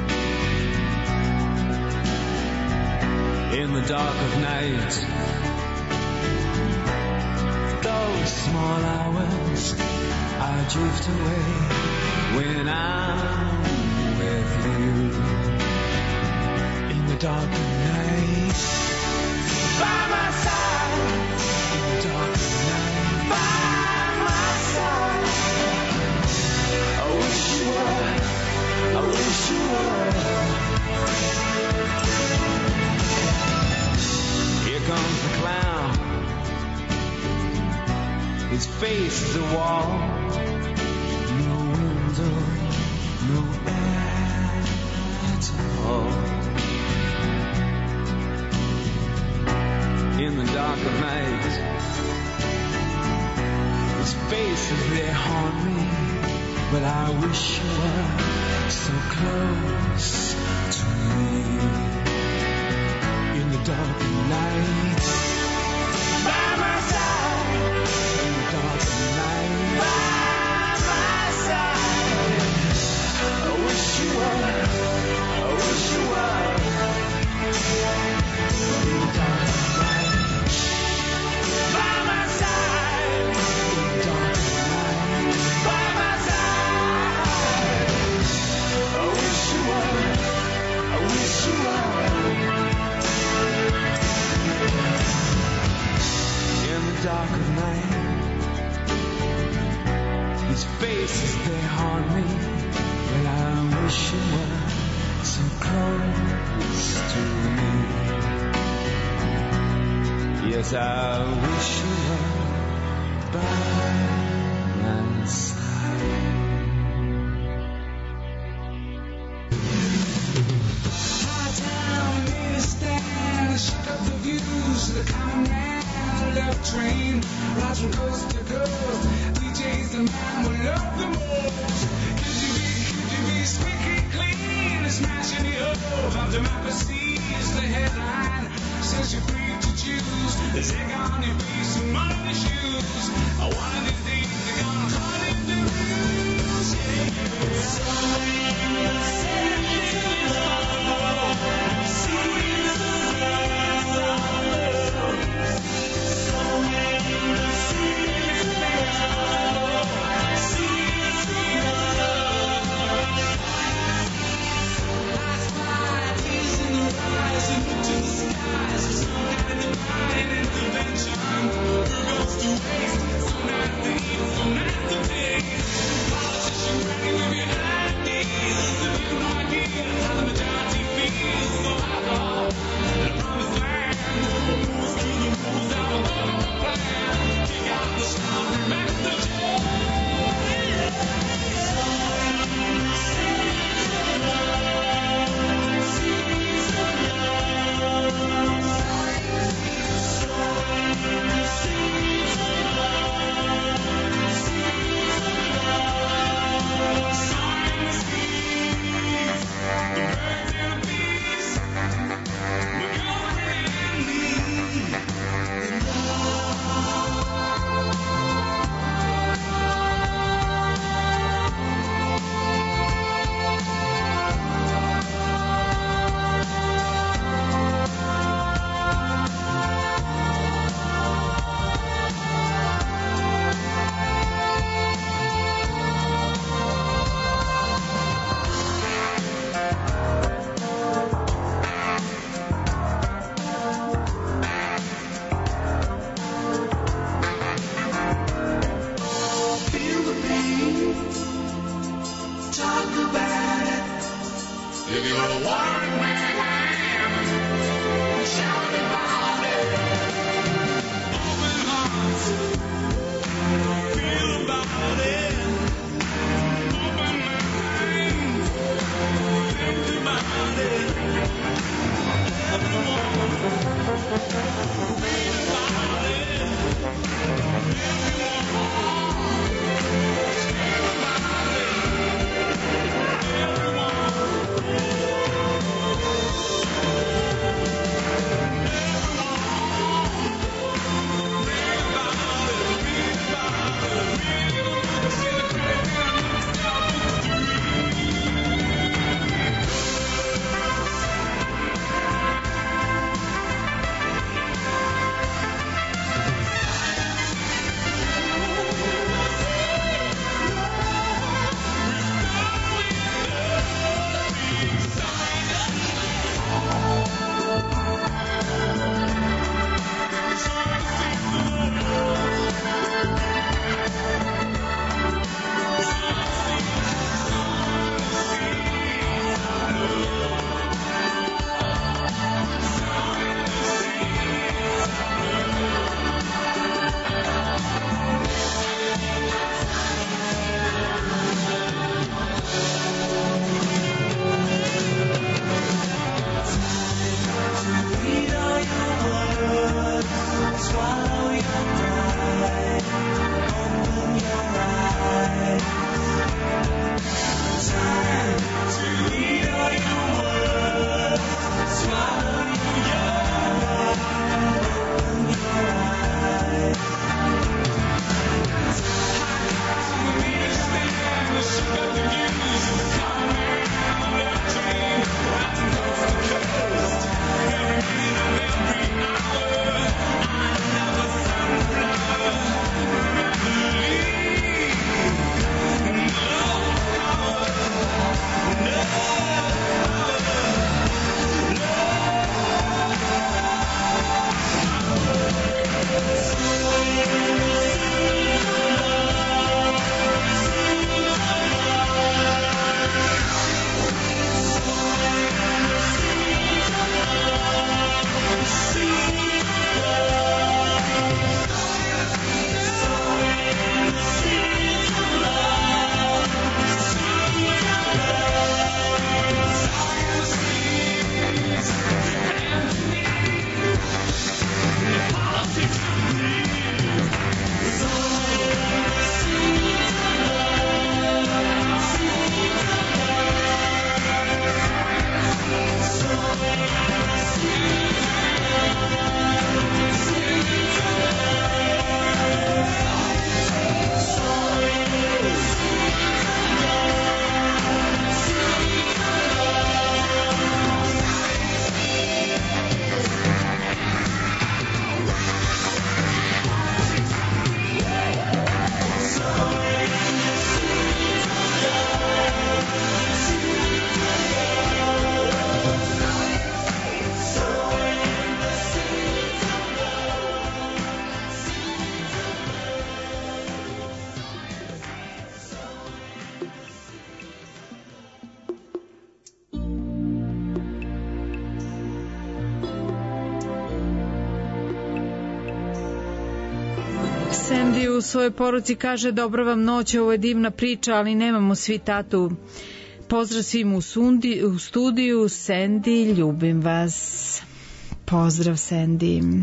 In the dark of night, those small hours, I drift away when I'm with you. In the dark of night, by my side. In the dark of night, by my side. I wish you were, I wish you were. Comes the clown, his face is a wall, no window, no air at all. In the dark of night, his face is there haunt me, but I wish you were so close to me. In the dark of night, by my side. In the dark of night, by my side. I wish you were, I wish you were. In the dark of night, by my side. In the dark of night, by my side. I wish you were, I wish you were. Dark of night, his face is there haunt me, but I wish you were so close to me. Yes, I wish you were by my side. High town, made a stand, shook up the views, the common man. Left train, rides from coast to coast. D J's the man we love the most. Could you be, could you be squeaky clean? Smashing the up, how democracy is the headline. Says you're free to choose. There's egg on your face and mud on your shoes. One of these days they're gonna hunt in the rooms. Yeah. Somewhere sending love, see the rise of love. Somewhere in the sea of love, seas of love. Last night is in the rise into the skies. Some kind of divine intervention. Who goes to waste? Some kind of Sandy u svojoj poruci kaže: dobro vam noć, ovo je divna priča, ali nemamo svi tatu. Pozdrav svim u, sundi, u studiju. Sandy, ljubim vas. Pozdrav, Sandy.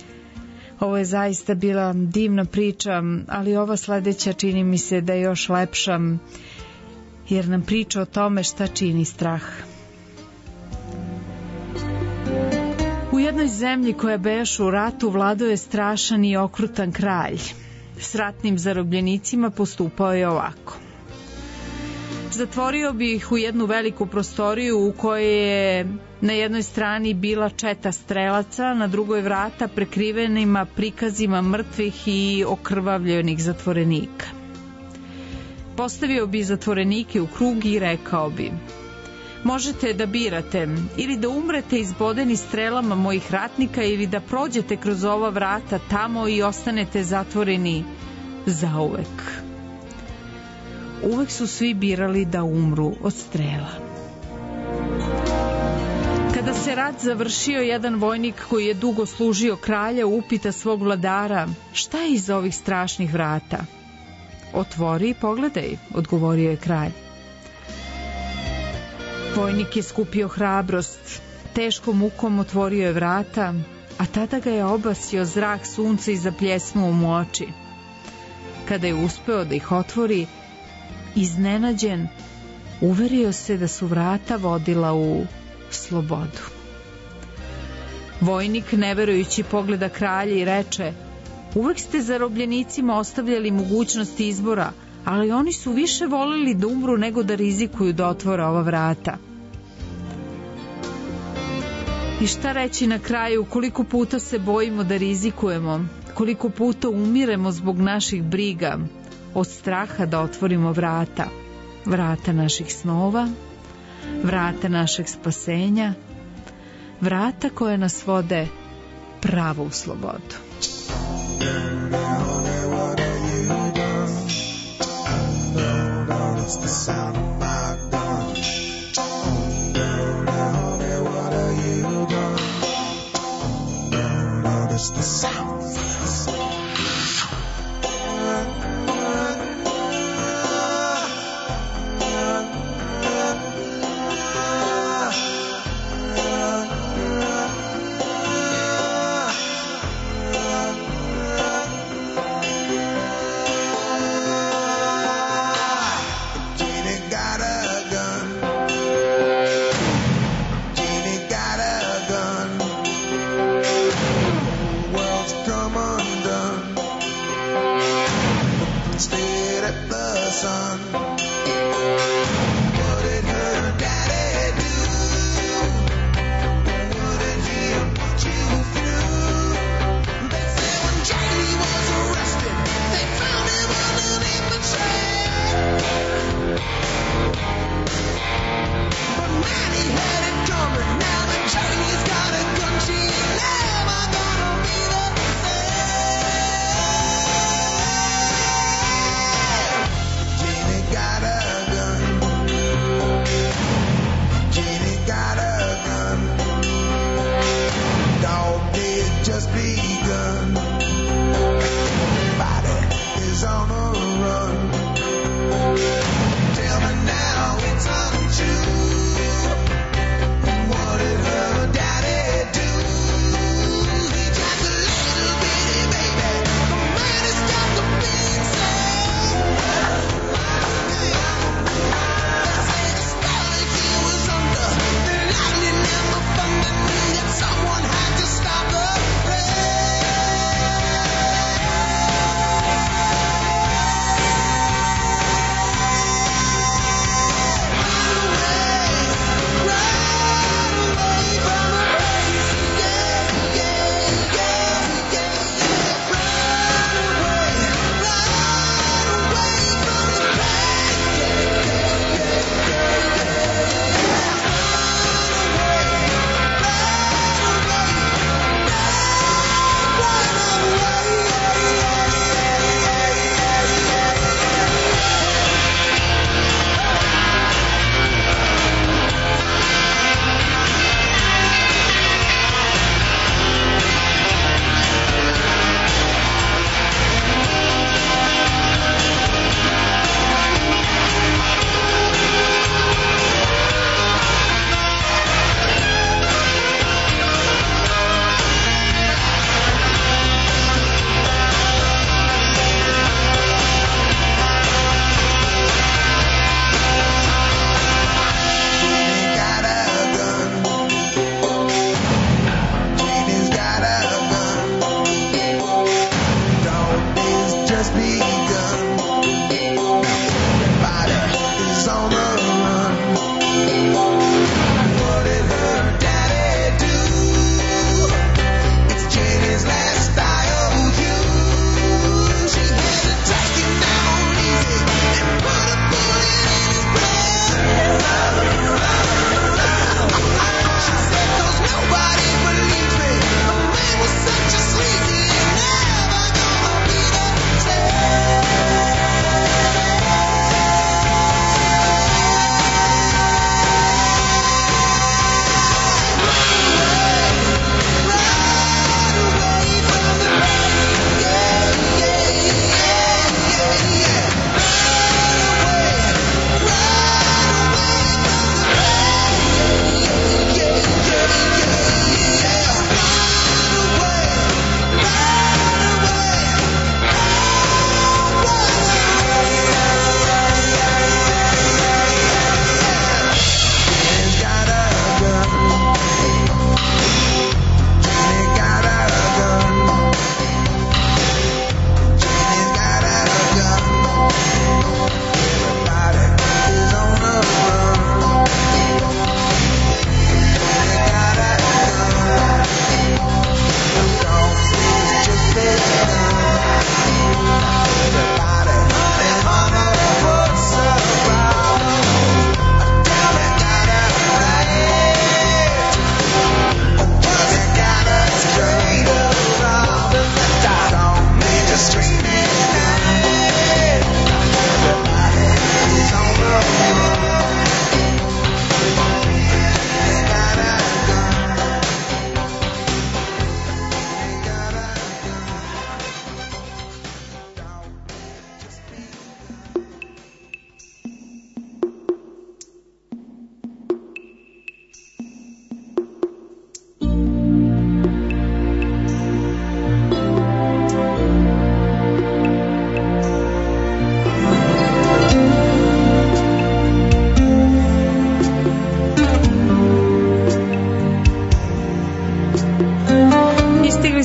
Ovo je zaista bila divna priča, ali ova sledeća čini mi se da je još lepša, jer nam priča o tome šta čini strah. U jednoj zemlji koja beše u ratu vladao je strašan i okrutan kralj. S ratnim zarobljenicima postupao je ovako. Zatvorio bi ih u jednu veliku prostoriju u kojoj je na jednoj strani bila četa strelaca, na drugoj vrata prekrivenima prikazima mrtvih i okrvavljenih zatvorenika. Postavio bi zatvorenike u krug i rekao bi: možete da birate ili da umrete izbodeni strelama mojih ratnika ili da prođete kroz ova vrata tamo i ostanete zatvoreni zauvek. Uvek su svi birali da umru od strela. se rat završio, jedan vojnik koji je dugo služio kralja upita svog vladara: šta je iza ovih strašnih vrata? Otvori i pogledaj, odgovorio je kralj. Vojnik je skupio hrabrost, teškom mukom otvorio je vrata, a tada ga je obasio zrak sunca i zapljesnuo mu oči. Kada je uspeo da ih otvori, iznenađen, uverio se da su vrata vodila u slobodu. Vojnik, neverujući, pogleda kralja i reče: uvek ste zarobljenicima ostavljali mogućnost izbora, ali oni su više voleli da umru nego da rizikuju da otvore ova vrata. I šta reći na kraju, koliko puta se bojimo da rizikujemo, koliko puta umiremo zbog naših briga, od straha da otvorimo vrata, vrata naših snova, vrata našeg spasenja, vrata koje nas vode pravo u slobodu. It's the sound of my gun. What have you done? Notice the sound. Got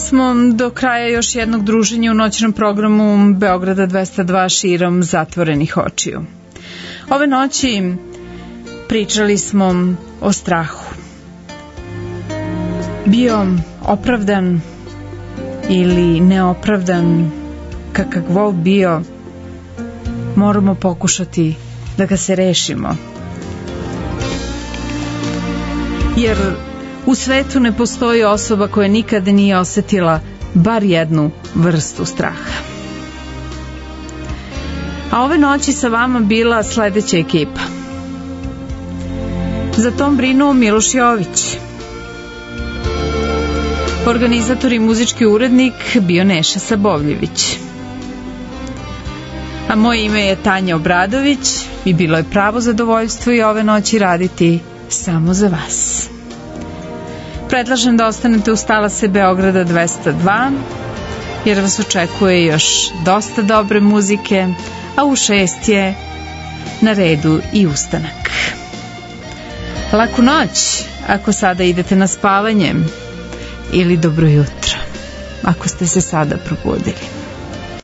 smo do kraja još jednog druženja u noćnom programu Beograda dvesta dva širom zatvorenih očiju. Ove noći pričali smo o strahu. Bio opravdan ili neopravdan, kakav god bio, moramo pokušati da ga se rešimo. Jer u svetu ne postoji osoba koja nikada nije osetila bar jednu vrstu straha. A ove noći sa vama bila sledeća ekipa. Za tom brinuo Miloš Jović. Organizator i muzički urednik bio Neša Sabovljević. A moje ime je Tanja Obradović i bilo je pravo zadovoljstvo i ove noći raditi samo za vas. Predlažem da ostanete uz talase Beograda dvesta dva, jer vas očekuje još dosta dobre muzike, a u šest je na redu i ustanak. Laku noć ako sada idete na spavanje, ili dobro jutro ako ste se sada probudili.